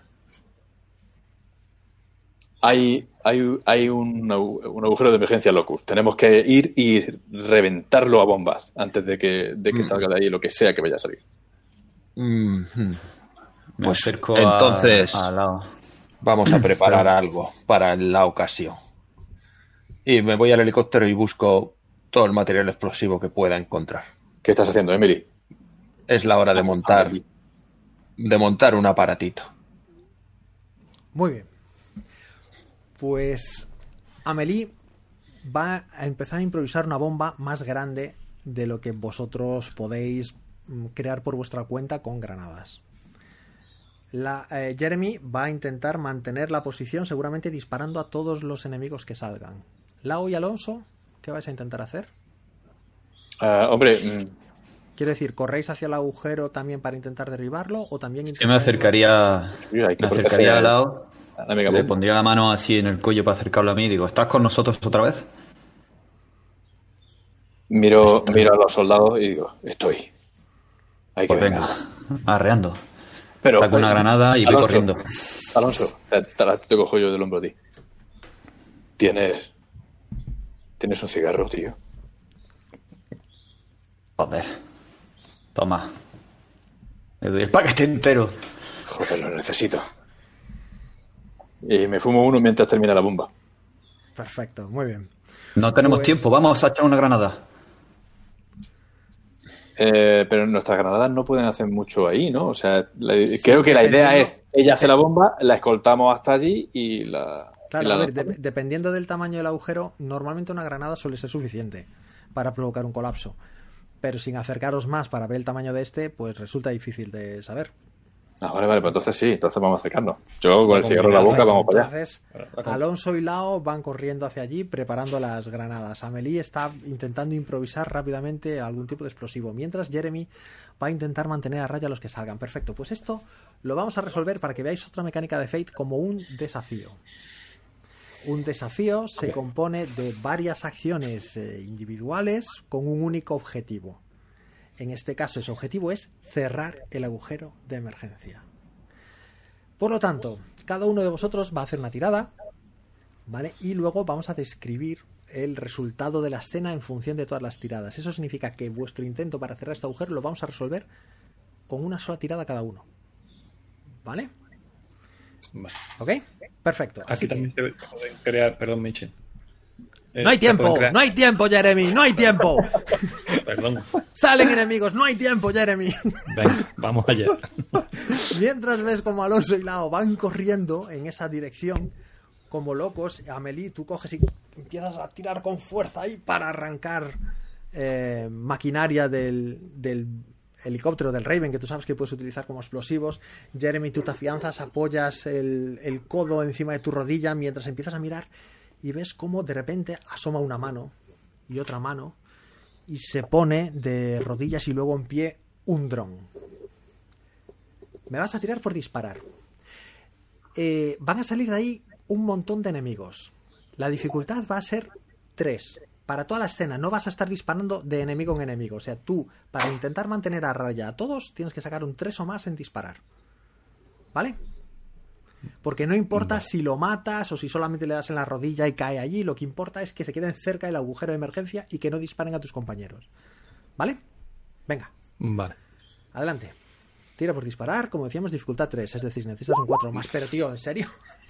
Hay, hay, hay un, agu- un agujero de emergencia Locus. Tenemos que ir y reventarlo a bombas antes de que, de que Mm. salga de ahí lo que sea que vaya a salir. Mm, hmm. Me Pues acerco a- entonces al lado. vamos a preparar algo para la ocasión. Y me voy al helicóptero y busco todo el material explosivo que pueda encontrar. ¿Qué estás haciendo, Emily? Es la hora de montar, Emily. de montar un aparatito. Muy bien. Pues Amelie va a empezar a improvisar una bomba más grande de lo que vosotros podéis mm, crear por vuestra cuenta con granadas. La, eh, Jeremy va a intentar mantener la posición, seguramente disparando a todos los enemigos que salgan. Lau y Alonso, ¿qué vais a intentar hacer? Ah, hombre, mm, Quiero decir, ¿corréis hacia el agujero también para intentar derribarlo o también Yo me intentáis- acercaría, sí, hay que me proteger acercaría al lado, a la mega le bomba. pondría la mano así en el cuello para acercarlo a mí y digo, ¿estás con nosotros otra vez? Miro, miro a los soldados y digo, estoy. Hay que Pues ver. venga, arreando. Pero, Saco una pues, granada y voy Alonso, corriendo. Alonso, te, te- te cojo yo del hombro a ti. Tienes. Tienes un cigarro, tío. Joder. Toma. Le doy el paquete entero. Joder, lo necesito. Y me fumo uno mientras termina la bomba. Perfecto, muy bien. No tenemos Pues- tiempo, vamos a echar una granada. Eh, pero nuestras granadas no pueden hacer mucho ahí, ¿no? O sea, la- creo que la idea dependiendo- es, ella hace la bomba, la escoltamos hasta allí y la... Claro, y la a ver, lanzamos. de- dependiendo del tamaño del agujero, normalmente una granada suele ser suficiente. para provocar un colapso. Pero sin acercaros más para ver el tamaño de este, pues resulta difícil de saber. Ah, vale, vale, pues entonces sí, entonces vamos a acercarnos. Yo con el cigarro en la boca vamos para allá. Entonces, Alonso y Lao van corriendo hacia allí preparando las granadas. Amelie está intentando improvisar rápidamente algún tipo de explosivo, mientras Jeremy va a intentar mantener a raya a los que salgan. Perfecto, pues esto lo vamos a resolver para que veáis otra mecánica de Fate como un desafío. Un desafío se compone de varias acciones eh, individuales con un único objetivo. En este caso, ese objetivo es cerrar el agujero de emergencia. Por lo tanto, cada uno de vosotros va a hacer una tirada, ¿vale? Y luego vamos a describir el resultado de la escena en función de todas las tiradas. Eso significa que vuestro intento para cerrar este agujero lo vamos a resolver con una sola tirada cada uno. ¿Vale? Vale. ¿Ok? Perfecto. Aquí Así también que... se pueden crear, perdón, Michel. Eh, ¡No hay tiempo! crear... ¡No hay tiempo, Jeremy! ¡No hay tiempo! Perdón. ¡Salen enemigos! ¡No hay tiempo, Jeremy! Venga, vamos allá. Mientras ves como Alonso y Lao van corriendo en esa dirección como locos, Amelie, tú coges y empiezas a tirar con fuerza ahí para arrancar eh, maquinaria del, del helicóptero del Raven, que tú sabes que puedes utilizar como explosivos. Jeremy, tú te afianzas, apoyas el, el codo encima de tu rodilla mientras empiezas a mirar y ves cómo de repente asoma una mano y otra mano y se pone de rodillas y luego en pie un dron. Me vas a tirar por disparar. Eh, van a salir de ahí un montón de enemigos. La dificultad va a ser tres. Para toda la escena no vas a estar disparando de enemigo en enemigo. O sea, tú, para intentar mantener a raya a todos, tienes que sacar un tres o más en disparar. ¿Vale? Porque no importa vale. si lo matas o si solamente le das en la rodilla y cae allí. Lo que importa es que se queden cerca del agujero de emergencia y que no disparen a tus compañeros. ¿Vale? Venga. Vale. Adelante. Tira por disparar, como decíamos, dificultad tres. Es decir, necesitas un cuatro más. Pero, tío, ¿en serio?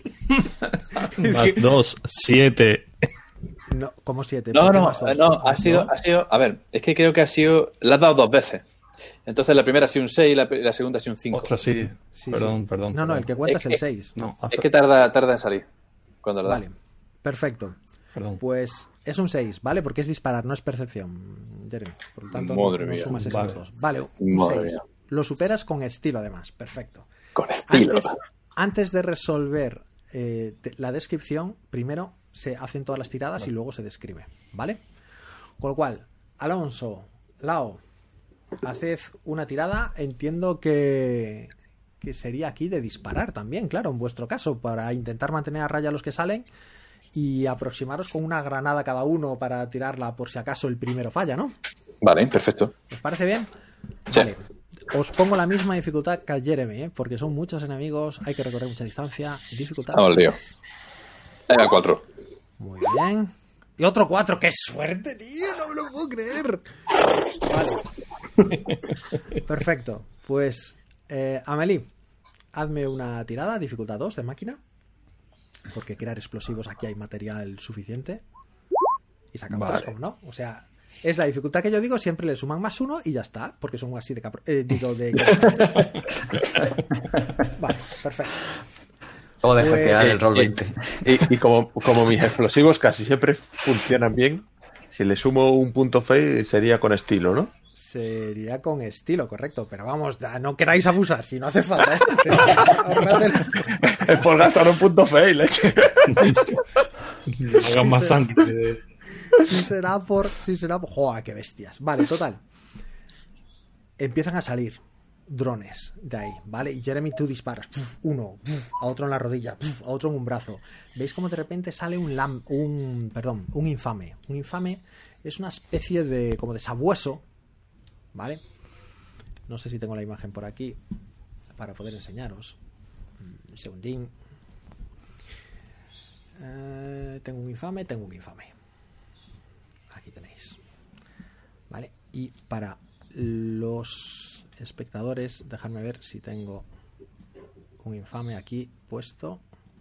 Más dos, siete. No, ¿cómo siete? No, no, no, ha sido, ha sido... A ver, es que creo que ha sido... La has dado dos veces. Entonces la primera ha sido un seis y la, la segunda ha sido un cinco. Ostras, sí. sí perdón, sí. perdón. No, no, el que cuenta es, es el seis. No, es que tarda, tarda en salir cuando lo da. Vale, perfecto. Perdón. Pues es un seis, ¿vale? Porque es disparar, no es percepción, Jeremy. Por lo tanto, Madre no, no mía. sumas esos Vale. dos. Vale, un Madre seis. mía. Lo superas con estilo, además. Perfecto. Con estilo. Antes, antes de resolver eh, de, la descripción, primero se hacen todas las tiradas vale. y luego se describe, ¿vale? Con lo cual, Alonso, Lao, haced una tirada. Entiendo que, que sería aquí de disparar también, claro, en vuestro caso, para intentar mantener a raya a los que salen y aproximaros con una granada cada uno para tirarla por si acaso el primero falla, ¿no? Vale, perfecto. ¿Os parece bien? Sí. Vale. Os pongo la misma dificultad que a Jeremy, ¿eh? Porque son muchos enemigos, hay que recorrer mucha distancia. Dificultad. Vamos, lío. Venga, cuatro. Muy bien. Y otro cuatro. ¡Qué suerte, tío! No me lo puedo creer. Vale. Perfecto. Pues, eh, Amelie, hazme una tirada, dificultad dos de máquina. Porque crear explosivos aquí hay material suficiente. Y saca un tres, como no. O sea, es la dificultad que yo digo, siempre le suman más uno y ya está. Porque son así de capro... Eh, digo, de... Vale, perfecto. Todo de Pues- hackear el roll veinte. Y, y como, como mis explosivos casi siempre funcionan bien, si le sumo un punto fe sería con estilo, ¿no? Sería con estilo, correcto. Pero vamos, ya no queráis abusar, si no hace falta. ¿eh? Ahorrad el- Es por gastar un punto fe y leche. Hagan más sangre. Si será por... Si será por... ¡Joder, qué bestias! Vale, total. Empiezan a salir drones de ahí, ¿vale? Y Jeremy, tú disparas. Puf, uno, puf, a otro en la rodilla, puf, a otro en un brazo. ¿Veis cómo de repente sale un lam... un... perdón, un infame? Un infame es una especie de... como de sabueso, ¿vale? No sé si tengo la imagen por aquí para poder enseñaros. Un segundín. Eh, tengo un infame, tengo un infame. Aquí tenéis. Vale, y para los espectadores, dejadme ver si tengo un infame aquí puesto.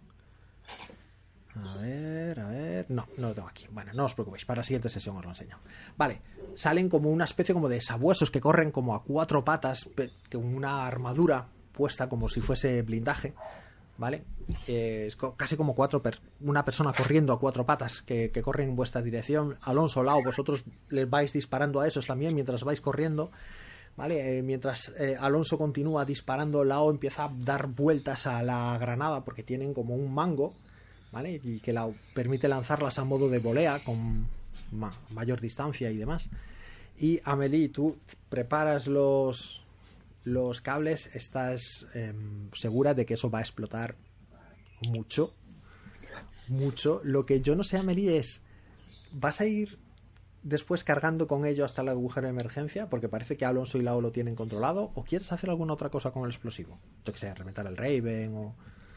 A ver, a ver. No, no lo tengo aquí. Bueno, no os preocupéis, para la siguiente sesión os lo enseño. Vale, salen como una especie como de sabuesos que corren como a cuatro patas, pe- con una armadura puesta como si fuese blindaje, ¿vale? Eh, es co- casi como cuatro per- una persona corriendo a cuatro patas que, que corre en vuestra dirección. Alonso, Lao, vosotros les vais disparando a esos también mientras vais corriendo, ¿vale? Eh, mientras eh, Alonso continúa disparando, Lao empieza a dar vueltas a la granada porque tienen como un mango, ¿vale? Y que Lao permite lanzarlas a modo de volea con ma- mayor distancia y demás. Y Amelie, tú preparas los los cables, estás eh, segura de que eso va a explotar mucho, mucho. Lo que yo no sé, Amelie, es, ¿vas a ir después cargando con ello hasta el agujero de emergencia? Porque parece que Alonso y Lao lo tienen controlado. ¿O quieres hacer alguna otra cosa con el explosivo? Yo que sé, reventar el Raven o...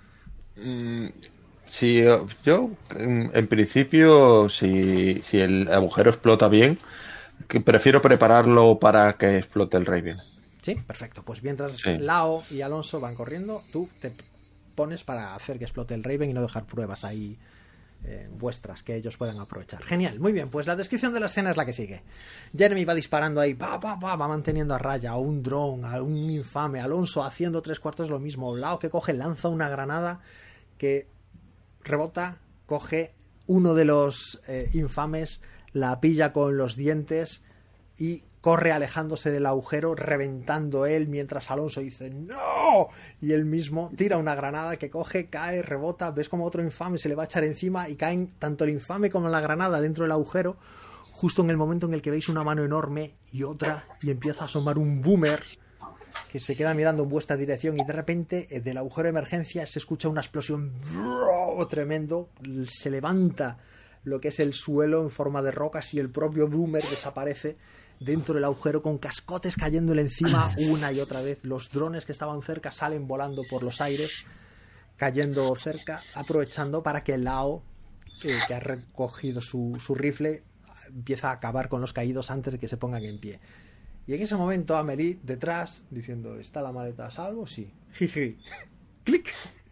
Mm, sí, yo, en, en principio, si, si el agujero explota bien, que prefiero prepararlo para que explote el Raven. Sí, perfecto. Pues mientras Sí. Lao y Alonso van corriendo, tú te pones para hacer que explote el Raven y no dejar pruebas ahí eh, vuestras que ellos puedan aprovechar. Genial, muy bien. Pues la descripción de la escena es la que sigue. Jeremy va disparando ahí, pa, pa, pa, va manteniendo a raya a un dron, a un infame. Alonso haciendo tres cuartos lo mismo. Lao que coge, lanza una granada que rebota, coge uno de los eh, infames, la pilla con los dientes y corre alejándose del agujero, reventando él, mientras Alonso dice ¡no! Y él mismo tira una granada que coge, cae, rebota, ves como otro infame se le va a echar encima y caen tanto el infame como la granada dentro del agujero, justo en el momento en el que veis una mano enorme y otra, y empieza a asomar un boomer que se queda mirando en vuestra dirección y de repente eh, del agujero de emergencia se escucha una explosión tremendo, se levanta lo que es el suelo en forma de rocas y el propio boomer desaparece dentro del agujero con cascotes cayéndole encima una y otra vez. Los drones que estaban cerca salen volando por los aires, cayendo cerca, aprovechando para que Lao, eh, que ha recogido su, su rifle, empieza a acabar con los caídos antes de que se pongan en pie. Y en ese momento Amelie detrás diciendo ¿está la maleta a salvo? Sí. Jiji. Clic.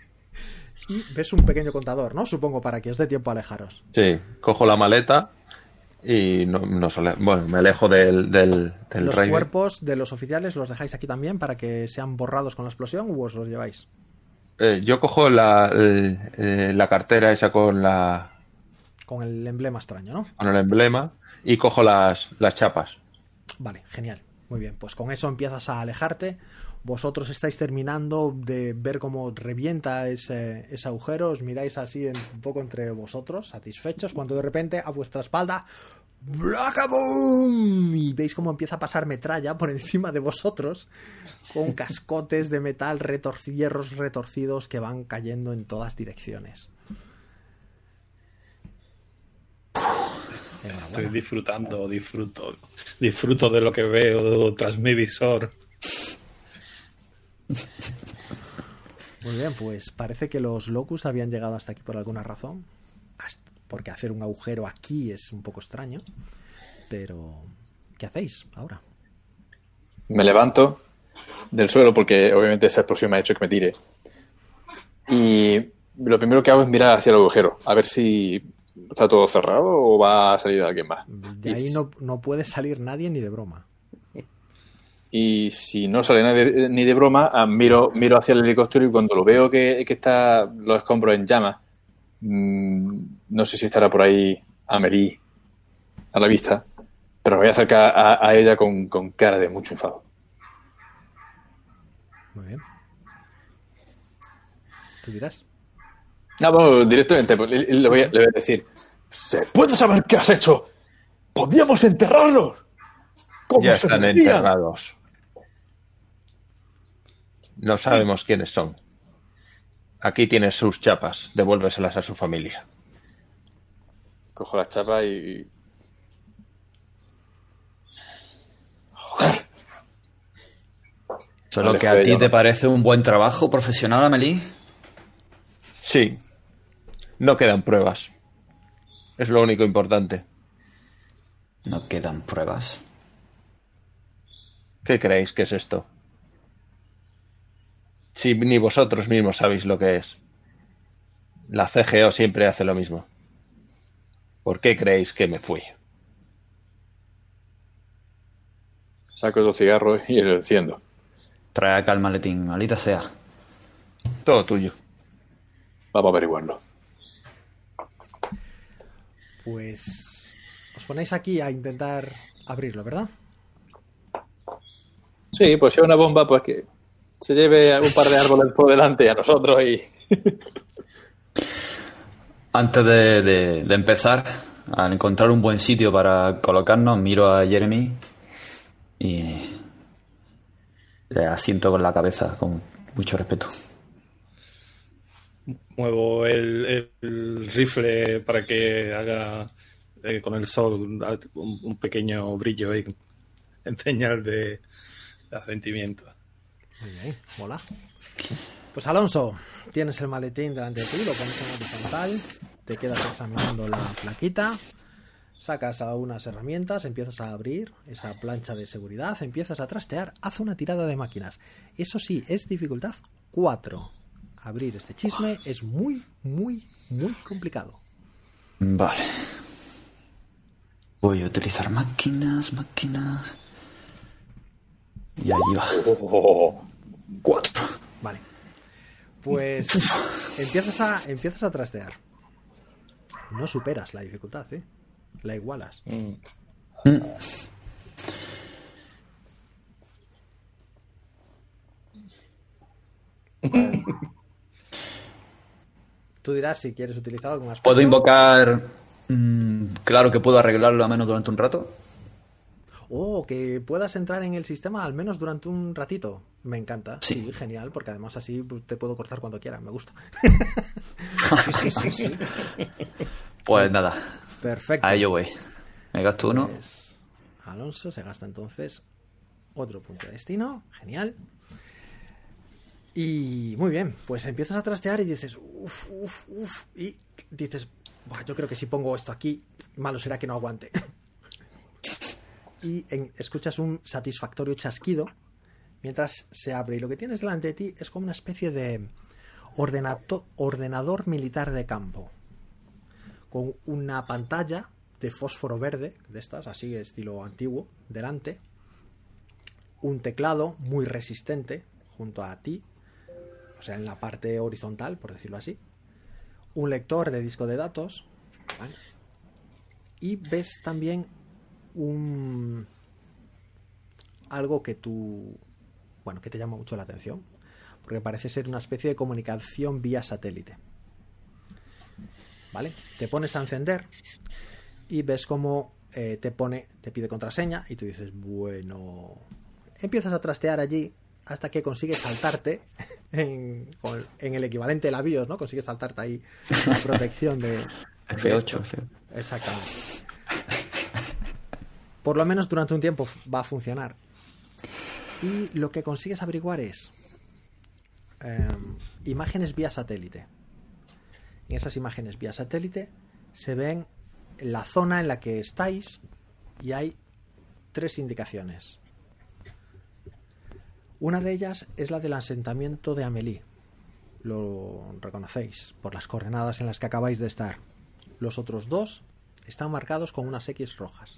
Y ves un pequeño contador, ¿no? Supongo para que os dé tiempo a alejaros. Sí, cojo la maleta y no, no sale- bueno, me alejo del, del, del Los Raven. cuerpos de los oficiales los dejáis aquí también para que sean borrados con la explosión o os los lleváis. Eh, yo cojo la, el- eh, la cartera esa con la Con el emblema extraño, ¿no? con el emblema y cojo las, las chapas. Vale, genial. Muy bien, pues con eso empiezas a alejarte. Vosotros estáis terminando de ver cómo revienta ese, ese agujero. Os miráis así en- un poco entre vosotros, satisfechos, cuando de repente a vuestra espalda ¡Blacaboom! Y veis cómo empieza a pasar metralla por encima de vosotros con cascotes de metal, retorci- hierros retorcidos que van cayendo en todas direcciones. Estoy disfrutando, disfruto. Disfruto de lo que veo tras mi visor. Muy bien, pues parece que los Locus habían llegado hasta aquí por alguna razón. Hasta- Porque hacer un agujero aquí es un poco extraño. Pero, ¿qué hacéis ahora? Me levanto del suelo porque obviamente esa explosión me ha hecho que me tire. Y lo primero que hago es mirar hacia el agujero, a ver si está todo cerrado o va a salir alguien más. De ahí no, no puede salir nadie ni de broma. Y si no sale nadie ni de broma, ah, miro, miro hacia el helicóptero y cuando lo veo que, que está los escombros en llamas, mmm, no sé si estará por ahí Amelie a la vista, pero me voy a acercar a, a ella con, con cara de mucho enfado. Muy bien. ¿Tú dirás? No, bueno, directamente pues, le, le voy a, le voy a decir: ¿se puede saber qué has hecho? ¡Podíamos enterrarlos! ¿Cómo Ya se están merecían? enterrados. No sabemos quiénes son. Aquí tienes sus chapas. Devuélveselas a su familia. Cojo las chapas y... Joder. ¿Solo Vale, que a joder, ti yo te no. parece un buen trabajo profesional, Amelie? Sí. No quedan pruebas. Es lo único importante. No quedan pruebas. ¿Qué creéis que es esto? Si ni vosotros mismos sabéis lo que es. La C G O siempre hace lo mismo. ¿Por qué creéis que me fui? Saco dos cigarros y lo enciendo. Trae acá el maletín, malita sea. Todo tuyo. Vamos a averiguarlo. Pues os ponéis aquí a intentar abrirlo, ¿verdad? Sí, pues si es una bomba, pues que se lleve un par de árboles por delante a nosotros y... Antes de, de, de empezar, al encontrar un buen sitio para colocarnos, miro a Jeremy y le asiento con la cabeza con mucho respeto. Muevo el, el, el rifle para que haga eh, con el sol un, un pequeño brillo ahí, en señal de asentimiento. Muy bien, mola. Pues Alonso, tienes el maletín delante de ti, lo pones en horizontal, te quedas examinando la plaquita, sacas algunas herramientas, empiezas a abrir esa plancha de seguridad, empiezas a trastear, haz una tirada de máquinas. Eso sí, es dificultad cuatro. Abrir este chisme es muy, muy, muy complicado. Vale. Voy a utilizar máquinas, máquinas... Y allí va. Cuatro. Vale. Pues empiezas a, empiezas a trastear. No superas la dificultad, ¿eh? La igualas. Mm. Mm. Tú dirás si quieres utilizar algún aspecto. ¿Puedo invocar? Mmm, claro que puedo arreglarlo al menos durante un rato. Oh, que puedas entrar en el sistema al menos durante un ratito. Me encanta. Sí, sí genial, porque además así te puedo cortar cuando quiera. Me gusta. sí, sí, sí. Pues nada. Perfecto. A ello voy. Me gasto uno. Pues Alonso se gasta entonces otro punto de destino. Genial. Y muy bien, pues empiezas a trastear y dices, uff, uff, uff. Y dices, buah, yo creo que si pongo esto aquí, malo será que no aguante. Y en, escuchas un satisfactorio chasquido mientras se abre. Y lo que tienes delante de ti es como una especie de ordenato, ordenador militar de campo. Con una pantalla de fósforo verde, de estas, así estilo antiguo, delante. Un teclado muy resistente junto a ti. O sea, en la parte horizontal, por decirlo así. Un lector de disco de datos. ¿Vale? Y ves también un algo que tú bueno que te llama mucho la atención, porque parece ser una especie de comunicación vía satélite. Vale, te pones a encender y ves cómo eh, te pone te pide contraseña y tú dices, bueno, empiezas a trastear allí hasta que consigues saltarte en, en el equivalente de la BIOS, ¿no? Consigues saltarte ahí la protección de F ocho, F ocho. Exactamente. Por lo menos durante un tiempo va a funcionar. Y lo que consigues averiguar es eh, imágenes vía satélite. En esas imágenes vía satélite se ven la zona en la que estáis y hay tres indicaciones. Una de ellas es la del asentamiento de Amelie. Lo reconocéis por las coordenadas en las que acabáis de estar. Los otros dos están marcados con unas X rojas.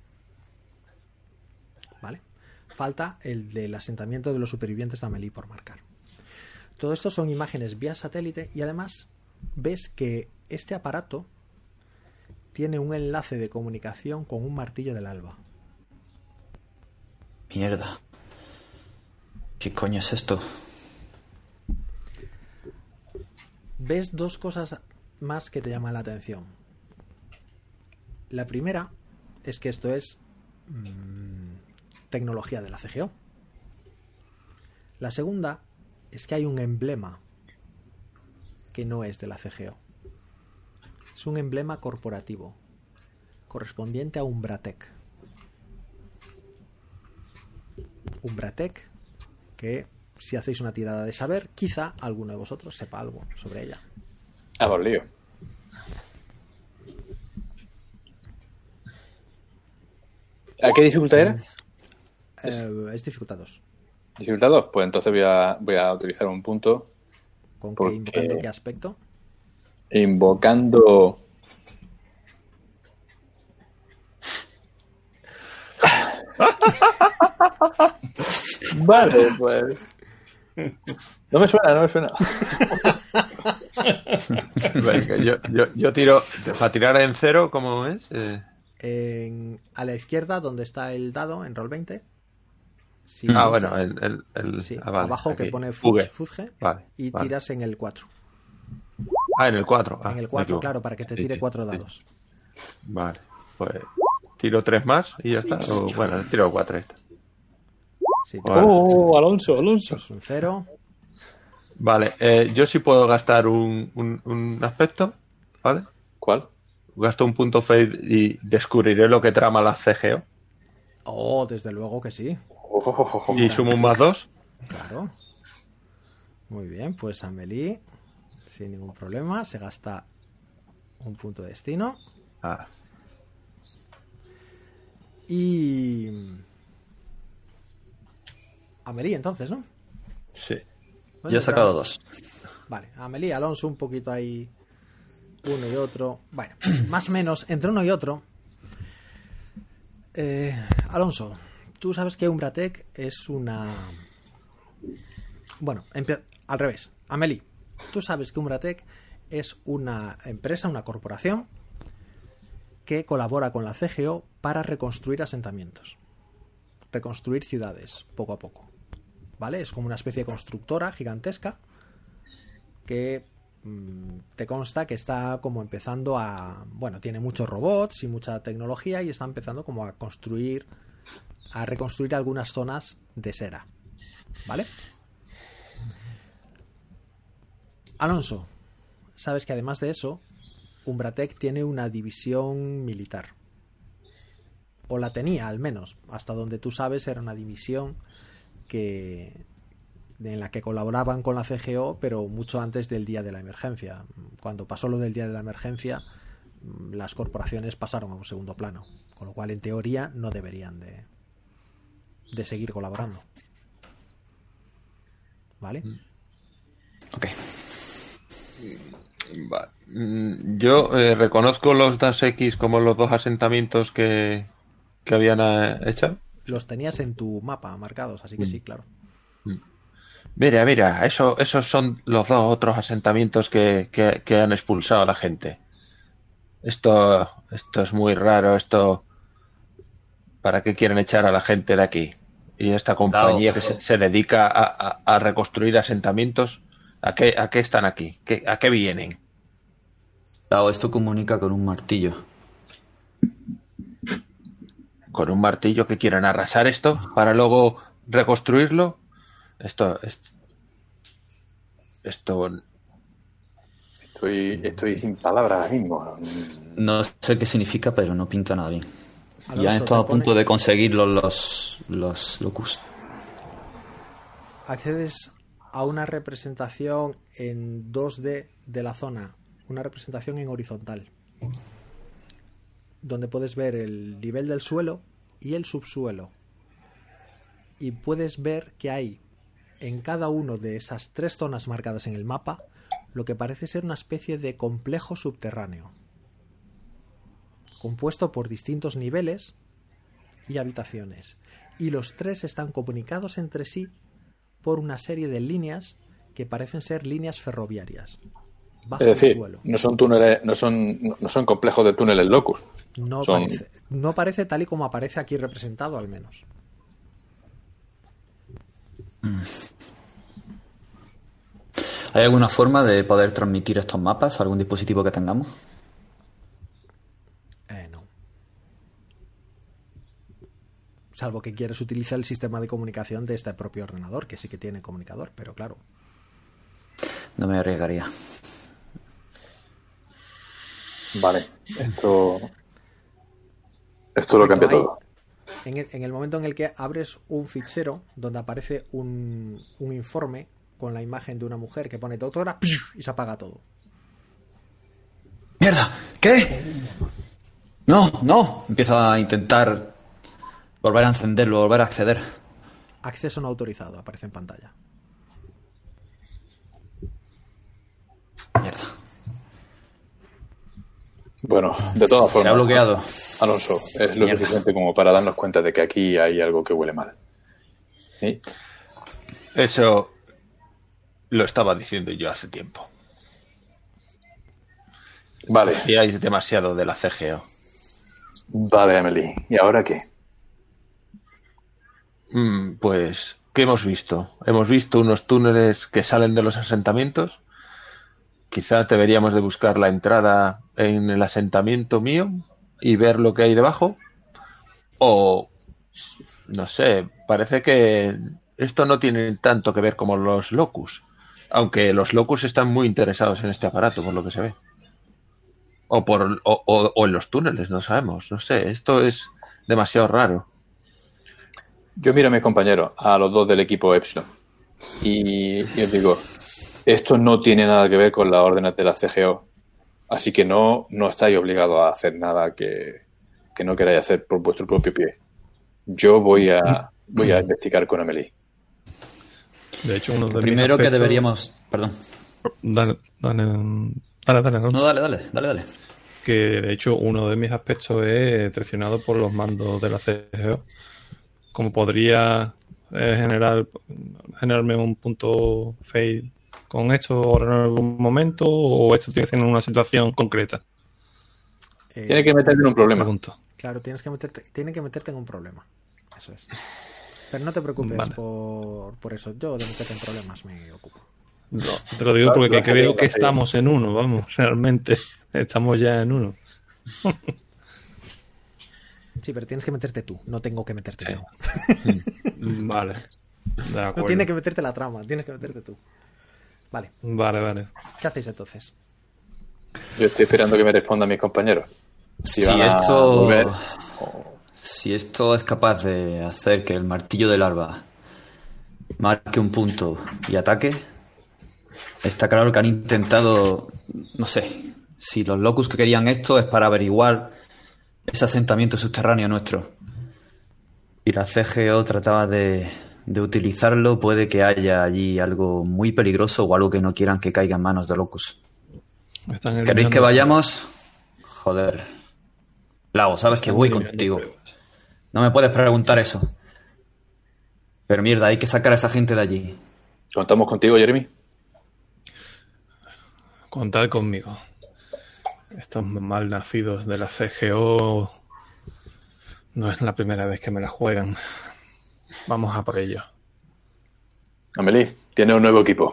¿Vale? Falta el del asentamiento de los supervivientes de Amelie por marcar. Todo esto son imágenes vía satélite y además ves que este aparato tiene un enlace de comunicación con un martillo del alba. Mierda. ¿Qué coño es esto? Ves dos cosas más que te llaman la atención. La primera es que esto es mmm, tecnología de la C G O. La segunda es que hay un emblema que no es de la C G O. Es un emblema corporativo correspondiente a Umbratec. Umbratec, que si hacéis una tirada de saber, quizá alguno de vosotros sepa algo sobre ella. Vamos, lío. ¿A qué dificultad era? Eh, es dificultad dos. ¿Dificultad dos? Pues entonces voy a, voy a utilizar un punto. ¿Con porque... qué invocando qué aspecto? Invocando... Vale, pues... No me suena, no me suena. Venga, yo, yo, yo tiro. Para tirar en cero, ¿cómo es? Eh... En, a la izquierda, donde está el dado, en roll veinte. Si ah, pincha, bueno, el. el, el sí, ah, vale, abajo aquí. que pone Fugue. Fuzge. Vale, Y vale. tiras en el cuatro. Ah, en el cuatro. Ah, en el me cuatro, equivoco. claro, para que te Sí, tire sí, cuatro sí. dados. Vale, pues. Tiro tres más y ya está. O, bueno, tiro cuatro. Esta. Sí, Vale. Oh, Alonso, Alonso. es un cero. Vale, eh, yo sí puedo gastar un, un, un aspecto, ¿vale? ¿Cuál? Gasto un punto fade y descubriré lo que trama la C G O. Oh, desde luego que sí. Oh, Y sumo un más dos. Claro. Muy bien, pues Amelie, sin ningún problema, se gasta un punto de destino. Ah, Y... Amelie, entonces, ¿no? sí. Yo he sacado dos. Vale, Amelie, Alonso, un poquito ahí, uno y otro. Bueno, más o menos, entre uno y otro. Eh, Alonso, tú sabes que Umbratec es una... Bueno, empe- al revés. Amelie, tú sabes que Umbratec es una empresa, una corporación que colabora con la C G O para reconstruir asentamientos, reconstruir ciudades, poco a poco. ¿Vale? Es como una especie de constructora gigantesca que mmm, te consta que está como empezando a... Bueno, tiene muchos robots y mucha tecnología y está empezando como a construir, a reconstruir algunas zonas de Sera. ¿Vale? Alonso, sabes que además de eso, Umbratec tiene una división militar. O la tenía, al menos. Hasta donde tú sabes, era una división que en la que colaboraban con la C G O, pero mucho antes del día de la emergencia. Cuando pasó lo del día de la emergencia, las corporaciones pasaron a un segundo plano, con lo cual en teoría no deberían de, de seguir colaborando. ¿Vale? Ok. Vale. Mm, Yo eh, reconozco los Das X como los dos asentamientos que, que habían eh, hecho. Los tenías en tu mapa marcados, así que sí, claro. Mira, mira, eso, esos son los dos otros asentamientos que, que, que han expulsado a la gente. Esto, esto es muy raro, esto... ¿Para qué quieren echar a la gente de aquí? Y esta compañía que se, se dedica a, a, a reconstruir asentamientos, ¿a qué, a qué están aquí? ¿Qué, ¿A qué vienen? Claro, esto comunica con un martillo. ¿Con un martillo que quieren arrasar esto para luego reconstruirlo? Esto... Esto... esto Estoy, estoy sin palabras ahora mismo. No sé qué significa, pero no pinta nada bien. Alonso, Y han estado te a punto pone- de conseguirlo los, los locus. Accedes a una representación en dos D de la zona, una representación en horizontal, donde puedes ver el nivel del suelo y el subsuelo. Y puedes ver que hay en cada uno de esas tres zonas marcadas en el mapa lo que parece ser una especie de complejo subterráneo, compuesto por distintos niveles y habitaciones. Y los tres están comunicados entre sí por una serie de líneas que parecen ser líneas ferroviarias. Bajo Es decir, el suelo. no son túneles, no son, no son complejos de túneles locus. No, son- parece, no parece tal y como aparece aquí representado, al menos. ¿Hay alguna forma de poder transmitir estos mapas a algún dispositivo que tengamos? Eh, no. Salvo que quieras utilizar el sistema de comunicación de este propio ordenador, que sí que tiene comunicador, pero claro. No me arriesgaría. Vale, esto. Esto lo cambia Hay- todo. En el, en el momento en el que abres un fichero donde aparece un, un informe con la imagen de una mujer que pone doctora y se apaga todo. ¡Mierda! ¿Qué? No, no. Empiezo a intentar volver a encenderlo, volver a acceder. Acceso no autorizado, aparece en pantalla. Mierda. Bueno, de todas Se formas, ha bloqueado. Alonso, es lo Mierda. suficiente como para darnos cuenta de que aquí hay algo que huele mal. ¿Sí? Eso lo estaba diciendo yo hace tiempo. Vale. Y hay demasiado de la C G O. Vale, Emily. ¿Y ahora qué? Mm, pues, ¿qué hemos visto? Hemos visto unos túneles que salen de los asentamientos. Quizás deberíamos de buscar la entrada en el asentamiento mío y ver lo que hay debajo. O, no sé, parece que esto no tiene tanto que ver como los Locus. Aunque los Locus están muy interesados en este aparato, por lo que se ve. O, por, o, o, o en los túneles, no sabemos. No sé, esto es demasiado raro. Yo miro a mis compañeros, a los dos del equipo Epsilon, y, y os digo, esto no tiene nada que ver con las órdenes de la C G O. Así que no, no estáis obligados a hacer nada que, que no queráis hacer por vuestro propio pie. Yo voy a, voy a investigar con Amelie. De hecho, uno de Primero mis aspectos... que deberíamos... Perdón. Dale, dale, dale, dale, Alonso. No, dale, dale, dale, dale. Que de hecho uno de mis aspectos es traicionado por los mandos de la C G O. Como podría eh, generar generarme un punto fail con esto ahora en algún momento, o esto tiene que ser en una situación concreta. Eh, Tiene que meterte en un problema. Pregunto. Claro, tienes que meterte, tiene que meterte en un problema. Eso es. Pero no te preocupes Vale. por, por eso. Yo de meterte en problemas me ocupo. No, te lo digo porque creo que estamos en uno, vamos, realmente estamos ya en uno. Sí, pero tienes que meterte tú. No tengo que meterte Sí. yo. Vale. De acuerdo. No tiene que meterte la trama, tienes que meterte tú. Vale. Vale, vale. ¿Qué hacéis entonces? Yo estoy esperando que me respondan mis compañeros. Si, Si van a esto, volver, si esto es capaz de hacer que el martillo del alba marque un punto y ataque, está claro que han intentado, no sé, si los locus que querían esto es para averiguar ese asentamiento subterráneo nuestro y la C G O trataba de, de utilizarlo, puede que haya allí algo muy peligroso o algo que no quieran que caiga en manos de locus. Me están ¿Queréis eliminando- que vayamos? Joder. Lago, sabes que están voy eliminando contigo. pruebas. No me puedes preguntar eso. Pero mierda, hay que sacar a esa gente de allí. ¿contamos contigo, Jeremy? Contad conmigo. Estos malnacidos de la C G O no es la primera vez que me la juegan. Vamos a por ello. Amelie, tiene un nuevo equipo.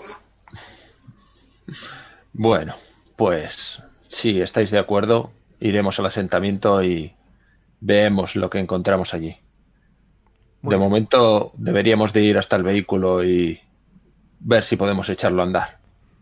Bueno, pues si estáis de acuerdo, iremos al asentamiento y vemos lo que encontramos allí. Muy de bien. momento deberíamos de ir hasta el vehículo y ver si podemos echarlo a andar.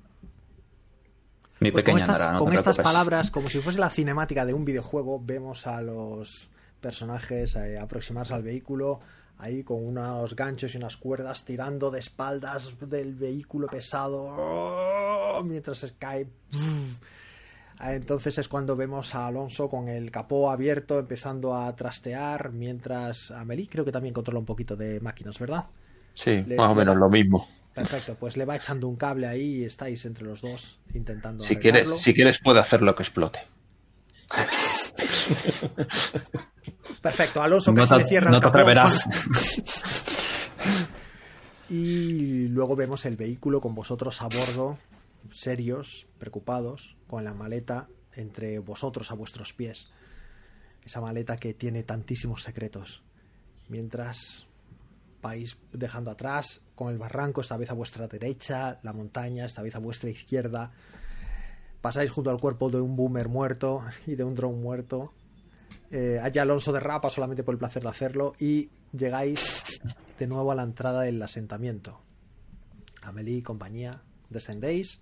Mi Pues con pequeña estas, Nara, no con te estas preocupes. palabras, como si fuese la cinemática de un videojuego, vemos a los personajes eh, aproximarse al vehículo, ahí con unos ganchos y unas cuerdas tirando de espaldas del vehículo pesado, ¡oh!, mientras se cae. Entonces es cuando vemos a Alonso con el capó abierto empezando a trastear, mientras Amelie creo que también controla un poquito de máquinas, ¿verdad? Sí, Le- más o le menos da- lo mismo. Perfecto, pues le va echando un cable ahí y estáis entre los dos intentando Si arreglarlo. quieres, si quieres puedo hacer lo que explote. Perfecto, Alonso No casi te- le cierra no el te capó. atreverás. Y luego vemos el vehículo con vosotros a bordo, serios, preocupados, con la maleta entre vosotros a vuestros pies. Esa maleta que tiene tantísimos secretos. Mientras vais dejando atrás, con el barranco esta vez a vuestra derecha, la montaña esta vez a vuestra izquierda. Pasáis junto al cuerpo de un boomer muerto y de un drone muerto. Eh, allá Alonso derrapa solamente por el placer de hacerlo y llegáis de nuevo a la entrada del asentamiento. Amelie y compañía descendéis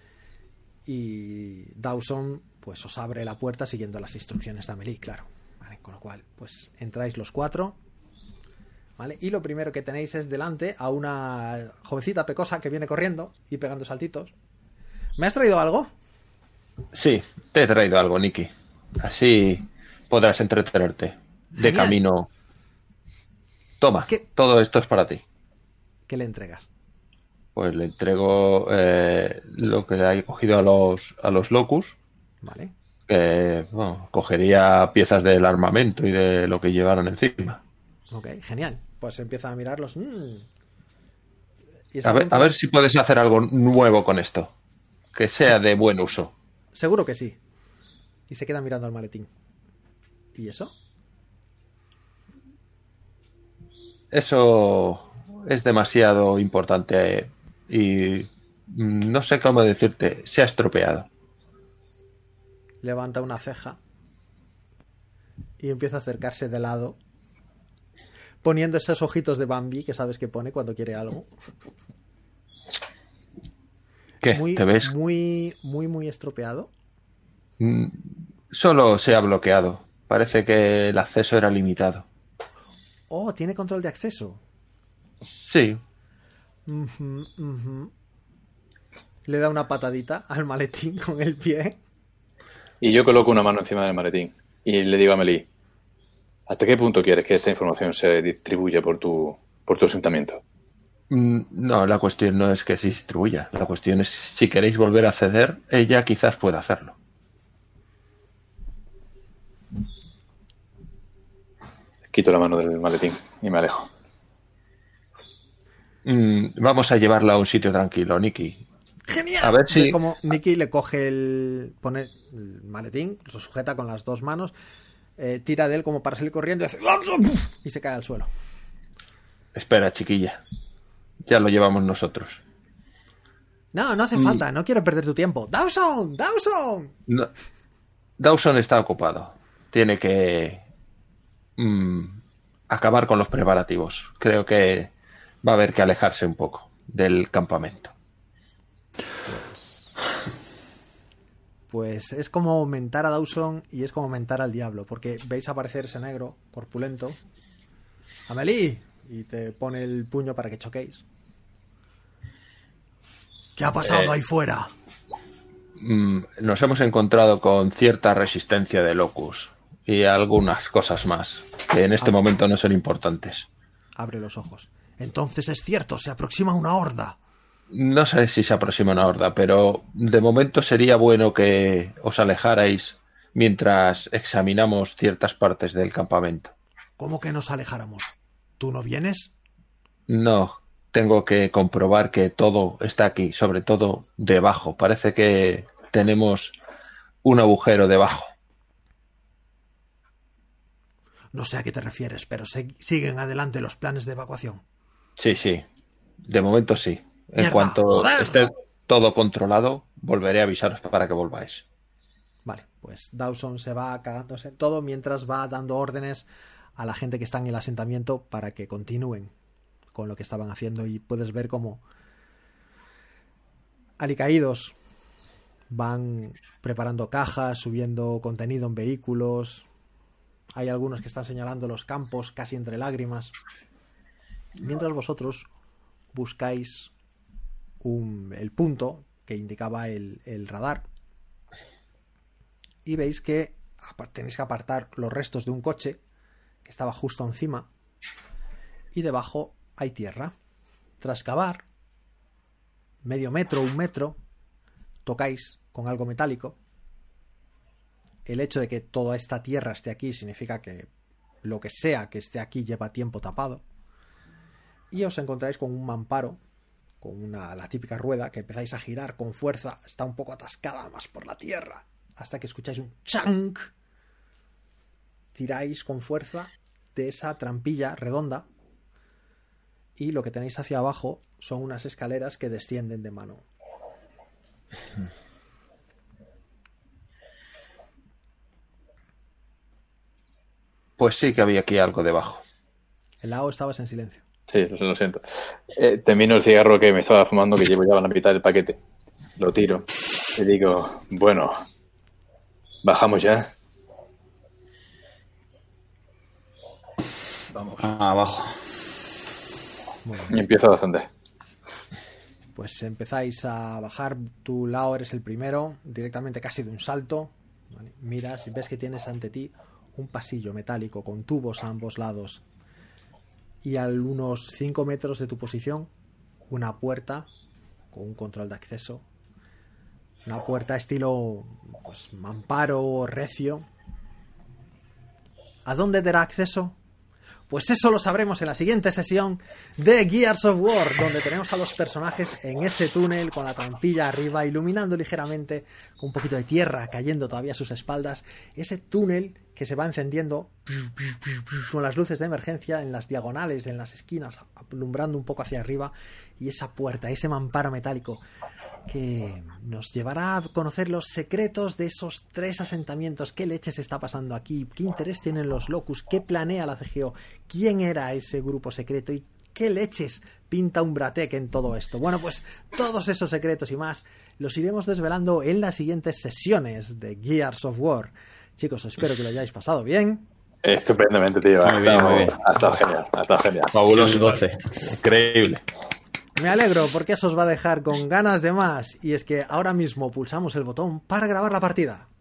y Dawson pues os abre la puerta siguiendo las instrucciones de Amelie, claro. Vale, con lo cual pues entráis los cuatro, ¿vale? Y lo primero que tenéis es delante a una jovencita pecosa que viene corriendo y pegando saltitos. ¿Me has traído algo? Sí, te he traído algo, Nicky. Así podrás entretenerte. De Genial. camino. Toma, ¿Qué? todo esto es para ti. ¿Qué le entregas? Pues le entrego eh, lo que he cogido a los, a los Locus. Vale. Que bueno, cogería piezas del armamento y de lo que llevaran encima. Ok, genial. Pues empieza a mirarlos. Mm. Y A está ver, punto a de- ver si puedes hacer algo nuevo con esto. Que sea de buen uso. Seguro que sí. Y se queda mirando al maletín. ¿Y eso? Eso es demasiado importante eh, y no sé cómo decirte, se ha estropeado. Levanta una ceja y empieza a acercarse de lado, poniendo esos ojitos de Bambi que sabes que pone cuando quiere algo. ¿Qué? Muy, ¿Te ves? Muy, muy, muy estropeado. Mm, Solo se ha bloqueado. Parece que el acceso era limitado. Oh, tiene control de acceso. Sí. Ujú, ujú. Le da una patadita al maletín con el pie. Y yo coloco una mano encima del maletín y le digo a Amelie, ¿hasta qué punto quieres que esta información se distribuya por tu, por tu asentamiento? Mm, No, la cuestión no es que se distribuya. La cuestión es si queréis volver a acceder, ella quizás pueda hacerlo. Quito la mano del maletín y me alejo. Mm, Vamos a llevarla a un sitio tranquilo, Nikki. ¡Genial! A ver si... Es como Nicky le coge el... pone el maletín, lo sujeta con las dos manos, eh, tira de él como para salir corriendo y hace... y se cae al suelo. Espera, chiquilla. Ya lo llevamos nosotros. No, no hace Mm. falta, no quiero perder tu tiempo. ¡Dawson! ¡Dawson! No. Dawson está ocupado. Tiene que mm, acabar con los preparativos. Creo que va a haber que alejarse un poco del campamento. Pues es como mentar a Dawson y es como mentar al diablo, porque veis aparecer ese negro corpulento. ¡Amelie! Y te pone el puño para que choquéis. ¿Qué ha pasado Eh. ahí fuera? Mm, Nos hemos encontrado con cierta resistencia de Locus y algunas cosas más que en este Ah. momento no son importantes. Abre los ojos. Entonces es cierto, se aproxima una horda. No sé si se aproxima una horda, pero de momento sería bueno que os alejarais mientras examinamos ciertas partes del campamento. ¿Cómo que nos alejáramos? ¿Tú no vienes? No, tengo que comprobar que todo está aquí, sobre todo debajo. Parece que tenemos un agujero debajo. No sé a qué te refieres, pero se- siguen adelante los planes de evacuación. Sí, sí, de momento sí. En Mierda, cuanto joder. esté todo controlado, volveré a avisaros para que volváis. Vale, pues Dawson se va cagándose en todo mientras va dando órdenes a la gente que está en el asentamiento para que continúen con lo que estaban haciendo, y puedes ver cómo alicaídos van preparando cajas, subiendo contenido en vehículos. Hay algunos que están señalando los campos casi entre lágrimas, mientras vosotros buscáis un, el punto que indicaba el, el radar, y veis que tenéis que apartar los restos de un coche que estaba justo encima, y debajo hay tierra. Tras cavar medio metro, un metro, tocáis con algo metálico. El hecho de que toda esta tierra esté aquí significa que lo que sea que esté aquí lleva tiempo tapado, y os encontráis con un mamparo, con una, la típica rueda que empezáis a girar con fuerza. Está un poco atascada más por la tierra, hasta que escucháis un chank. Tiráis con fuerza de esa trampilla redonda, y lo que tenéis hacia abajo son unas escaleras que descienden de mano. Pues sí que había aquí algo debajo. El lado estabas en silencio. Sí, lo siento. Eh, termino el cigarro que me estaba fumando, que llevo ya la mitad del paquete. Lo tiro y digo, bueno, bajamos ya. Vamos. Abajo. Muy Y bien. empiezo a ascender. Pues empezáis a bajar. Tu Lao eres el primero, directamente casi de un salto. Vale. Miras y ves que tienes ante ti un pasillo metálico con tubos a ambos lados. Y a unos cinco metros de tu posición, una puerta con un control de acceso. Una puerta estilo, pues, mamparo recio. ¿A dónde dará acceso? Pues eso lo sabremos en la siguiente sesión de Gears of War, donde tenemos a los personajes en ese túnel con la trampilla arriba, iluminando ligeramente, con un poquito de tierra cayendo todavía a sus espaldas, ese túnel que se va encendiendo con las luces de emergencia en las diagonales, en las esquinas, alumbrando un poco hacia arriba, y esa puerta, ese mamparo metálico que nos llevará a conocer los secretos de esos tres asentamientos. ¿Qué leches está pasando aquí? ¿Qué interés tienen los Locus? ¿Qué planea la C G O? ¿Quién era ese grupo secreto? ¿Y qué leches pinta Umbratec en todo esto? Bueno, pues todos esos secretos y más los iremos desvelando en las siguientes sesiones de Gears of War. Chicos, espero que lo hayáis pasado bien. Estupendamente, tío. Muy bien, muy bien. Ha estado genial, ha estado genial. Fabuloso, doce. Increíble. Me alegro porque eso os va a dejar con ganas de más, y es que ahora mismo pulsamos el botón para grabar la partida.